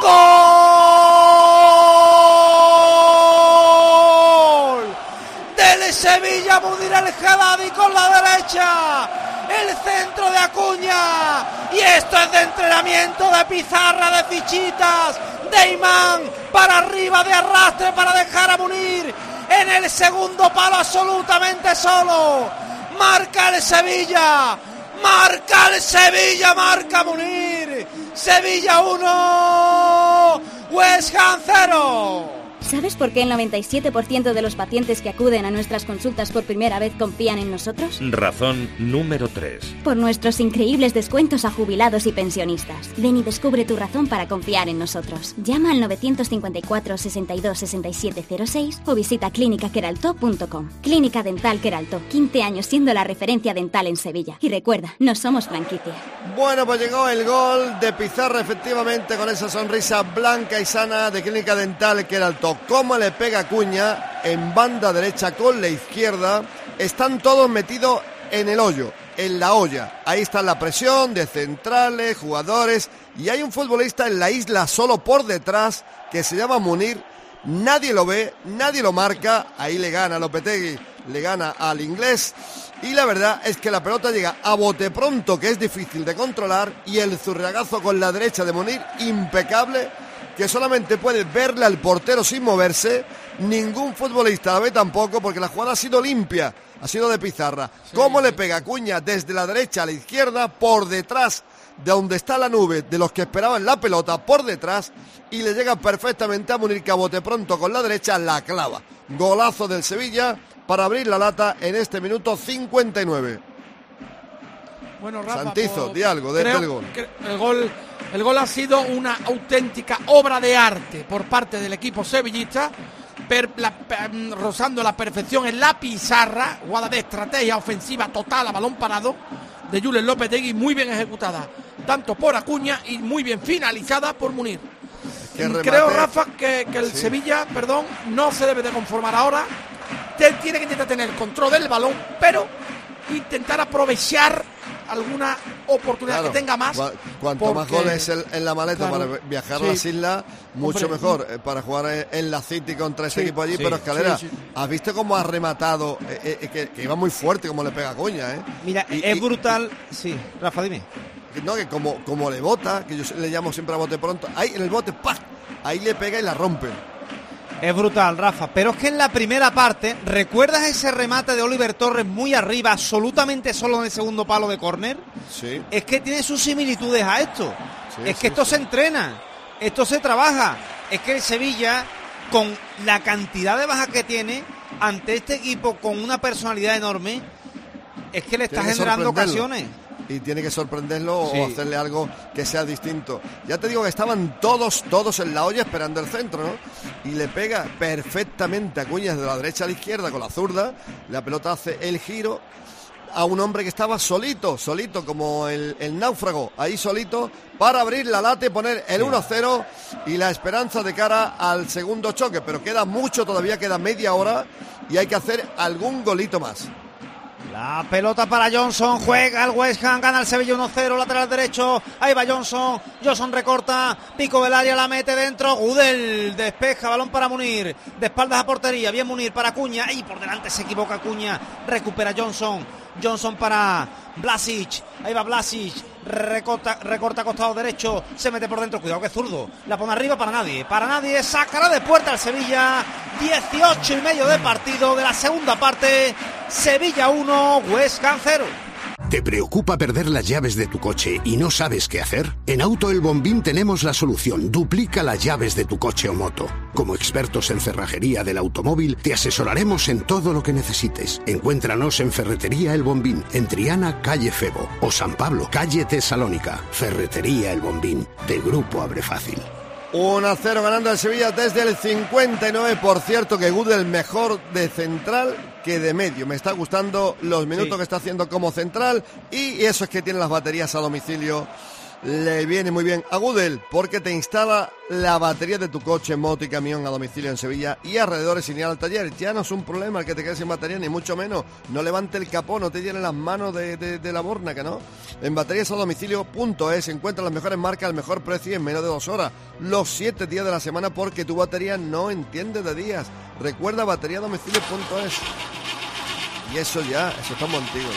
¡Gol! Del Sevilla, Munir El Haddadi con la derecha. El centro de Acuña. Y esto es de entrenamiento, de pizarra, de fichitas, de imán, para arriba, de arrastre, para dejar a Munir en el segundo palo absolutamente solo. Marca el Sevilla. Marca el Sevilla, marca Munir. Sevilla 1, West Ham 0. ¿Sabes por qué el 97% de los pacientes que acuden a nuestras consultas por primera vez confían en nosotros? Razón número 3. Por nuestros increíbles descuentos a jubilados y pensionistas. Ven y descubre tu razón para confiar en nosotros. Llama al 954 62 67 06 o visita clinicaqueraltó.com. Clínica Dental Queraltó, 15 años siendo la referencia dental en Sevilla. Y recuerda, no somos franquicia. Bueno, pues llegó el gol de Pizarra, efectivamente, con esa sonrisa blanca y sana de Clínica Dental Queraltó. Cómo le pega Acuña en banda derecha con la izquierda. Están todos metidos en el hoyo, en la olla. Ahí está la presión de centrales, jugadores, y hay un futbolista en la isla solo por detrás que se llama Munir. Nadie lo ve, nadie lo marca. Ahí le gana Lopetegui, le gana al inglés. Y la verdad es que la pelota llega a bote pronto, que es difícil de controlar, y el zurriagazo con la derecha de Munir, impecable, que solamente puede verle al portero sin moverse. Ningún futbolista la ve tampoco, porque la jugada ha sido limpia, ha sido de Pizarra. Sí. ¿Cómo le pega Acuña desde la derecha a la izquierda, por detrás de donde está la nube de los que esperaban la pelota por detrás y le llega perfectamente a Munir, que a bote pronto con la derecha la clava. Golazo del Sevilla para abrir la lata en este minuto 59. Bueno, Rafa, Santizo, di algo del gol. El gol ha sido una auténtica obra de arte por parte del equipo sevillista, rozando la perfección en la pizarra, jugada de estrategia ofensiva total a balón parado de Julen Lopetegui, muy bien ejecutada tanto por Acuña y muy bien finalizada por Munir. Creo, Rafa, que el Sevilla, no se debe de conformar ahora. Tiene que intentar tener control del balón, pero intentar aprovechar alguna oportunidad que tenga más. Cuanto más goles en la maleta para viajar a las islas, mucho mejor para jugar en la City contra ese equipo allí. Pero Escalera, ¿has visto cómo ha rematado? Que iba muy fuerte, como le pega a Acuña, Mira, es brutal. Sí, Rafa, dime. No, que como le bota, que yo le llamo siempre a bote pronto, ahí en el bote, ¡pah! Ahí le pega y la rompe. Es brutal, Rafa, pero es que en la primera parte, ¿recuerdas ese remate de Oliver Torres muy arriba, absolutamente solo en el segundo palo de córner? Sí. Es que tiene sus similitudes a esto. Esto se entrena, esto se trabaja. Es que el Sevilla, con la cantidad de bajas que tiene, ante este equipo con una personalidad enorme, es que le está generando ocasiones. Y tiene que sorprenderlo o hacerle algo que sea distinto. Ya te digo que estaban todos en la olla esperando el centro, ¿no? Y le pega perfectamente a Acuña de la derecha a la izquierda con la zurda. La pelota hace el giro a un hombre que estaba solito como el náufrago, ahí solito, para abrir la lata y poner el 1-0 y la esperanza de cara al segundo choque. Pero queda mucho, todavía queda media hora y hay que hacer algún golito más. La pelota para Johnson, juega el West Ham, gana el Sevilla 1-0, lateral derecho, ahí va Johnson recorta, pico del área, la mete dentro, Gudel despeja, balón para Munir, de espaldas a portería, bien Munir para Acuña, y por delante se equivoca Acuña, recupera Johnson para Vlasic, ahí va Vlasic, recorta costado derecho, se mete por dentro, cuidado que zurdo, la pone arriba para nadie, sacará de puerta al Sevilla, 18:30 de partido de la segunda parte, Sevilla 1, West Ham 0. ¿Te preocupa perder las llaves de tu coche y no sabes qué hacer? En Auto El Bombín tenemos la solución. Duplica las llaves de tu coche o moto. Como expertos en cerrajería del automóvil, te asesoraremos en todo lo que necesites. Encuéntranos en Ferretería El Bombín, en Triana, calle Febo, o San Pablo, calle Tesalónica. Ferretería El Bombín, de Grupo Abre Fácil. 1-0 ganando el Sevilla desde el 59. Por cierto, que Gudel mejor de central que de medio. Me está gustando los minutos que está haciendo como central, y eso es que tiene las baterías a domicilio. Le viene muy bien a Gudel porque te instala la batería de tu coche, moto y camión a domicilio en Sevilla y alrededores sin ir al taller. Ya no es un problema el que te quedes sin batería, ni mucho menos. No levante el capó, no te llene las manos de la borna, que no. En bateriasadomicilio.es encuentras las mejores marcas al mejor precio y en menos de 2 horas. Los 7 días de la semana, porque tu batería no entiende de días. Recuerda bateriadomicilio.es. Y eso estamos antiguos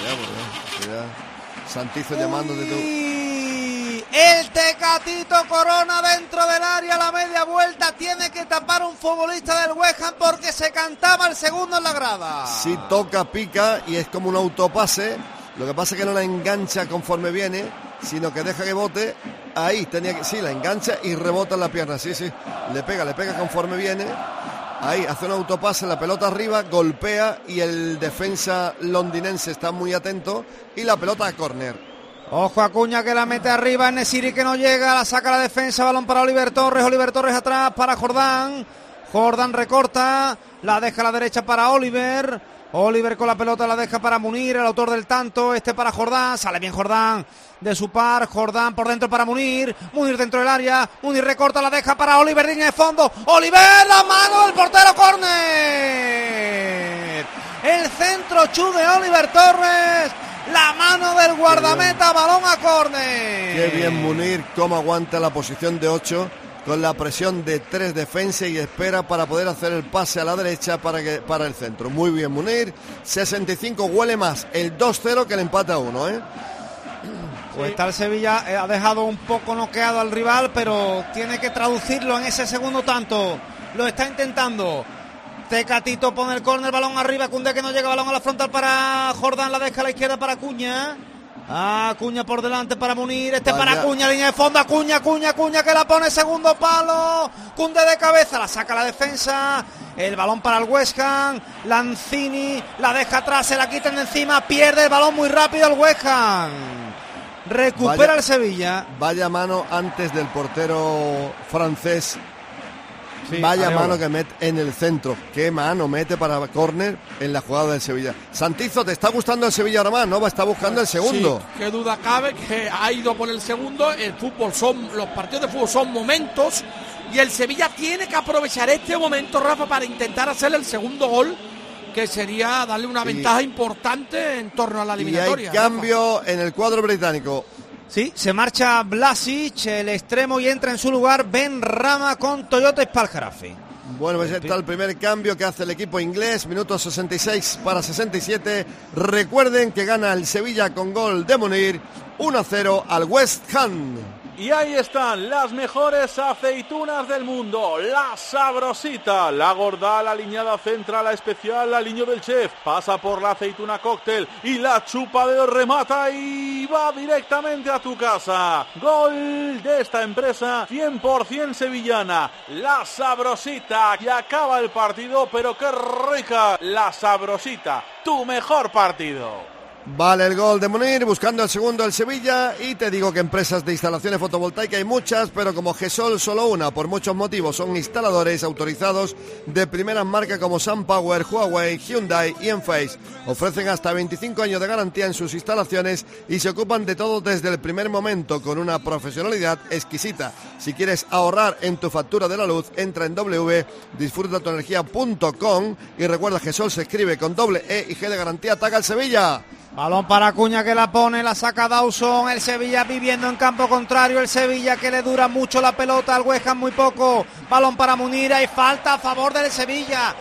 ya. Santizo llamándote tú. El Tecatito Corona dentro del área, la media vuelta, tiene que tapar un futbolista del West Ham porque se cantaba el segundo en la grada. Si toca, pica y es como un autopase. Lo que pasa es que no la engancha conforme viene, sino que deja que bote. Ahí la engancha y rebota en la pierna. Sí, le pega conforme viene. Ahí hace un autopase, la pelota arriba, golpea y el defensa londinense está muy atento y la pelota a córner. Ojo Acuña que la mete arriba, Nesiri que no llega, la saca la defensa, balón para Oliver Torres atrás para Jordán recorta, la deja a la derecha para Oliver con la pelota la deja para Munir, el autor del tanto, para Jordán, sale bien Jordán de su par, Jordán por dentro para Munir dentro del área, Munir recorta, la deja para Oliver, línea de fondo, Oliver, la mano del portero, córner, el centro de Oliver Torres, la mano del guardameta, balón a córner. Qué bien Munir, cómo aguanta la posición de 8 con la presión de 3 defensas y espera para poder hacer el pase a la derecha para el centro. Muy bien Munir, 65, huele más el 2-0 que el empate a 1, Pues está el Sevilla, ha dejado un poco noqueado al rival, pero tiene que traducirlo en ese segundo tanto. Lo está intentando. Tecatito pone el córner, balón arriba, Koundé que no llega, balón a la frontal para Jordán, la deja a la izquierda para Acuña. Acuña por delante para Munir, para Acuña, línea de fondo, Acuña que la pone segundo palo, Koundé de cabeza, la saca la defensa, el balón para el West Ham, Lanzini la deja atrás, se la quitan de encima, pierde el balón muy rápido el West Ham, recupera el Sevilla. Vaya mano antes del portero francés. Sí, vaya Areola. Mano que mete en el centro. Qué mano mete para córner en la jugada del Sevilla. Santizo, ¿te está gustando el Sevilla ahora más? ¿No? Está buscando el segundo. Sí, qué duda cabe que ha ido por el segundo. El fútbol los partidos de fútbol son momentos y el Sevilla tiene que aprovechar este momento, Rafa, para intentar hacer el segundo gol, que sería darle una ventaja importante en torno a la eliminatoria. Y hay cambio en el cuadro británico. Sí, se marcha Vlasic, el extremo, y entra en su lugar Benrahma con Toyota Spalharafi. Bueno, pues está el primer cambio que hace el equipo inglés, minuto 66 para 67. Recuerden que gana el Sevilla con gol de Munir, 1-0 al West Ham. Y ahí están las mejores aceitunas del mundo, la Sabrosita, la gorda, la aliñada central, la especial, la aliño del chef, pasa por la aceituna cóctel y la chupa de remata y va directamente a tu casa. Gol de esta empresa 100% sevillana, la Sabrosita, y acaba el partido, pero qué rica, la Sabrosita, tu mejor partido. Vale el gol de Munir, buscando el segundo el Sevilla, y te digo que empresas de instalaciones fotovoltaicas hay muchas, pero como GESOL solo una, por muchos motivos. Son instaladores autorizados de primeras marcas como SunPower, Huawei, Hyundai y Enphase. Ofrecen hasta 25 años de garantía en sus instalaciones y se ocupan de todo desde el primer momento con una profesionalidad exquisita. Si quieres ahorrar en tu factura de la luz, entra en www.disfrutatuenergia.com y recuerda que GESOL se escribe con doble E y G de garantía. Ataca el Sevilla. Balón para Acuña que la pone, la saca Dawson, el Sevilla viviendo en campo contrario, el Sevilla que le dura mucho la pelota, al West Ham muy poco, balón para Munir, hay falta a favor del Sevilla,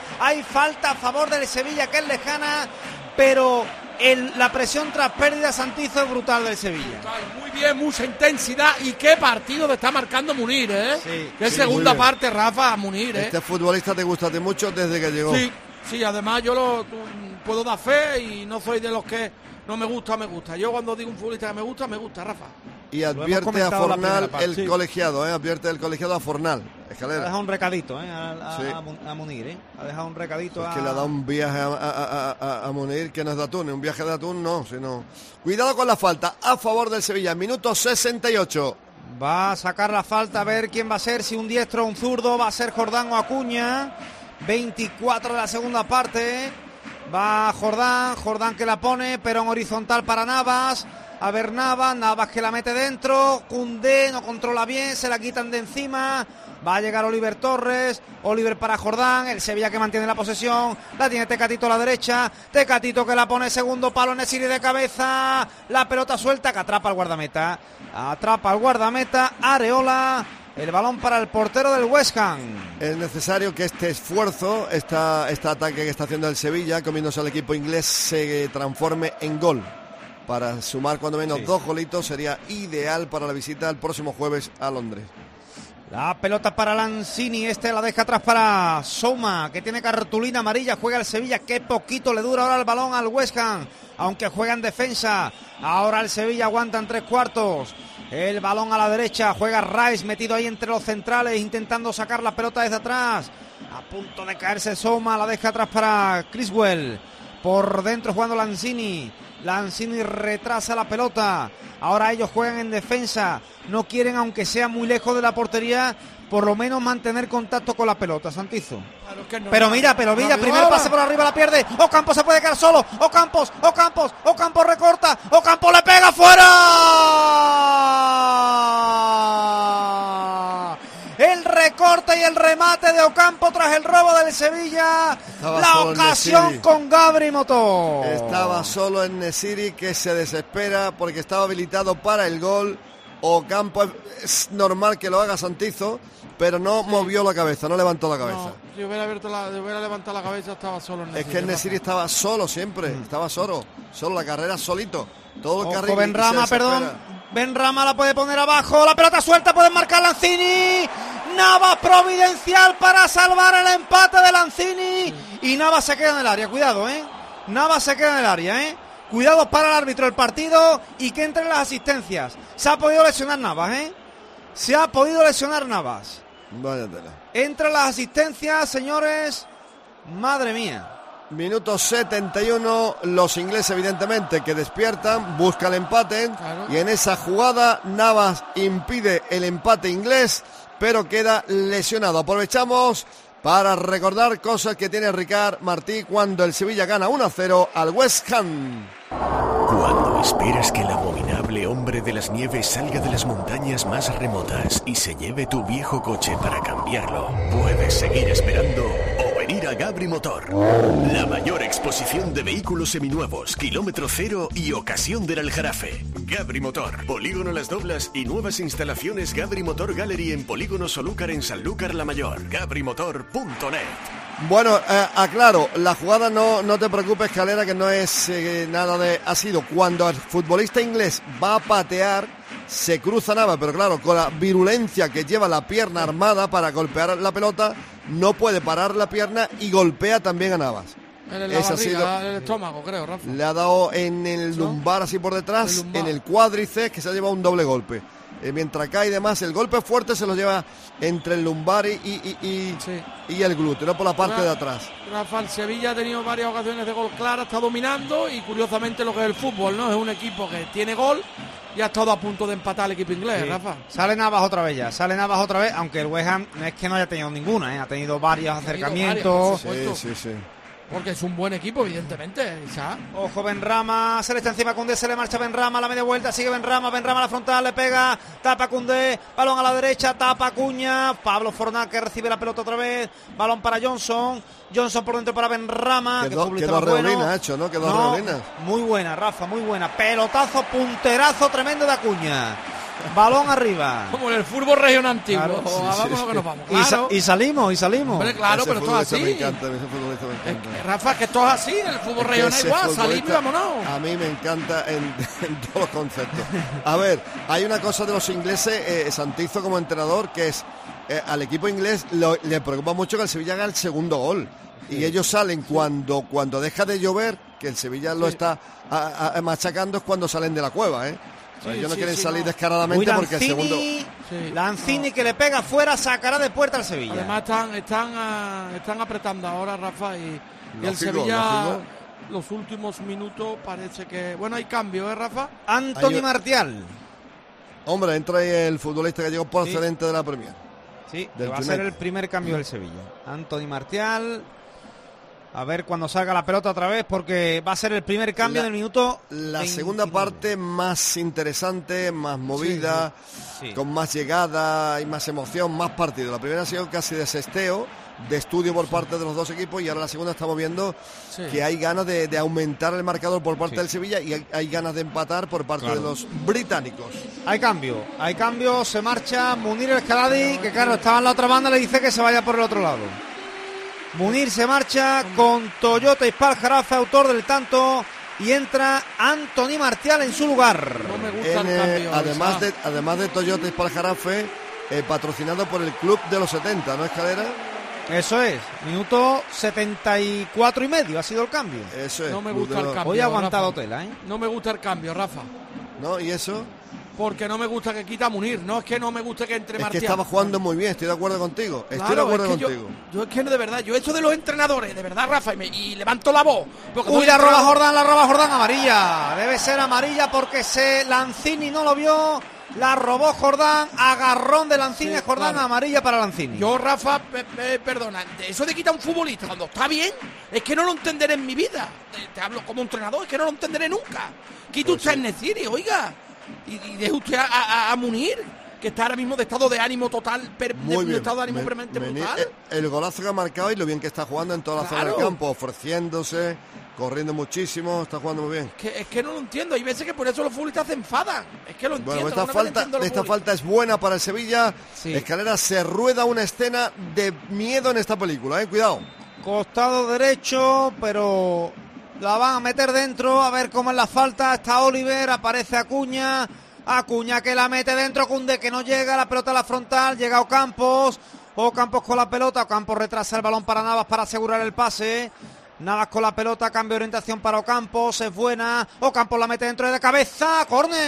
que es lejana, pero la presión tras pérdida, Santizo, es brutal del Sevilla. Muy bien, mucha intensidad, y qué partido te está marcando Munir, ¿eh? Sí, qué segunda parte, Rafa, Munir, ¿eh? Este futbolista te gusta mucho desde que llegó. Sí, además yo puedo dar fe y no soy de los que no me gusta. Yo cuando digo un futbolista que me gusta, Rafa. Y advierte a Fornal el colegiado, advierte el colegiado a Fornal. Escalera. Ha dejado un recadito a Munir, Ha dejado un recadito que le ha dado un viaje a Munir que no es de atún, un viaje de atún no, sino... Cuidado con la falta, a favor del Sevilla, minuto 68. Va a sacar la falta, a ver quién va a ser, si un diestro o un zurdo, va a ser Jordán o Acuña. 24 de la segunda parte. Va Jordán que la pone, pero en horizontal para Navas. A ver Navas que la mete dentro. Koundé no controla bien, se la quitan de encima. Va a llegar Oliver Torres. Oliver para Jordán, el Sevilla que mantiene la posesión. La tiene Tecatito a la derecha. Tecatito que la pone segundo palo, Nesiri de cabeza. La pelota suelta que atrapa al guardameta. Areola. El balón para el portero del West Ham. Es necesario que este esfuerzo, este ataque que está haciendo el Sevilla, comiéndose al equipo inglés, se transforme en gol. Para sumar cuando menos 2 golitos sería ideal para la visita el próximo jueves a Londres. La pelota para Lanzini, la deja atrás para Souma, que tiene cartulina amarilla, juega el Sevilla, qué poquito le dura ahora el balón al West Ham, aunque juega en defensa. Ahora el Sevilla aguanta en 3/4. El balón a la derecha, juega Rice metido ahí entre los centrales, intentando sacar la pelota desde atrás. A punto de caerse Souma, la deja atrás para Criswell. Por dentro jugando Lanzini retrasa la pelota. Ahora ellos juegan en defensa, no quieren, aunque sea muy lejos de la portería, por lo menos mantener contacto con la pelota, Santizo. Pero mira, primer pase por arriba, la pierde. Ocampo se puede quedar solo. Ocampo recorta. Ocampo le pega fuera. El recorte y el remate de Ocampo tras el robo del Sevilla. La ocasión con Gabri Motor. Estaba solo en Nesiri, que se desespera porque estaba habilitado para el gol. Ocampo, es normal que lo haga Santizo, pero no movió la cabeza, no levantó la cabeza. No, si hubiera levantado la cabeza, estaba solo en Nesiri. Es que Nesiri estaba solo siempre, estaba solo la carrera solito. Todo el carril. Benrahma la puede poner abajo, la pelota suelta, puede marcar Lanzini. Navas providencial para salvar el empate de Lanzini. Y Navas se queda en el área, cuidado, Navas se queda en el área, Cuidado para el árbitro el partido y que entren las asistencias. Se ha podido lesionar Navas, Se ha podido lesionar Navas. Vaya tela. Entran las asistencias, señores. Madre mía. Minuto 71, los ingleses evidentemente que despiertan, buscan el empate, claro. Y en esa jugada Navas impide el empate inglés, pero queda lesionado. Aprovechamos para recordar cosas que tiene Ricard Martí cuando el Sevilla gana 1-0 al West Ham. Cuando esperas que el abominable hombre de las nieves salga de las montañas más remotas y se lleve tu viejo coche para cambiarlo, puedes seguir esperando o venir a Gabri Motor. La mayor exposición de vehículos seminuevos, kilómetro cero y ocasión del Aljarafe. Gabri Motor, Polígono Las Doblas y nuevas instalaciones Gabri Motor Gallery en Polígono Solúcar en Sanlúcar la Mayor. GabriMotor.net. Bueno, aclaro, la jugada no te preocupes, Calera, que no es nada de... Ha sido cuando el futbolista inglés va a patear, se cruza Navas, pero claro, con la virulencia que lleva la pierna armada para golpear la pelota, no puede parar la pierna y golpea también a Navas. En la barriga, en el estómago, creo, Rafa. Le ha dado en el lumbar, así por detrás, en el cuádriceps, que se ha llevado un doble golpe. Mientras cae y demás, el golpe fuerte se lo lleva entre el lumbar y el glúteo, no por la parte de atrás. Rafa, el Sevilla ha tenido varias ocasiones de gol clara, está dominando y curiosamente lo que es el fútbol, ¿no? Es un equipo que tiene gol y ha estado a punto de empatar al equipo inglés, sí. Rafa. Sale Navas otra vez, aunque el West Ham no es que no haya tenido ninguna, ha tenido varios acercamientos. Sí. Porque es un buen equipo, evidentemente, Isaac. Ojo, Benrahma, se le está encima Koundé, se le marcha Benrahma, la media vuelta, sigue Benrahma a la frontal, le pega, tapa Koundé, balón a la derecha, tapa Acuña, Pablo Fornal que recibe la pelota otra vez, balón para Johnson por dentro para Benrahma. Quedó Reolina hecho, ¿no? Quedó Reolina. Muy buena, Rafa, muy buena, pelotazo, punterazo tremendo de Acuña. Balón arriba. Como en el fútbol regional antiguo. Claro, vamos que nos vamos. Claro. Y salimos. Hombre, claro, pero esto es así. Me encanta. Rafa, que esto es así, en el fútbol regional igual, salimos y vámonos. A mí me encanta en todos los conceptos. A ver, hay una cosa de los ingleses, Santizo como entrenador, que es al equipo inglés le preocupa mucho que el Sevilla haga el segundo gol. Y ellos salen cuando deja de llover, que el Sevilla lo está machacando, es cuando salen de la cueva, ellos no quieren salir descaradamente porque el segundo... Lanzini que le pega fuera, sacará de puerta al Sevilla. Además están apretando ahora, Rafa, y el Sevilla los últimos minutos parece que... Bueno, hay cambio, Rafa. Anthony Martial. Hombre, entra ahí el futbolista que llegó procedente de la Premier. Sí, va a ser el primer cambio del Sevilla. Anthony Martial... A ver cuando salga la pelota otra vez, porque va a ser el primer cambio del minuto. La segunda parte más interesante, más movida, con más llegada y más emoción, más partido. La primera ha sido casi de sesteo, de estudio por parte de los dos equipos, y ahora la segunda estamos viendo que hay ganas de aumentar el marcador por parte del Sevilla y hay ganas de empatar por parte de los británicos. Hay cambio, se marcha Munir El Khaladi, que claro, estaba en la otra banda, le dice que se vaya por el otro lado. Munir se marcha con Toyota Ispal Jarafe, autor del tanto, y entra Anthony Martial en su lugar. No me gusta el cambio. Además de Toyota Ispal Jarafe, patrocinado por el Club de los 70, ¿no, Escalera? Eso es, minuto 74 y medio ha sido el cambio. Eso es. No me gusta el cambio. Hoy ha aguantado tela, No me gusta el cambio, Rafa. ¿No? ¿Y eso? Porque no me gusta que quita a Munir, no es que no me guste que entre Martial. Es que estaba jugando muy bien, estoy de acuerdo contigo. Yo es que de verdad, yo esto de los entrenadores, de verdad, Rafa, y levanto la voz. Uy, la roba Jordán, amarilla. Debe ser amarilla porque Lanzini no lo vio. La robó Jordán, agarrón de Lanzini, Jordán, claro. Amarilla para Lanzini. Yo, Rafa, perdona, eso de quitar a un futbolista cuando está bien, es que no lo entenderé en mi vida. Te hablo como entrenador, es que no lo entenderé nunca. Quita usted el Neciri, oiga. Y deje usted a Munir, que está ahora mismo de estado de ánimo total, estado de ánimo permanente brutal. El golazo que ha marcado y lo bien que está jugando en toda la zona del campo, ofreciéndose, corriendo muchísimo, está jugando muy bien. Es que no lo entiendo, hay veces que por eso los futbolistas se enfadan, es que lo entiendo. Bueno, esta falta es buena para el Sevilla. Escalera, se rueda una escena de miedo en esta película, cuidado. Costado derecho, pero... la van a meter dentro, a ver cómo es la falta. Está Oliver, aparece Acuña que la mete dentro, Koundé que no llega, la pelota a la frontal, llega Ocampos con la pelota, Ocampos retrasa el balón para Navas para asegurar el pase. Navas con la pelota, cambio de orientación para Ocampos, es buena. Ocampos la mete dentro de cabeza,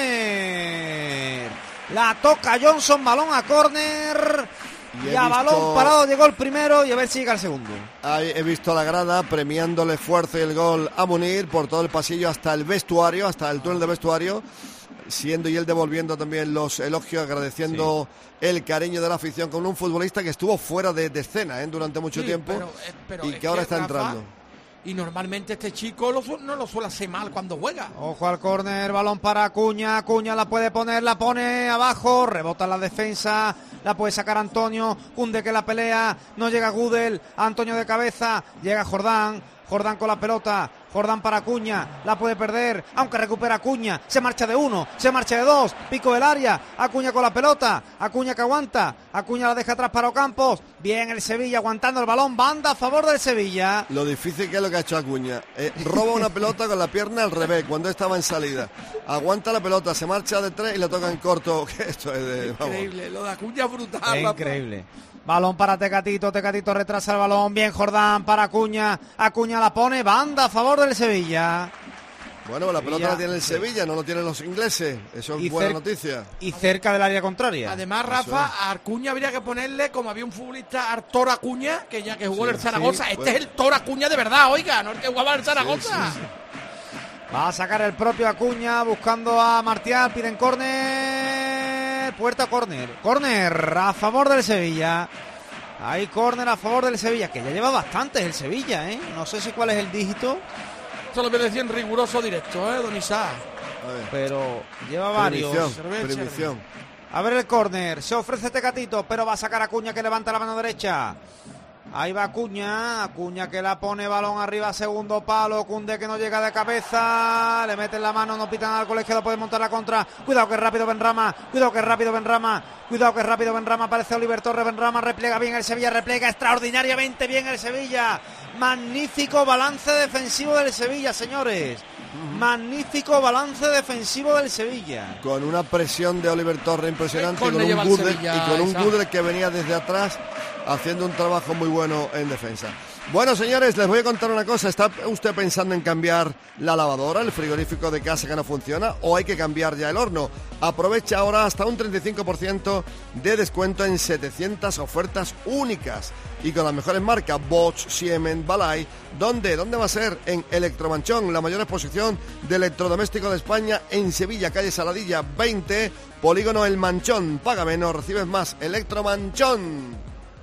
córner. La toca Johnson, balón a córner. Y a balón parado llegó el primero y a ver si llega el segundo. He visto a la grada premiando el esfuerzo y el gol a Munir por todo el pasillo hasta el vestuario, hasta el túnel de vestuario, siendo y él devolviendo también los elogios, agradeciendo el cariño de la afición con un futbolista que estuvo fuera de escena durante mucho tiempo y que ahora está entrando. Y normalmente este chico no lo suele hacer mal cuando juega. Ojo al córner, balón para Acuña. Acuña la puede poner, la pone abajo, rebota en la defensa, la puede sacar Antonio. Kunde que la pelea, no llega Gudel, Antonio de cabeza, llega Jordán. Jordán con la pelota, Jordán para Acuña, la puede perder, aunque recupera Acuña, se marcha de uno, se marcha de dos, pico del área, Acuña con la pelota, Acuña que aguanta, Acuña la deja atrás para Ocampos, bien el Sevilla aguantando el balón, banda a favor del Sevilla. Lo difícil que es lo que ha hecho Acuña, roba una pelota con la pierna al revés, cuando estaba en salida, aguanta la pelota, se marcha de tres y la toca en corto, esto es de... Increíble, lo de Acuña es brutal. Es increíble. Balón para Tecatito, Tecatito retrasa el balón, bien Jordán para Acuña, Acuña la pone, banda a favor del Sevilla. Bueno, la pelota la tiene el Sevilla, no lo tienen los ingleses, eso es buena noticia. Y cerca del área contraria. Además, Rafa, a Acuña habría que ponerle, como había un futbolista, Artur Acuña, que ya que jugó en el Zaragoza, es el Tor Acuña de verdad, oiga, no el que jugaba en el Zaragoza. Va a sacar el propio Acuña, buscando a Martial, piden córner, puerta córner a favor del Sevilla. Hay córner a favor del Sevilla, que ya lleva bastantes el Sevilla, no sé si cuál es el dígito. Esto lo decía en riguroso directo, don Isá. Pero lleva varios. Previsión. A ver el córner, se ofrece Tecatito, pero va a sacar Acuña que levanta la mano derecha. Ahí va Acuña, Acuña que la pone, balón arriba, segundo palo, Kunde que no llega de cabeza, le meten la mano, no pitan al colegio, lo puede montar la contra, cuidado que rápido Benrama, aparece Oliver Torres, Benrama repliega bien el Sevilla, repliega extraordinariamente bien el Sevilla, magnífico balance defensivo del Sevilla, señores. Magnífico balance defensivo del Sevilla. Con una presión de Oliver Torres impresionante y con un Gudel que venía desde atrás haciendo un trabajo muy bueno en defensa. Bueno, señores, les voy a contar una cosa. ¿Está usted pensando en cambiar la lavadora, el frigorífico de casa que no funciona, o hay que cambiar ya el horno? Aprovecha ahora hasta un 35% de descuento en 700 ofertas únicas y con las mejores marcas Bosch, Siemens, Balay. ¿Dónde va a ser? En Electromanchón, la mayor exposición de electrodomésticos de España, en Sevilla, calle Saladilla 20, Polígono El Manchón. Paga menos, recibes más. Electromanchón.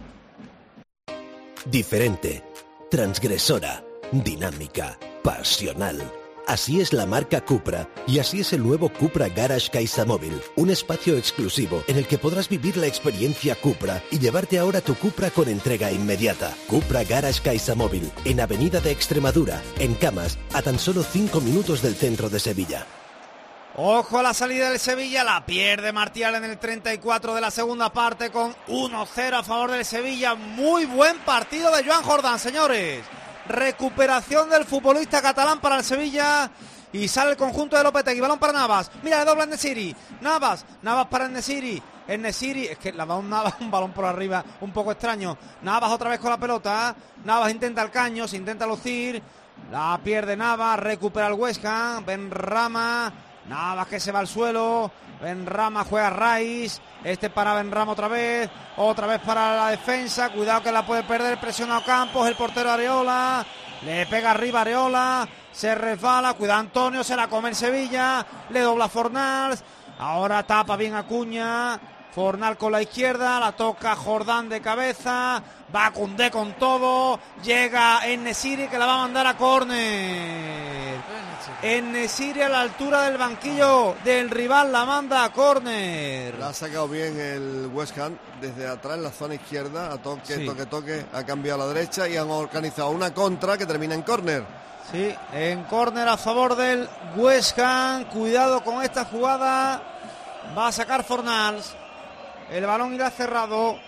Diferente, transgresora, dinámica, pasional. Así es la marca Cupra y así es el nuevo Cupra Garage CaixaMóvil, un espacio exclusivo en el que podrás vivir la experiencia Cupra y llevarte ahora tu Cupra con entrega inmediata. Cupra Garage CaixaMóvil, en Avenida de Extremadura, en Camas, a tan solo 5 minutos del centro de Sevilla. Ojo a la salida del Sevilla, la pierde Martial en el 34 de la segunda parte con 1-0 a favor del Sevilla. Muy buen partido de Joan Jordán, señores. Recuperación del futbolista catalán para el Sevilla y sale el conjunto de Lopetegui. Balón para Navas, mira, le dobla En-Nesyri. Navas para En-Nesyri. En-Nesyri, es que la da un Navas, un balón por arriba un poco extraño. Navas otra vez con la pelota. Navas intenta el caño, se intenta lucir. La pierde Navas, recupera el West Ham. Benrama. Navas que se va al suelo, Benrama juega Rice, para Benrama otra vez para la defensa, cuidado que la puede perder, presiona a Campos, el portero Areola, le pega arriba Areola, se resbala, cuidado Antonio, se la come el Sevilla, le dobla Fornals, ahora tapa bien Acuña, Fornal con la izquierda, la toca Jordán de cabeza, va Kunde con todo, llega En-Nesyri que la va a mandar a córner. En-Nesyri a la altura del banquillo del rival la manda a córner. La ha sacado bien el West Ham desde atrás en la zona izquierda, a toque, ha cambiado a la derecha y han organizado una contra que termina en córner. Sí, en córner a favor del West Ham, cuidado con esta jugada, va a sacar Fornals. El balón irá cerrado,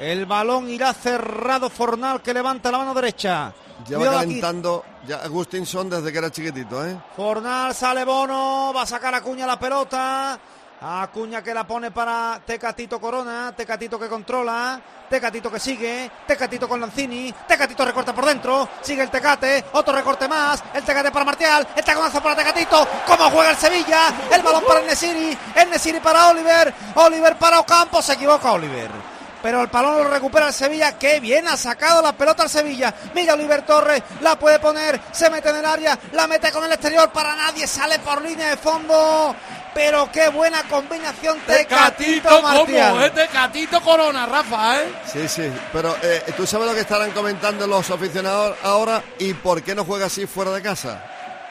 Fornal que levanta la mano derecha. Lleva calentando ya Agustinson desde que era chiquitito, Fornal, sale Bono, va a sacar Acuña la pelota. Acuña que la pone para Tecatito Corona, Tecatito que controla, Tecatito que sigue, Tecatito con Lanzini, Tecatito recorta por dentro, sigue el Tecate, otro recorte más, el Tecate para Martial, el taconazo para Tecatito, cómo juega el Sevilla, el balón para el Nesiri para Oliver, Oliver para Ocampo, se equivoca Oliver. Pero el balón lo recupera el Sevilla. ¡Qué bien ha sacado la pelota el Sevilla! Mira Oliver Torres, la puede poner, se mete en el área, la mete con el exterior para nadie, sale por línea de fondo. Pero qué buena combinación Tecatito Martial. ¿Cómo? Tecatito Corona, Rafa, ¿eh? Sí, pero tú sabes lo que estarán comentando los aficionados ahora y por qué no juega así fuera de casa.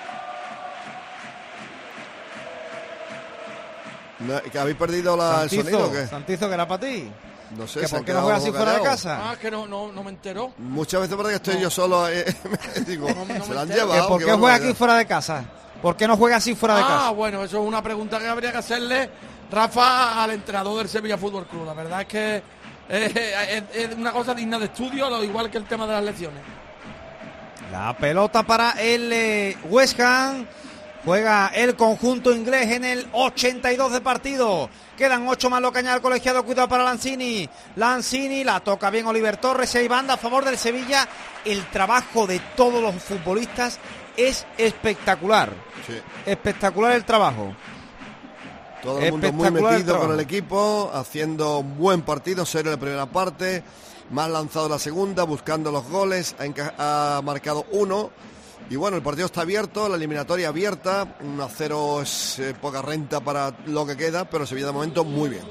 ¿Que habéis perdido el sonido o qué? Santizo, que era para ti. No sé, ¿por qué no juega así fuera de casa? Que no me entero. Muchas veces parece que estoy yo solo. Digo, se la han llevado. ¿Por qué juega aquí fuera de casa? ¿Por qué no juega así fuera de casa? Bueno, eso es una pregunta que habría que hacerle, Rafa, al entrenador del Sevilla Fútbol Club. La verdad es que es una cosa digna de estudio, lo igual que el tema de las lesiones. La pelota para el West Ham. Juega el conjunto inglés en el 82 de partido. Quedan 8 más lo que añade el colegiado. Cuidado para Lanzini. Lanzini la toca bien Oliver Torres. Y hay banda a favor del Sevilla. El trabajo de todos los futbolistas es espectacular. Sí. Espectacular el trabajo. Todo el mundo muy metido con el equipo, haciendo un buen partido, serio en la primera parte, más lanzado en la segunda, buscando los goles, ha marcado 1. Y bueno, el partido está abierto, la eliminatoria abierta, 1-0 es poca renta para lo que queda, pero Sevilla de momento muy bien.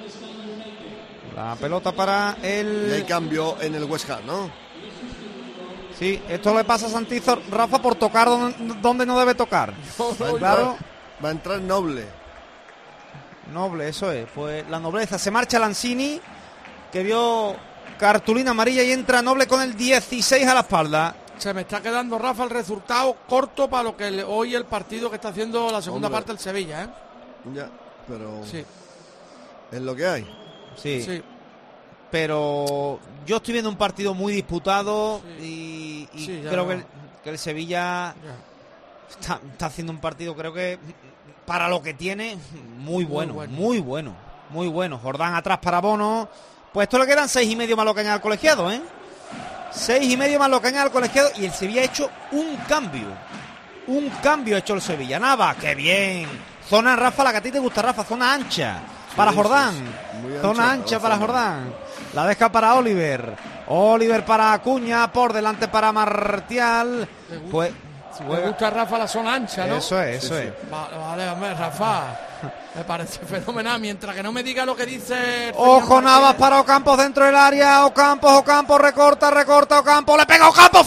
La pelota para el... Y hay cambio en el West Ham, ¿no? Sí, esto le pasa a Santizo, Rafa, por tocar donde no debe tocar. Claro. Va a entrar Noble. Noble, eso es, pues la nobleza. Se marcha Lanzini, que vio cartulina amarilla, y entra Noble con el 16 a la espalda. Se me está quedando, Rafa, el resultado corto para lo que hoy el partido que está haciendo la segunda parte del Sevilla, ¿eh? Ya, pero sí, es lo que hay. Sí. Pero yo estoy viendo un partido muy disputado y creo que el Sevilla está haciendo un partido, creo que para lo que tiene, muy bueno. Jordán atrás para Bono. Pues esto le quedan 6,5 más lo que añade al colegiado, ¿eh? 6,5 más lo que añade al colegiado, y el Sevilla ha hecho un cambio ha hecho el Sevilla. Nava, qué bien. Zona, Rafa, la que a ti te gusta, Rafa, zona ancha para Jordán. Zona ancha para Jordán. La deja para Oliver para Acuña, por delante para Martial. Pues me gusta, Rafa, la zona ancha, ¿no? Eso es. Vale, hombre, Rafa, me parece fenomenal. Mientras que no me diga lo que dice... Ojo, Navas para Ocampo dentro del área. Ocampo, recorta, Ocampo, le pega Ocampo,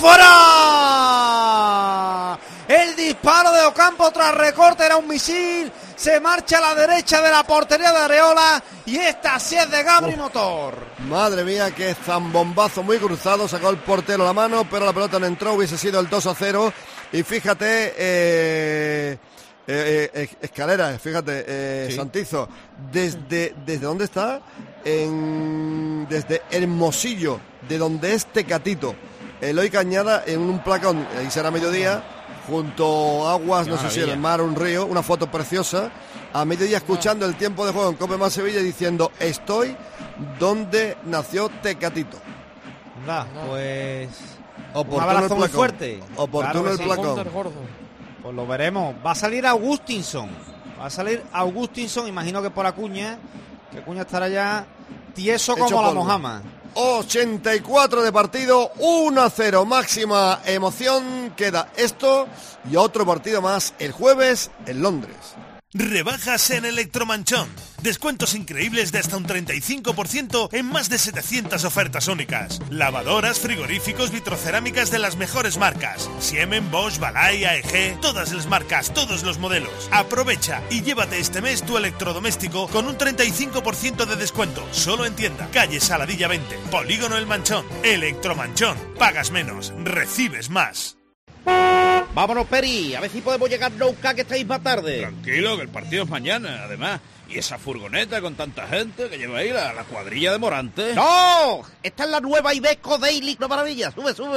fuera. El disparo de Ocampo tras recorte era un misil. Se marcha a la derecha de la portería de Areola, y esta sí es de Gabri Motor. Madre mía, qué zambombazo muy cruzado. Sacó el portero la mano, pero la pelota no entró. Hubiese sido el 2-0. Y fíjate, Escalera, fíjate, sí. Santizo, ¿desde dónde está? Desde Hermosillo, de donde es Tecatito. Eloy Cañada en un placón, ahí será mediodía, junto a aguas, no sé si en el mar o un río, una foto preciosa, a mediodía escuchando el tiempo de juego en Cope Más Sevilla, diciendo, estoy donde nació Tecatito. Pues... Oportuno un abrazo muy fuerte. Oportuno claro el placón. Pues lo veremos. Va a salir Augustinson. Imagino que por Acuña. Que Acuña estará ya tieso como la mojama. 84 de partido, 1-0. Máxima emoción. Queda esto y otro partido más el jueves en Londres. Rebajas en Electromanchón. Descuentos increíbles de hasta un 35% en más de 700 ofertas únicas. Lavadoras, frigoríficos, vitrocerámicas de las mejores marcas. Siemens, Bosch, Balay, AEG, todas las marcas, todos los modelos. Aprovecha y llévate este mes tu electrodoméstico con un 35% de descuento. Solo en tienda. Calle Saladilla 20, Polígono El Manchón. Electromanchón. Pagas menos, recibes más. Vámonos, Peri, a ver si podemos llegar a Nouca, que estáis más tarde. Tranquilo, que el partido es mañana, además. Y esa furgoneta con tanta gente que lleva ahí la cuadrilla de Morante. ¡No! Esta es la nueva Iveco Daily, no maravilla. Sube.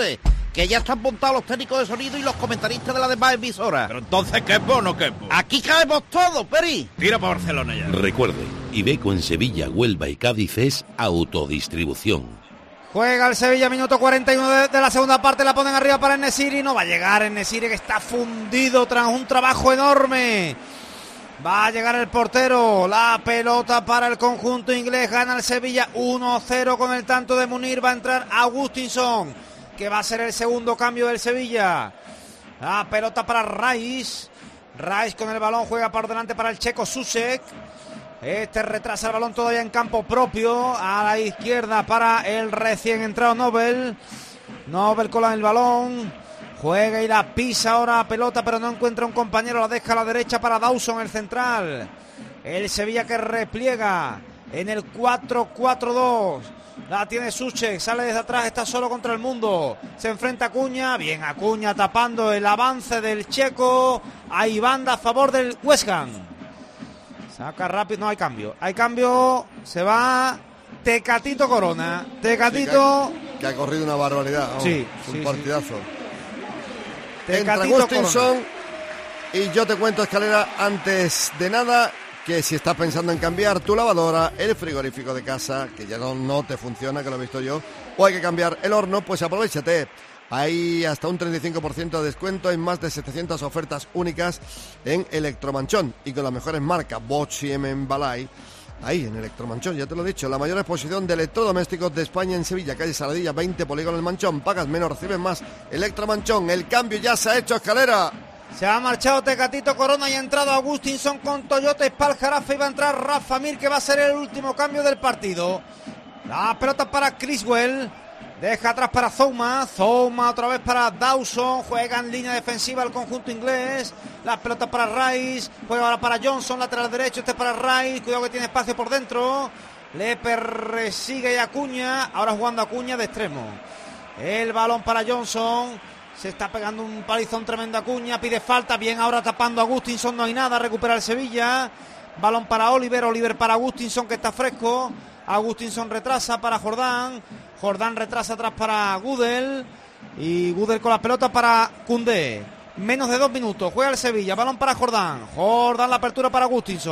que ya están montados los técnicos de sonido y los comentaristas de las demás emisoras. Pero entonces, ¿quepo o no quepo? Aquí caemos todos, Peri. Tira para Barcelona ya. Recuerde, Iveco en Sevilla, Huelva y Cádiz es autodistribución. Juega el Sevilla, minuto 41 de la segunda parte, la ponen arriba para En-Nesyri, no va a llegar En-Nesyri, que está fundido tras un trabajo enorme. Va a llegar el portero, la pelota para el conjunto inglés, gana el Sevilla 1-0 con el tanto de Munir, va a entrar Agustinson, que va a ser el segundo cambio del Sevilla. La pelota para Rice con el balón, juega por delante para el checo Susek. Este retrasa el balón todavía en campo propio, a la izquierda para el recién entrado Nobel con el balón, juega y la pisa ahora la pelota, pero no encuentra un compañero, la deja a la derecha para Dawson, el central. El Sevilla que repliega en el 4-4-2, la tiene Suchek, sale desde atrás, está solo contra el mundo, se enfrenta a Acuña, bien Acuña tapando el avance del checo, hay banda a favor del West Ham. Saca rápido, no hay cambio, se va Tecatito Corona, Tecatito... Sí, que ha corrido una barbaridad, vamos, sí, un partidazo. Tecatito entra Agustinson y yo te cuento, Escalera, antes de nada, que si estás pensando en cambiar tu lavadora, el frigorífico de casa, que ya no te funciona, que lo he visto yo, o hay que cambiar el horno, pues aprovéchate. Hay hasta un 35% de descuento en más de 700 ofertas únicas en Electromanchón y con las mejores marcas Bosch y Balay. Ahí en Electromanchón, ya te lo he dicho, la mayor exposición de electrodomésticos de España en Sevilla, calle Saladilla 20, Polígono El Manchón. Pagas menos, recibes más. Electromanchón, el cambio ya se ha hecho, Escalera. Se ha marchado Tecatito Corona y ha entrado Agustinson con Toyota Spal-Jarafe, y va a entrar Rafa Mir, que va a ser el último cambio del partido. La pelota para Criswell. Deja atrás para Zouma otra vez para Dawson, juega en línea defensiva el conjunto inglés, la pelota para Rice, juega ahora para Johnson, lateral derecho, este para Rice, cuidado que tiene espacio por dentro, le persigue Acuña, ahora jugando Acuña de extremo, el balón para Johnson, se está pegando un palizón tremendo Acuña, pide falta, bien ahora tapando a Agustinson, no hay nada, recupera el Sevilla, balón para Oliver para Agustinson que está fresco, Agustinson retrasa para Jordán retrasa atrás para Gudel y Gudel con la pelota para Koundé. Menos de 2 minutos, juega el Sevilla, balón para Jordán, la apertura para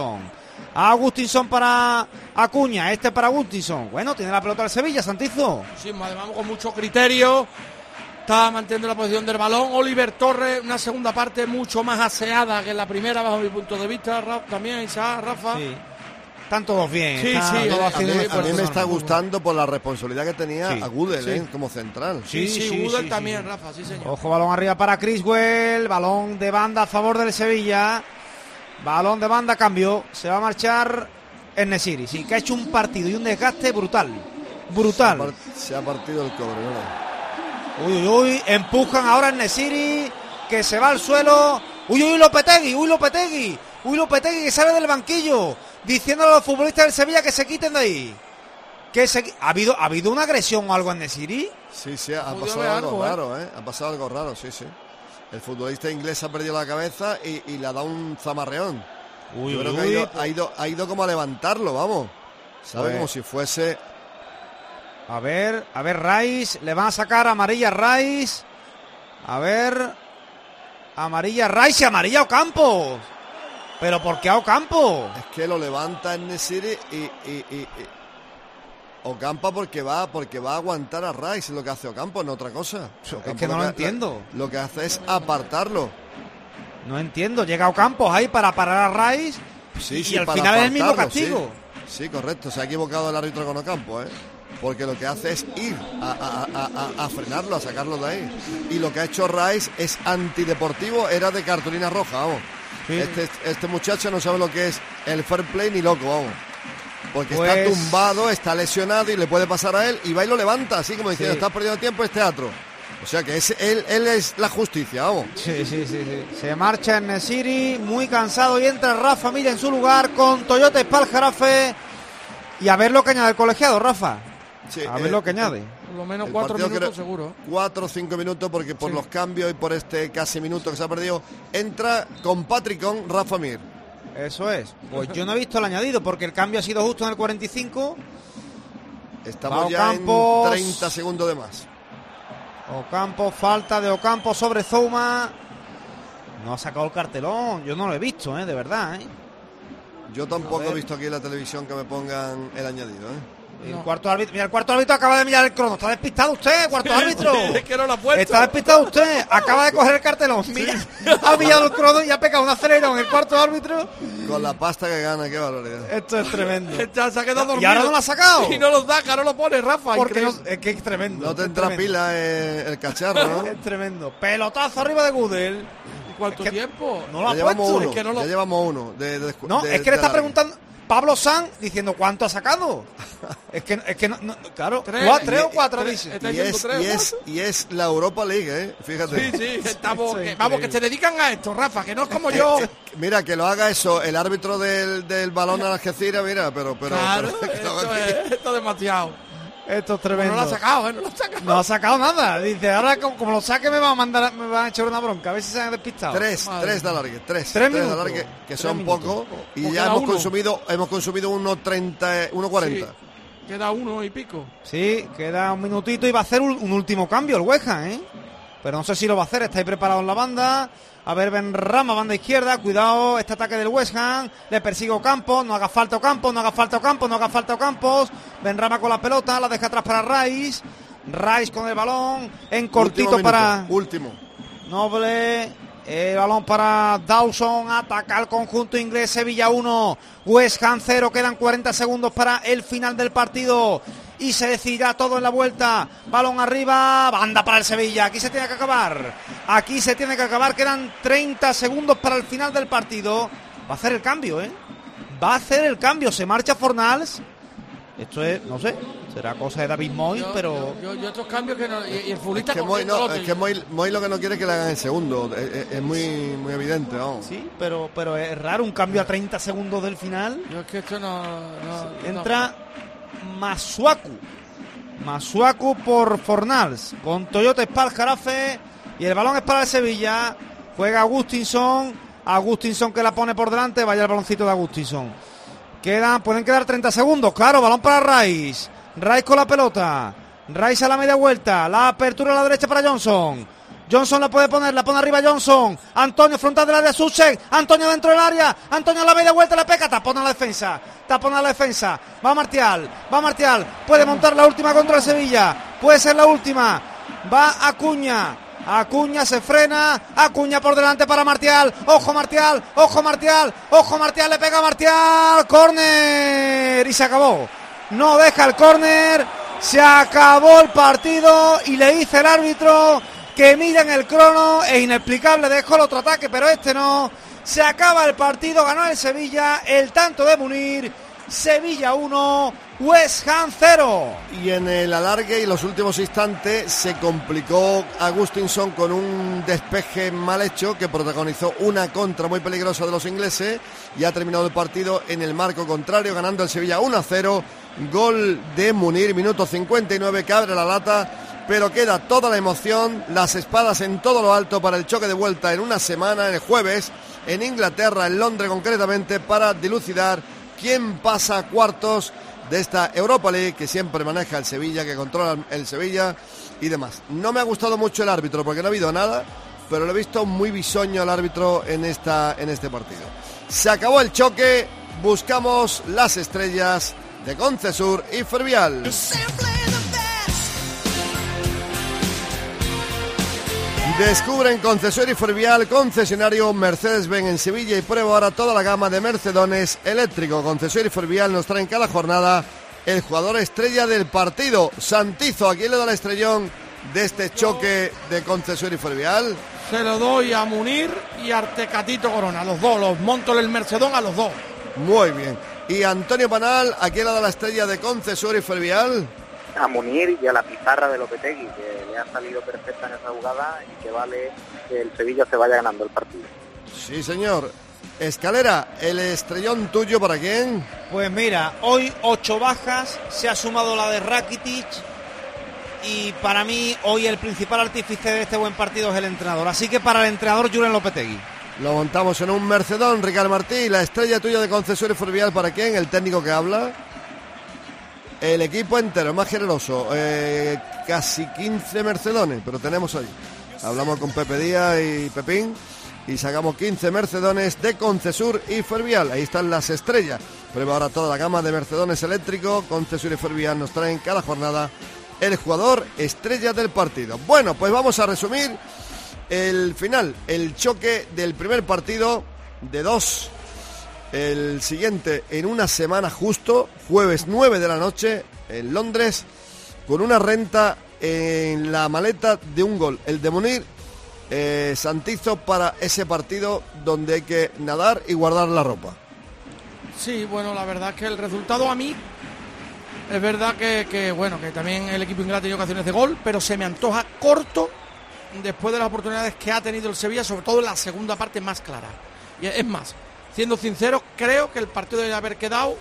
Agustinson para Acuña, este para Agustinson, bueno, tiene la pelota el Sevilla, Santizo. Sí, además con mucho criterio, está manteniendo la posición del balón. Oliver Torres, una segunda parte mucho más aseada que la primera bajo mi punto de vista, también Isaac, Rafa. Sí. Están todos bien. Sí, a mí me está gustando por la responsabilidad que tenía a Gudel, como central. Sí, Gudel también, Rafa, sí señor. Ojo, balón arriba para Criswell, balón de banda a favor del Sevilla. Balón de banda, cambio. Se va a marchar En-Nesyri, sí, que ha hecho un partido y un desgaste brutal. Se ha partido el cobre, ¿no? Uy, empujan ahora En-Nesyri, que se va al suelo. Uy, Lopetegui que sale del banquillo, diciéndole a los futbolistas del Sevilla que se quiten de ahí. ¿Ha habido una agresión o algo en En-Nesyri? Sí, ha pasado algo raro, ¿eh? Ha pasado algo raro, sí. El futbolista inglés ha perdido la cabeza y le ha dado un zamarreón. Yo creo que ha ido como a levantarlo, vamos. ¿Sabe? Como si fuese... A ver, Rice, le van a sacar amarilla Rice. A ver... Amarilla Rice y amarilla Ocampos. ¿Pero por qué a Ocampo? Es que lo levanta En-Nesyri y Ocampo porque va a aguantar a Rice, es lo que hace Ocampo, no otra cosa. Ocampo, es que no lo entiendo. Lo que hace es apartarlo. No entiendo, llega Ocampos ahí para parar a Rice y al final es el mismo castigo. Sí, correcto, se ha equivocado el árbitro con Ocampo, porque lo que hace es ir a frenarlo, a sacarlo de ahí. Y lo que ha hecho Rice es antideportivo, era de cartulina roja, vamos. Sí. Este muchacho no sabe lo que es el fair play ni loco, vamos. Porque está tumbado, está lesionado y le puede pasar a él y va y lo levanta, así como diciendo, estás perdiendo tiempo, es teatro. O sea que él es la justicia, vamos. Sí. Se marcha En-Nesyri, muy cansado, y entra Rafa Mir en su lugar con Toyota Spal-Jarafe. Y a ver lo que añade el colegiado, Rafa. Sí, a ver lo que añade. Por lo menos 4 minutos seguro. 4 o 5 minutos, porque por los cambios y por este casi minuto que se ha perdido, entra con Patricón Rafa Mir. Eso es. Pues yo no he visto el añadido, porque el cambio ha sido justo en el 45. Estamos ya en 30 segundos de más. Ocampo, falta de Ocampo sobre Zouma. No ha sacado el cartelón. Yo no lo he visto, de verdad, Yo tampoco he visto aquí en la televisión que me pongan el añadido, El cuarto árbitro, mira, el cuarto árbitro acaba de mirar el crono. ¿Está despistado usted, cuarto árbitro? Es que no lo ha puesto. Está despistado usted. Acaba de coger el cartelón. Mira, ha mirado el crono y ha pegado un acelerón el cuarto árbitro. Con la pasta que gana, qué barbaridad. Esto es tremendo. Se ha quedado dormido. Y ahora no lo ha sacado. Y no lo saca, no lo pone, Rafa. Porque es que es tremendo. No te entra pila el cacharro, ¿no? Es tremendo. Pelotazo arriba de Gudel. ¿Cuánto tiempo? No lo ha llevamos puesto. uno, Es que no lo... Ya llevamos uno. No, es que le está preguntando Pablo Sanz diciendo cuánto ha sacado. es que no, claro, 3 o 4 dice. Y es la Europa League, fíjate. Sí, estamos, vamos, que se dedican a esto, Rafa, que no es como yo. Mira, que lo haga eso el árbitro del balón a la Algeciras, mira, pero claro, esto es demasiado. Esto es tremendo. No lo ha sacado, no lo ha sacado. No ha sacado nada. Dice, ahora como lo saque me van a echar una bronca. A ver si se han despistado. 3 de alargue. 3 minutos. De alargue, que son pocos. Y ya hemos consumido 1.30, 1.40. Sí, queda 1 y pico. Sí, queda un minutito y va a hacer un último cambio el West Ham, Pero no sé si lo va a hacer. Está ahí preparado en la banda. A ver, Benrahma, banda izquierda. Cuidado, este ataque del West Ham. Le persigue Ocampos. No haga falta Ocampos. Benrahma con la pelota. La deja atrás para Rice. Rice con el balón. En cortito para... Último. Noble. El balón para Dawson. Ataca al conjunto inglés. Sevilla 1. West Ham 0. Quedan 40 segundos para el final del partido. Y se decidirá todo en la vuelta. Balón arriba, banda para el Sevilla. Aquí se tiene que acabar. Quedan 30 segundos para el final del partido. Va a hacer el cambio, Se marcha Fornals. Esto es, no sé, será cosa de David Moyes, pero... Yo estos cambios que no... Y el futbolista... Es que Moyes lo que no quiere es que le hagan el segundo. Es muy evidente, vamos. Sí, pero es raro un cambio a 30 segundos del final. Yo es que esto no entra... Masuaku por Fornals con Toyota Spal Jarafe y el balón es para el Sevilla. Juega Agustinson que la pone por delante. Vaya el baloncito de Agustinson. Pueden quedar 30 segundos. Claro, balón para Rice con la pelota. Rice a la media vuelta. La apertura a la derecha para Johnson la puede poner, la pone arriba Johnson. Antonio frontal del área, Susek. Antonio dentro del área. Antonio a la media vuelta, le pega, tapón a la defensa. Va Martial. Puede montar la última contra el Sevilla. Puede ser la última. Va Acuña. Se frena. Acuña por delante para Martial. Ojo Martial. Le pega Martial. Córner. Y se acabó. No deja el córner. Se acabó el partido. Y le dice el árbitro que miren el crono, es inexplicable, dejó el otro ataque, pero este no. Se acaba el partido, ganó el Sevilla, el tanto de Munir, Sevilla 1, West Ham 0. Y en el alargue y los últimos instantes se complicó Agustinson con un despeje mal hecho que protagonizó una contra muy peligrosa de los ingleses y ha terminado el partido en el marco contrario, ganando el Sevilla 1-0. Gol de Munir, minuto 59, que abre la lata. Pero queda toda la emoción, las espadas en todo lo alto para el choque de vuelta en una semana, el jueves, en Inglaterra, en Londres concretamente, para dilucidar quién pasa a cuartos de esta Europa League que siempre maneja el Sevilla, que controla el Sevilla y demás. No me ha gustado mucho el árbitro porque no ha habido nada, pero lo he visto muy bisoño el árbitro en este partido. Se acabó el choque, buscamos las estrellas de Concesur y Fervial. Descubre en Concesur y Fervial, concesionario Mercedes-Benz en Sevilla, y prueba ahora toda la gama de Mercedones eléctrico. Concesur y Fervial nos traen cada jornada el jugador estrella del partido. Santizo, ¿a quién le da el estrellón de este choque de Concesur y Fervial? Se lo doy a Munir y a Tecatito Corona, a los dos, los monto el Mercedón a los dos. Muy bien. Y Antonio Panal, ¿a quién le da la estrella de Concesur y Fervial? A Munir y a la pizarra de Lopetegui, que le ha salido perfecta en esa jugada y que vale que el Sevilla se vaya ganando el partido. Sí, señor. Escalera, ¿el estrellón tuyo para quién? Pues mira, hoy 8 bajas, se ha sumado la de Rakitic y para mí hoy el principal artífice de este buen partido es el entrenador. Así que para el entrenador Julen Lopetegui. Lo montamos en un Mercedón, Ricardo Martí. ¿La estrella tuya de Concesur y Fervial para quién? ¿El técnico que habla? El equipo entero, más generoso, casi 15 mercedones, pero tenemos ahí. Hablamos con Pepe Díaz y Pepín y sacamos 15 mercedones de Concesur y Fervial. Ahí están las estrellas. Prueba ahora toda la gama de mercedones eléctricos. Concesur y Fervial nos traen cada jornada el jugador estrella del partido. Bueno, pues vamos a resumir el final, el choque del primer partido de 2. El siguiente en una semana justo, jueves 9 de la noche en Londres, con una renta en la maleta de un gol, el de Munir Santizo, para ese partido donde hay que nadar y guardar la ropa. Sí, bueno, la verdad es que el resultado a mí, es verdad que bueno, que también el equipo inglés ha tenido ocasiones de gol, pero se me antoja corto después de las oportunidades que ha tenido el Sevilla, sobre todo en la segunda parte más clara. Y es más, siendo sincero, creo que el partido debe haber quedado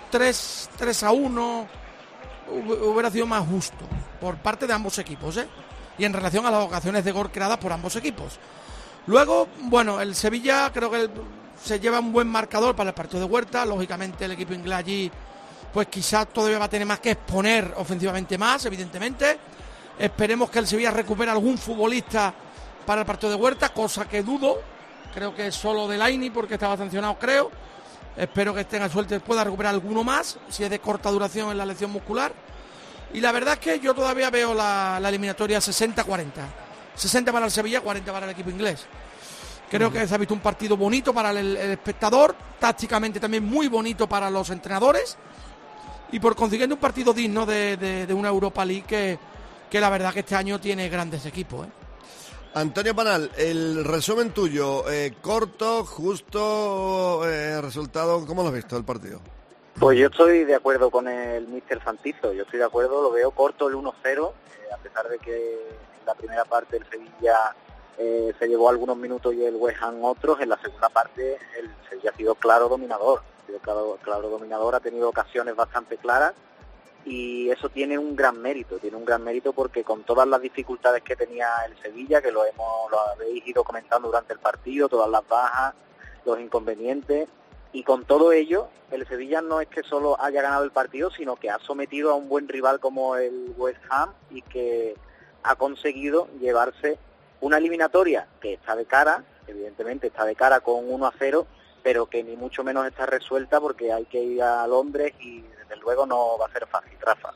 3-1, hubiera sido más justo por parte de ambos equipos, y en relación a las ocasiones de gol creadas por ambos equipos. Luego, bueno, el Sevilla creo que se lleva un buen marcador para el partido de Huerta. Lógicamente el equipo inglés allí, pues quizás todavía va a tener más que exponer ofensivamente más, evidentemente. Esperemos que el Sevilla recupere algún futbolista para el partido de Huerta, cosa que dudo. Creo que es solo Delaney porque estaba sancionado, creo. Espero que tenga suerte, pueda recuperar alguno más, si es de corta duración en la lesión muscular. Y la verdad es que yo todavía veo la eliminatoria 60-40. 60 para el Sevilla, 40 para el equipo inglés. Creo que se ha visto un partido bonito para el espectador, tácticamente también muy bonito para los entrenadores. Y por consiguiente un partido digno de una Europa League que la verdad que este año tiene grandes equipos. Antonio Panal, el resumen tuyo, corto, justo, resultado, ¿cómo lo has visto el partido? Pues yo estoy de acuerdo con el míster Santizo, yo estoy de acuerdo, lo veo corto el 1-0, a pesar de que en la primera parte el Sevilla se llevó algunos minutos y el West Ham otros, en la segunda parte el Sevilla ha sido claro dominador, ha tenido ocasiones bastante claras y eso tiene un gran mérito porque con todas las dificultades que tenía el Sevilla, que lo habéis ido comentando durante el partido, todas las bajas, los inconvenientes, y con todo ello, el Sevilla no es que solo haya ganado el partido, sino que ha sometido a un buen rival como el West Ham y que ha conseguido llevarse una eliminatoria que está de cara, evidentemente está de cara con 1-0, pero que ni mucho menos está resuelta porque hay que ir a Londres y desde luego no va a ser fácil, Rafa.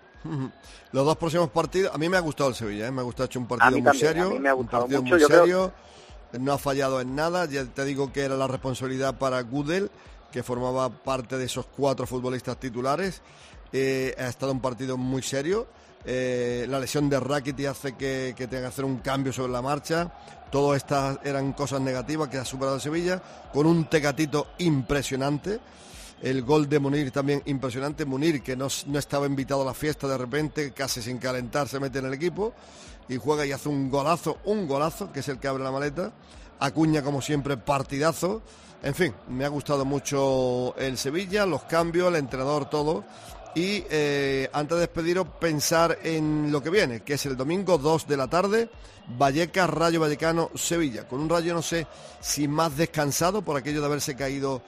Los dos próximos partidos, a mí me ha gustado el Sevilla, me ha gustado, hecho un partido muy serio, a mí me ha gustado un partido mucho, muy serio. No ha fallado en nada, ya te digo que era la responsabilidad para Gudel, que formaba parte de esos 4 futbolistas titulares. Ha estado un partido muy serio. La lesión de Rakitic hace que tenga que hacer un cambio sobre la marcha. Todas estas eran cosas negativas que ha superado el Sevilla, con un Tecatito impresionante. El gol de Munir también impresionante. Munir, que no estaba invitado a la fiesta, de repente, casi sin calentar, se mete en el equipo y juega y hace un golazo, que es el que abre la maleta. Acuña, como siempre, partidazo. En fin, me ha gustado mucho el Sevilla, los cambios, el entrenador, todo. Y antes de despediros, pensar en lo que viene, que es el domingo 2 de la tarde, Vallecas, Rayo Vallecano, Sevilla. Con un Rayo, no sé si más descansado por aquello de haberse caído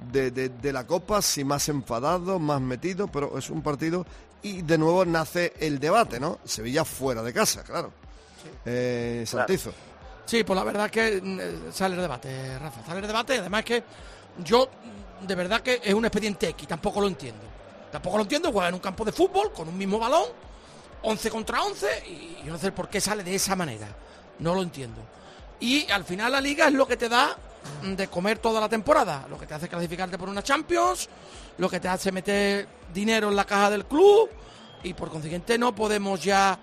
de la Copa, si más enfadado, más metido, pero es un partido. Y de nuevo nace el debate, ¿no? Sevilla fuera de casa, claro. Sí. Santizo. Sí, pues la verdad es que sale el debate, Rafa. Sale el debate, y además es que yo, de verdad que es un expediente X, tampoco lo entiendo. Juega en un campo de fútbol, con un mismo balón, 11 contra 11, y yo no sé por qué sale de esa manera. No lo entiendo. Y al final la Liga es lo que te da de comer toda la temporada, lo que te hace clasificarte por una Champions, lo que te hace meter dinero en la caja del club, y por consiguiente no podemos ya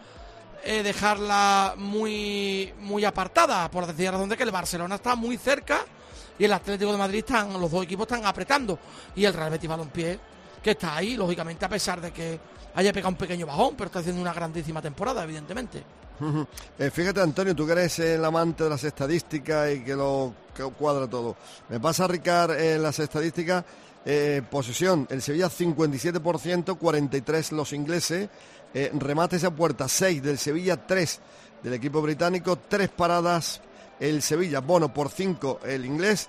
dejarla muy apartada, por decir la razón de que el Barcelona está muy cerca y el Atlético de Madrid los dos equipos están apretando, y el Real Betis Balompié, que está ahí, lógicamente, a pesar de que haya pegado un pequeño bajón, pero está haciendo una grandísima temporada, evidentemente. Fíjate, Antonio, tú que eres el amante de las estadísticas y que lo cuadra todo. Me pasa, Ricard, las estadísticas. Posesión, el Sevilla 57%, 43% los ingleses. Remates a puerta, 6 del Sevilla, 3 del equipo británico, 3 paradas el Sevilla, Bono por 5 el inglés.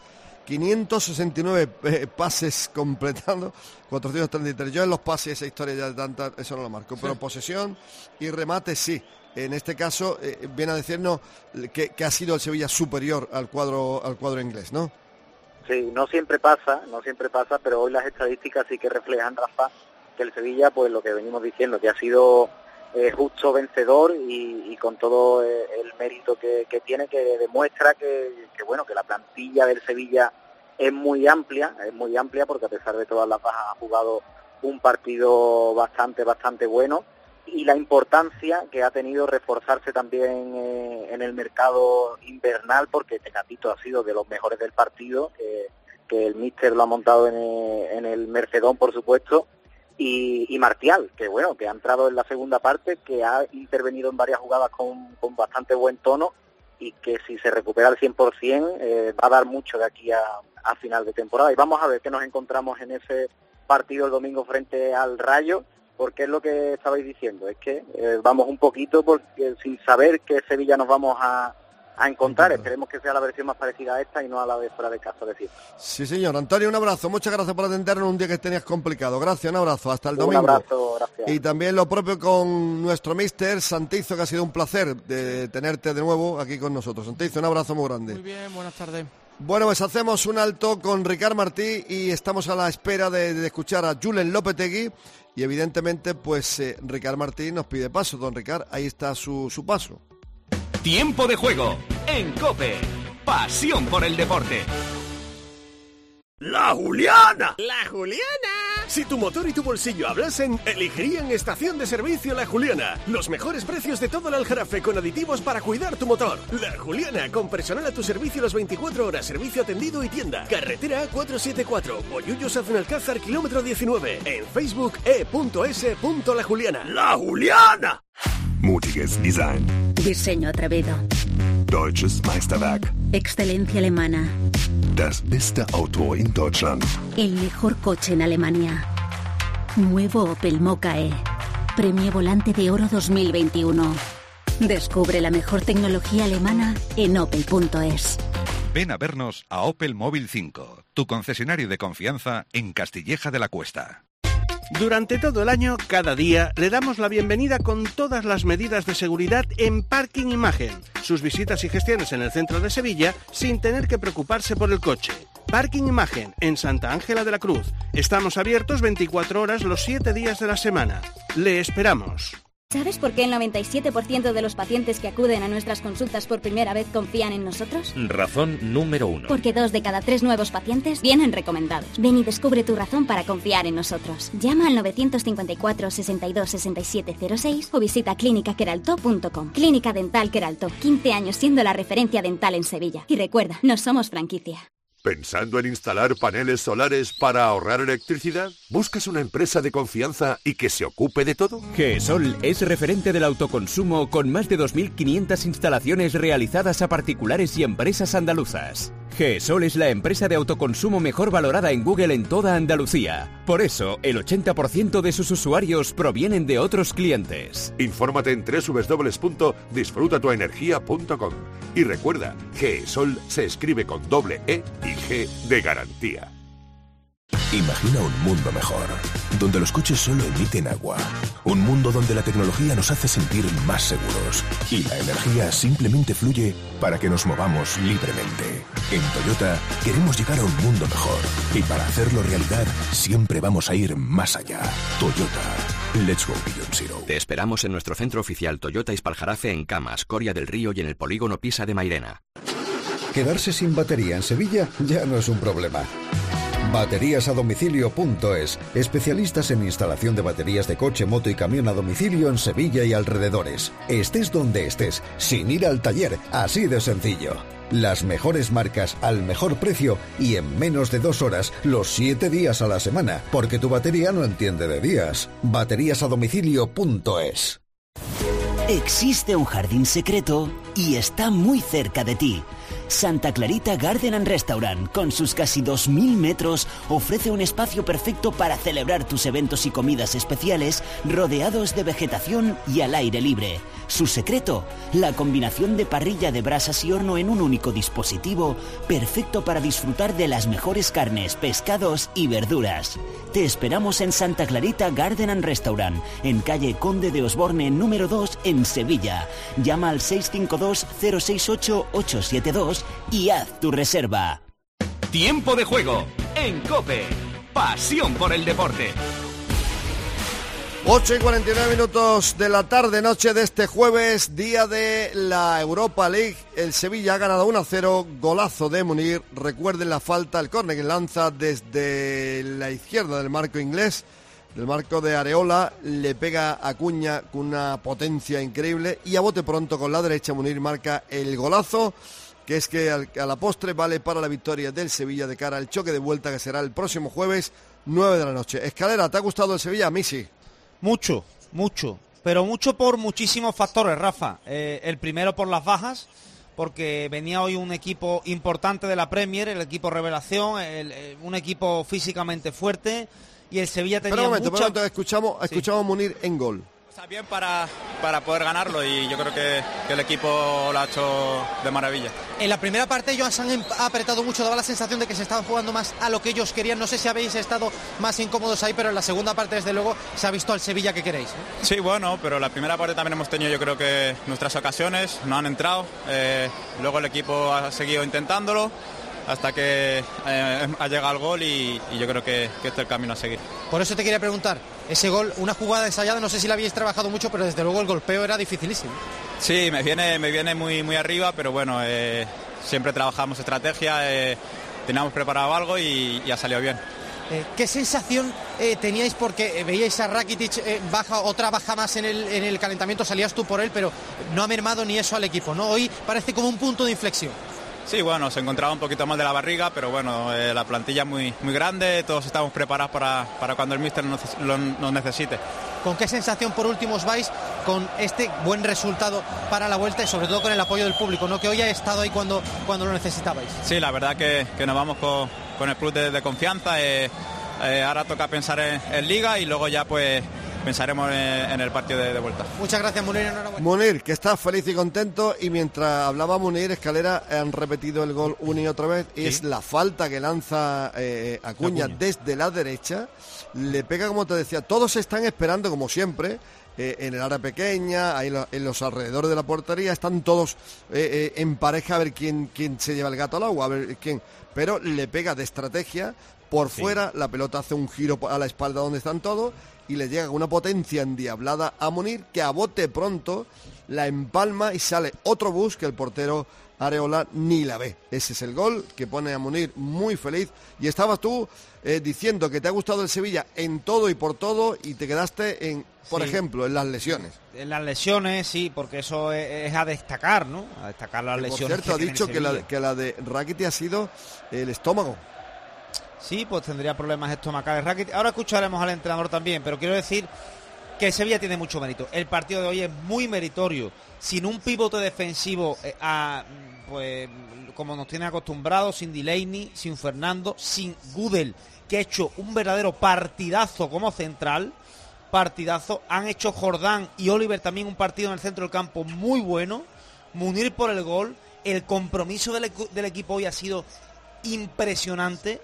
569 pases completando, 433. Yo en los pases, esa historia ya de tanta, eso no lo marco, pero posesión y remate sí. En este caso viene a decirnos que ha sido el Sevilla superior al cuadro inglés, ¿no? Sí, no siempre pasa, pero hoy las estadísticas sí que reflejan, Rafa, que el Sevilla, pues lo que venimos diciendo, que ha sido justo vencedor y con todo el mérito que tiene, que demuestra que la plantilla del Sevilla es muy amplia, porque a pesar de todas las bajas ha jugado un partido bastante bueno, y la importancia que ha tenido reforzarse también en el mercado invernal, porque Tecatito ha sido de los mejores del partido, que el míster lo ha montado en el Mercedón, por supuesto, y Martial, que ha entrado en la segunda parte, que ha intervenido en varias jugadas con bastante buen tono, y que si se recupera al 100% va a dar mucho de aquí a final de temporada. Y vamos a ver qué nos encontramos en ese partido el domingo frente al Rayo, porque es lo que estabais diciendo, es que vamos un poquito sin saber qué Sevilla nos vamos a encontrar. Esperemos que sea la versión más parecida a esta y no a la de fuera de casa de fiesta. Sí, señor. Antonio, un abrazo. Muchas gracias por atendernos un día que tenías complicado. Gracias, un abrazo. Hasta el domingo. Un abrazo, gracias. Y también lo propio con nuestro mister Santizo, que ha sido un placer de tenerte de nuevo aquí con nosotros. Santizo, un abrazo muy grande. Muy bien, buenas tardes. Bueno, pues hacemos un alto con Ricard Martí y estamos a la espera de escuchar a Julen Lopetegui y evidentemente pues Ricard Martí nos pide paso. Don Ricard, ahí está su paso. Tiempo de juego en COPE. Pasión por el deporte. ¡La Juliana! ¡La Juliana! Si tu motor y tu bolsillo hablasen, elegirían Estación de Servicio La Juliana. Los mejores precios de todo el Aljarafe con aditivos para cuidar tu motor. La Juliana, con personal a tu servicio las 24 horas, servicio atendido y tienda. Carretera A474, Bollullos Aznalcázar, kilómetro 19. En Facebook e.s.lajuliana. ¡La Juliana! Mutiges Design. Diseño atrevido. Deutsches Meisterwerk. Excelencia alemana. Das beste Auto in Deutschland. El mejor coche en Alemania. Nuevo Opel Mokka E. Premio Volante de Oro 2021. Descubre la mejor tecnología alemana en opel.es. Ven a vernos a Opel Móvil 5, tu concesionario de confianza en Castilleja de la Cuesta. Durante todo el año, cada día, le damos la bienvenida con todas las medidas de seguridad en Parking Imagen. Sus visitas y gestiones en el centro de Sevilla sin tener que preocuparse por el coche. Parking Imagen, en Santa Ángela de la Cruz. Estamos abiertos 24 horas los 7 días de la semana. Le esperamos. ¿Sabes por qué el 97% de los pacientes que acuden a nuestras consultas por primera vez confían en nosotros? Razón número 1. Porque 2 de cada 3 nuevos pacientes vienen recomendados. Ven y descubre tu razón para confiar en nosotros. Llama al 954 62 67 06 o visita clínicaqueraltó.com. Clínica Dental Queraltó, 15 años siendo la referencia dental en Sevilla. Y recuerda, no somos franquicia. ¿Pensando en instalar paneles solares para ahorrar electricidad? ¿Buscas una empresa de confianza y que se ocupe de todo? GESOL es referente del autoconsumo con más de 2.500 instalaciones realizadas a particulares y empresas andaluzas. GESOL es la empresa de autoconsumo mejor valorada en Google en toda Andalucía. Por eso, el 80% de sus usuarios provienen de otros clientes. Infórmate en www.disfrutatuenergia.com. Y recuerda, GESOL se escribe con doble E y G de garantía. Imagina un mundo mejor, donde los coches solo emiten agua. Un mundo donde la tecnología nos hace sentir más seguros y la energía simplemente fluye para que nos movamos libremente. En Toyota queremos llegar a un mundo mejor y para hacerlo realidad siempre vamos a ir más allá. Toyota, let's go beyond zero. Te esperamos en nuestro centro oficial Toyota Ispaljarafe en Camas, Coria del Río y en el polígono Pisa de Mairena. Quedarse sin batería en Sevilla ya no es un problema. Bateríasadomicilio.es, especialistas en instalación de baterías de coche, moto y camión a domicilio en Sevilla y alrededores. Estés donde estés, sin ir al taller, así de sencillo. Las mejores marcas al mejor precio y en menos de 2 horas, los 7 días a la semana, porque tu batería no entiende de días. Bateríasadomicilio.es. Existe un jardín secreto y está muy cerca de ti. Santa Clarita Garden and Restaurant, con sus casi 2.000 metros, ofrece un espacio perfecto para celebrar tus eventos y comidas especiales, rodeados de vegetación y al aire libre. Su secreto, la combinación de parrilla de brasas y horno en un único dispositivo, perfecto para disfrutar de las mejores carnes, pescados y verduras. Te esperamos en Santa Clarita Garden and Restaurant, en calle Conde de Osborne número 2 en Sevilla. Llama al 652-068-872 y haz tu reserva. Tiempo de juego en COPE. Pasión por el deporte. 8:49 de la tarde, noche de este jueves, día de la Europa League. El Sevilla ha ganado 1-0, golazo de Munir. Recuerden la falta, el córner que lanza desde la izquierda del marco inglés, del marco de Areola, le pega a Acuña con una potencia increíble y a bote pronto con la derecha Munir marca el golazo, que es que a la postre vale para la victoria del Sevilla de cara al choque de vuelta que será el próximo jueves, 9 de la noche. Escalera, ¿te ha gustado el Sevilla? A mí sí. Mucho, pero mucho por muchísimos factores, Rafa. El primero por las bajas, porque venía hoy un equipo importante de la Premier, el equipo revelación, un equipo físicamente fuerte, y el Sevilla tenía escuchamos a Munir en gol. Está bien para poder ganarlo y yo creo que el equipo lo ha hecho de maravilla. En la primera parte Joan Sanz ha apretado mucho, daba la sensación de que se estaban jugando más a lo que ellos querían. No sé si habéis estado más incómodos ahí, pero en la segunda parte desde luego se ha visto al Sevilla que queréis, ¿eh? Sí, bueno, pero la primera parte también hemos tenido yo creo que nuestras ocasiones, no han entrado, luego el equipo ha seguido intentándolo hasta que ha llegado el gol y yo creo que este es el camino a seguir. Por eso te quería preguntar, ese gol, una jugada ensayada, no sé si la habéis trabajado mucho, pero desde luego el golpeo era dificilísimo. Sí, me viene muy arriba, pero bueno, siempre trabajamos estrategia, teníamos preparado algo y ha salido bien. ¿Qué sensación teníais? Porque veíais a Rakitic otra baja más en el calentamiento, salías tú por él, pero no ha mermado ni eso al equipo, ¿no? Hoy parece como un punto de inflexión. Sí, bueno, se encontraba un poquito mal de la barriga, pero bueno, la plantilla muy grande, todos estamos preparados para cuando el míster nos necesite. ¿Con qué sensación por último os vais con este buen resultado para la vuelta y sobre todo con el apoyo del público, ¿no? Que hoy ha estado ahí cuando lo necesitabais? Sí, la verdad que nos vamos con el plus de confianza. Ahora toca pensar en Liga y luego ya pues pensaremos en el partido de vuelta. Muchas gracias, Munir, enhorabuena. Munir, que está feliz y contento, y mientras hablaba Munir, Escalera, han repetido el gol una y otra vez. ¿Sí? Es la falta que lanza Acuña desde la derecha, le pega, como te decía, todos están esperando como siempre, en el área pequeña, ahí en los alrededores de la portería, están todos en pareja a ver quién se lleva el gato al agua, a ver quién, pero le pega de estrategia por fuera, la pelota hace un giro a la espalda donde están todos, y le llega una potencia endiablada a Munir, que a bote pronto la empalma y sale otro bus que el portero Areola ni la ve. Ese es el gol que pone a Munir muy feliz. Y estabas tú diciendo que te ha gustado el Sevilla en todo y por todo, y te quedaste en, por ejemplo, en las lesiones. En las lesiones, sí, porque eso es a destacar, ¿no? A destacar las lesiones. Por cierto, ha dicho que la de Rakitic ha sido el estómago. Sí, pues tendría problemas estomacales Rakitic. Ahora escucharemos al entrenador también, pero quiero decir que Sevilla tiene mucho mérito. El partido de hoy es muy meritorio, sin un pivote defensivo pues como nos tiene acostumbrados, sin Delaney, sin Fernando, sin Gudel, que ha hecho un verdadero partidazo como central, partidazo. Han hecho Jordán y Oliver también un partido en el centro del campo muy bueno. Munir por el gol. El compromiso del equipo hoy ha sido impresionante,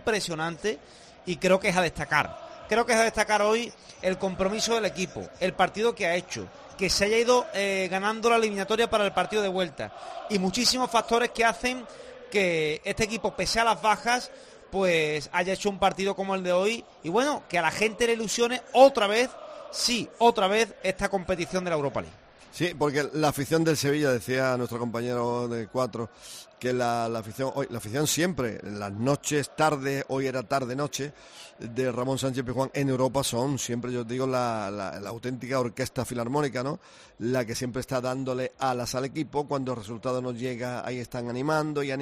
y creo que es a destacar. Creo que es a destacar hoy el compromiso del equipo, el partido que ha hecho, que se haya ido ganando la eliminatoria para el partido de vuelta, y muchísimos factores que hacen que este equipo, pese a las bajas, pues haya hecho un partido como el de hoy, y bueno, que a la gente le ilusione otra vez esta competición de la Europa League. Sí, porque la afición del Sevilla, decía nuestro compañero de 4, que la afición siempre, en las noches, tarde, hoy era tarde-noche, de Ramón Sánchez Pizjuán en Europa son siempre, yo digo, la auténtica orquesta filarmónica, ¿no? La que siempre está dándole alas al equipo, cuando el resultado no llega, ahí están animando, y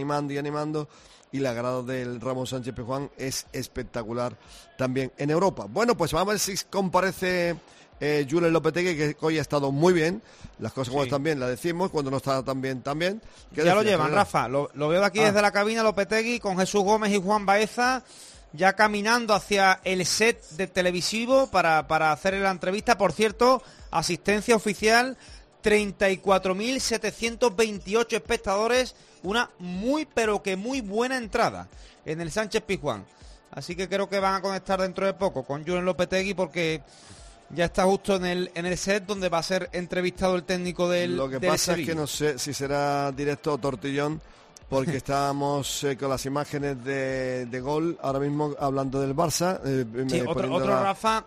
la grada del Ramón Sánchez Pizjuán es espectacular también en Europa. Bueno, pues vamos a ver si comparece Julen Lopetegui, que hoy ha estado muy bien. Las cosas como están bien las decimos, cuando no está tan bien también. Ya lo llevan, Rafa, lo veo de aquí desde la cabina, Lopetegui, con Jesús Gómez y Juan Baeza, ya caminando hacia el set de televisivo para hacer la entrevista. Por cierto, asistencia oficial 34.728 espectadores, una muy pero que muy buena entrada en el Sánchez Pizjuán. Así que creo que van a conectar dentro de poco con Julen Lopetegui, porque ya está justo en el set donde va a ser entrevistado el técnico del Lo que pasa es que no sé si será directo o tortillón, porque estábamos con las imágenes de gol ahora mismo hablando del Barça. Sí, Rafa,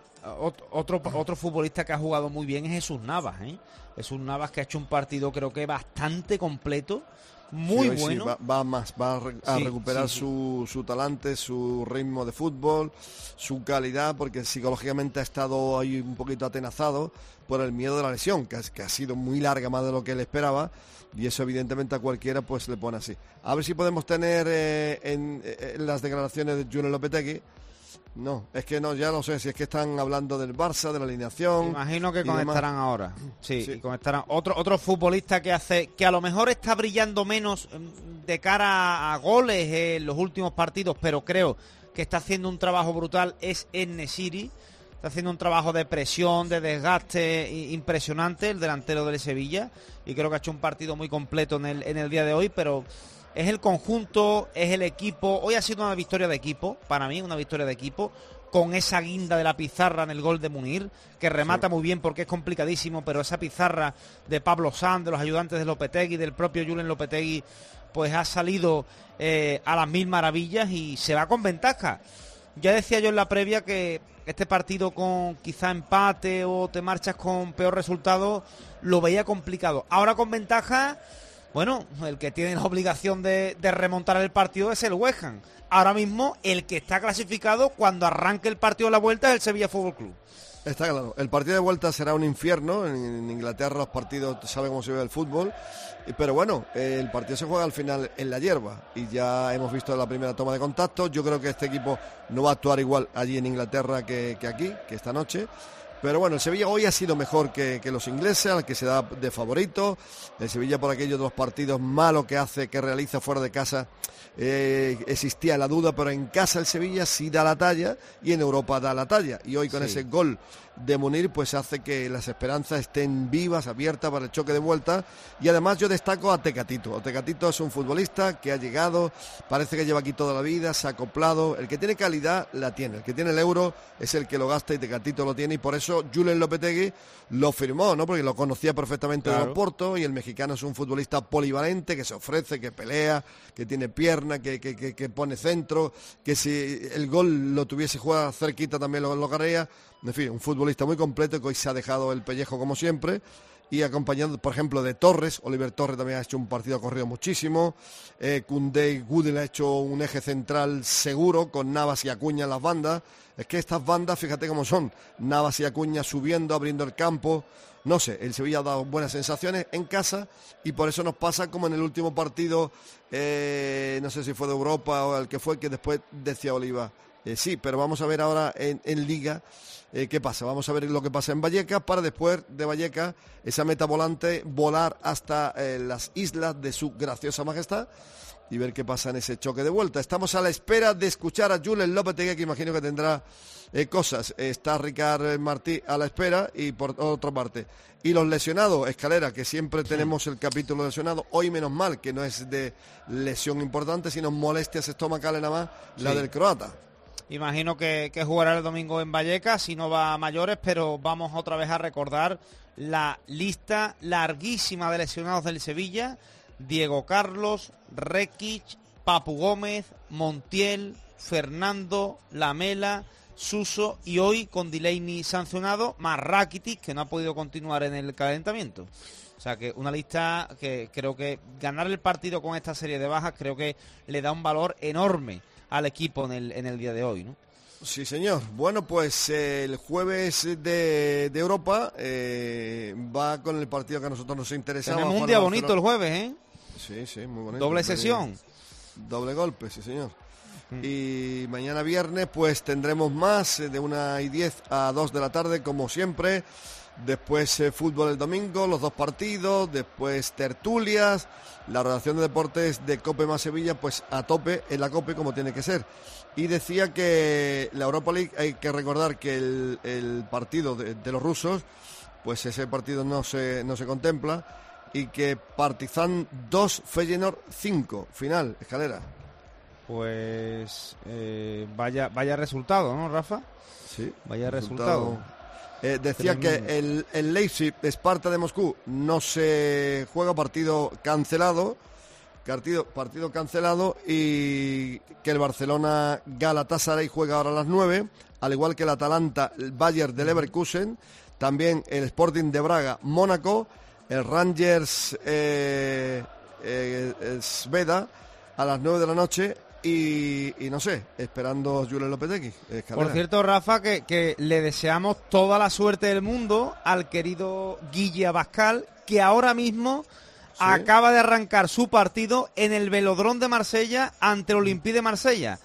otro futbolista que ha jugado muy bien es Jesús Navas, ¿eh? Jesús Navas, que ha hecho un partido creo que bastante completo, muy bueno. Sí, va a recuperar su talante, su ritmo de fútbol, su calidad, porque psicológicamente ha estado ahí un poquito atenazado por el miedo de la lesión, que ha sido muy larga, más de lo que él esperaba, y eso evidentemente a cualquiera pues le pone así. A ver si podemos tener en las declaraciones de Julen Lopetegui. No, es que no, ya no sé si es que están hablando del Barça, de la alineación. Imagino que conectarán ahora. Sí, conectarán. Otro futbolista que a lo mejor está brillando menos de cara a goles en los últimos partidos, pero creo que está haciendo un trabajo brutal, es En-Nesyri. Está haciendo un trabajo de presión, de desgaste impresionante, el delantero del Sevilla, y creo que ha hecho un partido muy completo en el día de hoy, pero es el conjunto, es el equipo. Hoy ha sido una victoria de equipo, para mí una victoria de equipo, con esa guinda de la pizarra en el gol de Munir, que remata muy bien porque es complicadísimo, pero esa pizarra de Pablo Sanz, de los ayudantes de Lopetegui, del propio Julen Lopetegui, pues ha salido a las mil maravillas y se va con ventaja. Ya decía yo en la previa que este partido con quizá empate o te marchas con peor resultado lo veía complicado. Ahora con ventaja, bueno, el que tiene la obligación de remontar el partido es el West Ham. Ahora mismo el que está clasificado cuando arranque el partido de la vuelta es el Sevilla Fútbol Club. Está claro, el partido de vuelta será un infierno. En Inglaterra los partidos, sabe cómo se ve el fútbol, pero bueno, el partido se juega al final en la hierba y ya hemos visto la primera toma de contacto. Yo creo que este equipo no va a actuar igual allí en Inglaterra que aquí, que esta noche. Pero bueno, el Sevilla hoy ha sido mejor que los ingleses, al que se da de favorito. El Sevilla, por aquellos de los partidos malos que realiza fuera de casa, existía la duda, pero en casa el Sevilla sí da la talla y en Europa da la talla. Y hoy con ese gol de Munir pues hace que las esperanzas estén vivas, abiertas para el choque de vuelta. Y además yo destaco a Tecatito. Tecatito es un futbolista que ha llegado, parece que lleva aquí toda la vida, se ha acoplado. El que tiene calidad la tiene, el que tiene el euro es el que lo gasta, y Tecatito lo tiene, y por eso Julen Lopetegui lo firmó, ¿no? Porque lo conocía perfectamente de Oporto, y el mexicano es un futbolista polivalente, que se ofrece, que pelea, que tiene pierna, que pone centro, que si el gol lo tuviese jugado cerquita también lo ganaría. En fin, un futbolista muy completo que hoy se ha dejado el pellejo como siempre, y acompañado, por ejemplo, de Torres. Oliver Torres también ha hecho un partido, ha corrido muchísimo. Koundé y Gudel ha hecho un eje central seguro, con Navas y Acuña en las bandas. Es que estas bandas, fíjate cómo son, Navas y Acuña subiendo, abriendo el campo. No sé, el Sevilla ha dado buenas sensaciones en casa, y por eso nos pasa como en el último partido, no sé si fue de Europa o el que fue, que después decía Oliva. Sí, pero vamos a ver ahora en Liga qué pasa. Vamos a ver lo que pasa en Vallecas, para después de Vallecas, esa meta volante, volar hasta las islas de su graciosa majestad y ver qué pasa en ese choque de vuelta. Estamos a la espera de escuchar a Julen Lopetegui, que imagino que tendrá cosas. Está Ricard Martí a la espera, y por otra parte, y los lesionados, Escalera, que siempre tenemos el capítulo lesionado. Hoy menos mal que no es de lesión importante, sino molestias estomacales nada más, la del croata. Imagino que jugará el domingo en Vallecas, si no va a mayores, pero vamos otra vez a recordar la lista larguísima de lesionados del Sevilla: Diego Carlos, Rekic, Papu Gómez, Montiel, Fernando, Lamela, Suso, y hoy con Delaney sancionado, más Rakitic, que no ha podido continuar en el calentamiento. O sea que una lista que creo que ganar el partido con esta serie de bajas creo que le da un valor enorme al equipo en el día de hoy, ¿no? Sí, señor. Bueno, pues el jueves de Europa va con el partido que a nosotros nos interesaba. Tenemos un día bonito el jueves, ¿eh? Sí, muy bonito. Doble sesión. Doble golpe, sí, señor. Y mañana viernes pues tendremos más, de 1:10 a 2 de la tarde, como siempre. Después fútbol el domingo, los dos partidos, después tertulias, la redacción de deportes de COPE más Sevilla, pues a tope en la COPE, como tiene que ser. Y decía que la Europa League, hay que recordar que el partido de los rusos pues ese partido no se contempla, y que Partizan 2, Feyenoord 5, final, Escalera. Pues vaya resultado, ¿no, Rafa? Sí. Vaya resultado. Decía que el Leipzig Esparta de Moscú no se juega, partido cancelado, y que el Barcelona Galatasaray juega ahora a las 9, al igual que el Atalanta Bayern de Leverkusen, también el Sporting de Braga Mónaco, el Rangers Sveda a las 9 de la noche. Y no sé, esperando Julen Lopetegui. Por cierto, Rafa, que le deseamos toda la suerte del mundo al querido Guille Abascal, que ahora mismo acaba de arrancar su partido en el Velodrome de Marsella ante el Olympique de Marsella.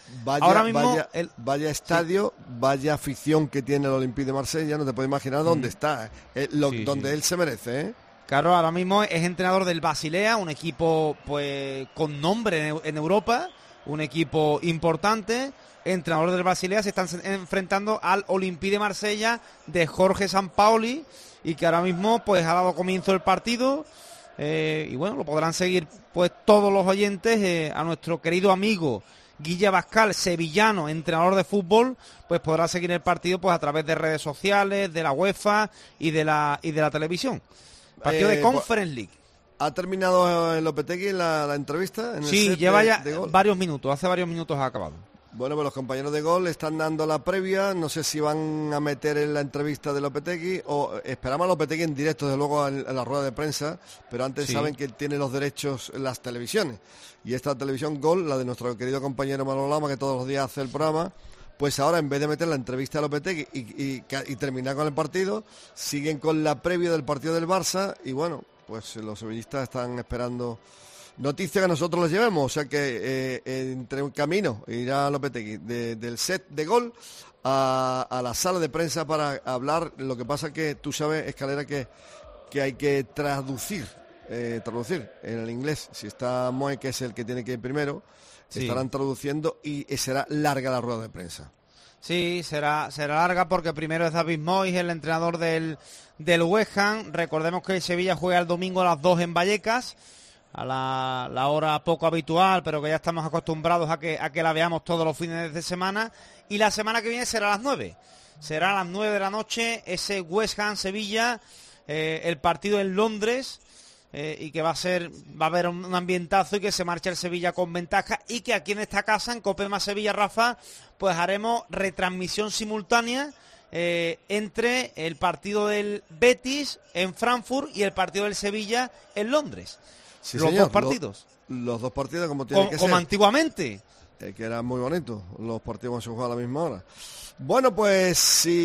Vaya estadio, vaya afición que tiene el Olympique de Marsella, no te puedes imaginar dónde está, donde él se merece, ¿eh? Claro, ahora mismo es entrenador del Basilea, un equipo pues con nombre en Europa, un equipo importante. Entrenador del Basilea, se están enfrentando al Olympique de Marsella de Jorge Sampaoli, y que ahora mismo pues ha dado comienzo el partido, y bueno, lo podrán seguir pues todos los oyentes. A nuestro querido amigo Guille Abascal, sevillano, entrenador de fútbol, pues podrá seguir el partido pues a través de redes sociales, de la UEFA y de la televisión. Partido de Conference League. ¿Ha terminado el Lopetegui la entrevista? Sí, lleva ya varios minutos, hace varios minutos ha acabado. Bueno, pues los compañeros de Gol están dando la previa, no sé si van a meter en la entrevista de Lopetegui, o esperamos a Lopetegui en directo, desde luego, en la rueda de prensa, pero antes saben que él tiene los derechos en las televisiones, y esta televisión Gol, la de nuestro querido compañero Manolo Lama, que todos los días hace el programa, pues ahora en vez de meter la entrevista a Lopetegui y terminar con el partido, siguen con la previa del partido del Barça, y bueno, pues los sevillistas están esperando noticias que nosotros les llevemos, o sea que entre un camino irá Lopetegui del set de Gol a la sala de prensa para hablar. Lo que pasa que tú sabes, Escalera, que hay que traducir en el inglés. Si está Moe, que es el que tiene que ir primero, estarán traduciendo y será larga la rueda de prensa. Sí, será larga porque primero es David Moyes, el entrenador del West Ham. Recordemos que el Sevilla juega el domingo a las 2 en Vallecas, a la hora poco habitual, pero que ya estamos acostumbrados a que la veamos todos los fines de semana. Y la semana que viene será a las 9. Será a las 9 de la noche ese West Ham-Sevilla, el partido en Londres, y que va a haber un ambientazo, y que se marcha el Sevilla con ventaja, y que aquí en esta casa, en Cope Más Sevilla, Rafa, pues haremos retransmisión simultánea entre el partido del Betis en Frankfurt y el partido del Sevilla en Londres. Sí, los señor, dos partidos. Los dos partidos como tienen que ser. Como antiguamente. Que era muy bonito, los partidos cuando se jugaban a la misma hora. Bueno, pues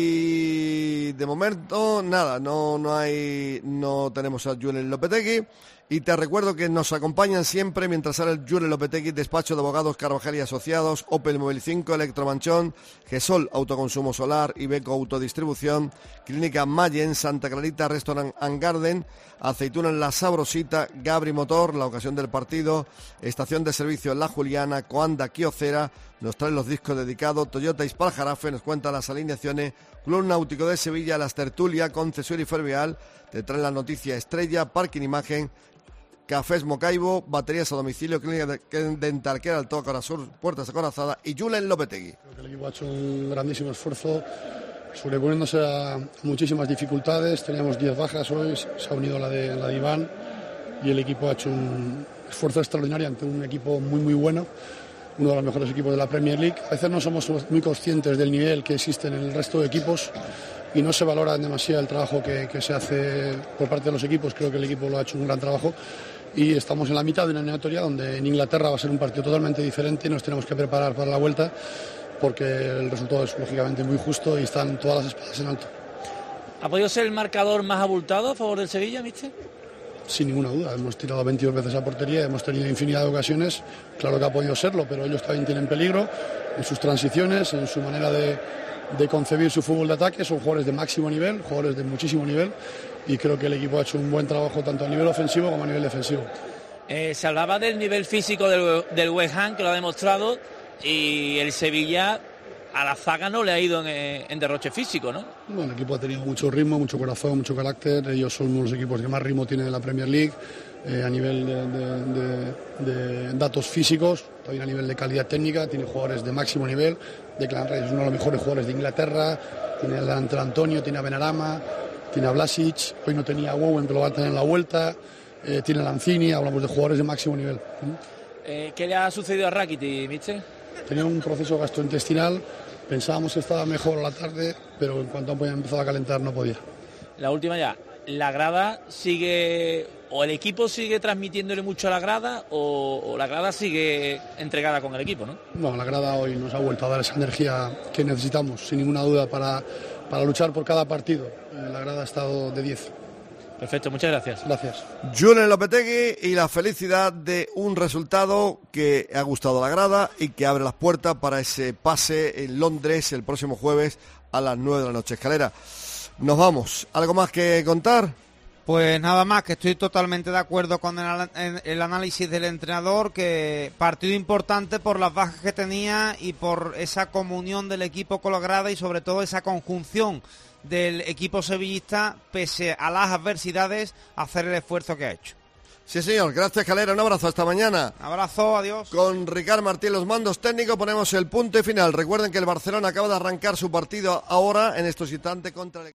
si de momento nada, no tenemos a Julen Lopetegui, y te recuerdo que nos acompañan siempre mientras sale el Julen Lopetegui: despacho de abogados Carvajal y Asociados, Opel Móvil 5, Electromanchón, Gesol Autoconsumo Solar, Ibeco Autodistribución, Clínica Mayen, Santa Clarita Restaurant and Garden, Aceituna en La Sabrosita, Gabri Motor, la ocasión del partido, estación de servicio La Juliana, Coanda Quiocera, nos traen los discos dedicados, Toyota Ispal-Jarafe, nos cuenta las alineaciones, Club Náutico de Sevilla, Las Tertulias, Concesión y Fervial, te traen la noticia estrella, Parking Imagen, Cafés Mocaibo, baterías a domicilio, Clínica Dental Care, Alto Corazur, Puertas Acorazadas, y Julen Lopetegui. Creo que el equipo ha hecho un grandísimo esfuerzo, sobreponiéndose a muchísimas dificultades. Teníamos 10 bajas hoy, se ha unido la de Iván, y el equipo ha hecho un esfuerzo extraordinario ante un equipo muy muy bueno, uno de los mejores equipos de la Premier League. A veces no somos muy conscientes del nivel que existe en el resto de equipos y no se valora demasiado el trabajo que se hace por parte de los equipos. Creo que el equipo lo ha hecho un gran trabajo, y estamos en la mitad de una eliminatoria donde en Inglaterra va a ser un partido totalmente diferente y nos tenemos que preparar para la vuelta, porque el resultado es lógicamente muy justo y están todas las espadas en alto. ¿Ha podido ser el marcador más abultado a favor del Sevilla, mister? Sin ninguna duda, hemos tirado 22 veces a portería, hemos tenido infinidad de ocasiones, claro que ha podido serlo, pero ellos también tienen peligro en sus transiciones, en su manera de concebir su fútbol de ataque. Son jugadores de máximo nivel, jugadores de muchísimo nivel, y creo que el equipo ha hecho un buen trabajo tanto a nivel ofensivo como a nivel defensivo. Se hablaba del nivel físico del West Ham, que lo ha demostrado, y el Sevilla a la zaga no le ha ido en derroche físico, ¿no? Bueno, el equipo ha tenido mucho ritmo, mucho corazón, mucho carácter. Ellos son uno de los equipos que más ritmo tienen en la Premier League, a nivel de datos físicos, también a nivel de calidad técnica. Tiene jugadores de máximo nivel. Declan Rice es uno de los mejores jugadores de Inglaterra. Tiene el delantero Antonio, tiene a Benarama, tiene a Vlasic. Hoy no tenía a Owen, pero lo va a tener en la vuelta. Tiene a Lanzini. Hablamos de jugadores de máximo nivel. ¿Qué le ha sucedido a Rakitic, mister? Tenía un proceso gastrointestinal. Pensábamos que estaba mejor a la tarde, pero en cuanto ha empezado a calentar no podía. La última ya. ¿La grada sigue, o el equipo sigue transmitiéndole mucho a la grada, o la grada sigue entregada con el equipo, no? No, la grada hoy nos ha vuelto a dar esa energía que necesitamos, sin ninguna duda, para luchar por cada partido. La grada ha estado de 10. Perfecto, muchas gracias. Gracias. Julen Lopetegui y la felicidad de un resultado que ha gustado a la grada y que abre las puertas para ese pase en Londres el próximo jueves a las 9 de la noche. Escalera, nos vamos. ¿Algo más que contar? Pues nada más, que estoy totalmente de acuerdo con el análisis del entrenador, que partido importante por las bajas que tenía y por esa comunión del equipo con la grada y sobre todo esa conjunción del equipo sevillista, pese a las adversidades, hacer el esfuerzo que ha hecho. Sí, señor. Gracias, Calera. Un abrazo. Hasta mañana. Un abrazo. Adiós. Con Ricard Martín, los mandos técnicos, ponemos el punto y final. Recuerden que el Barcelona acaba de arrancar su partido ahora, en estos instantes, contra el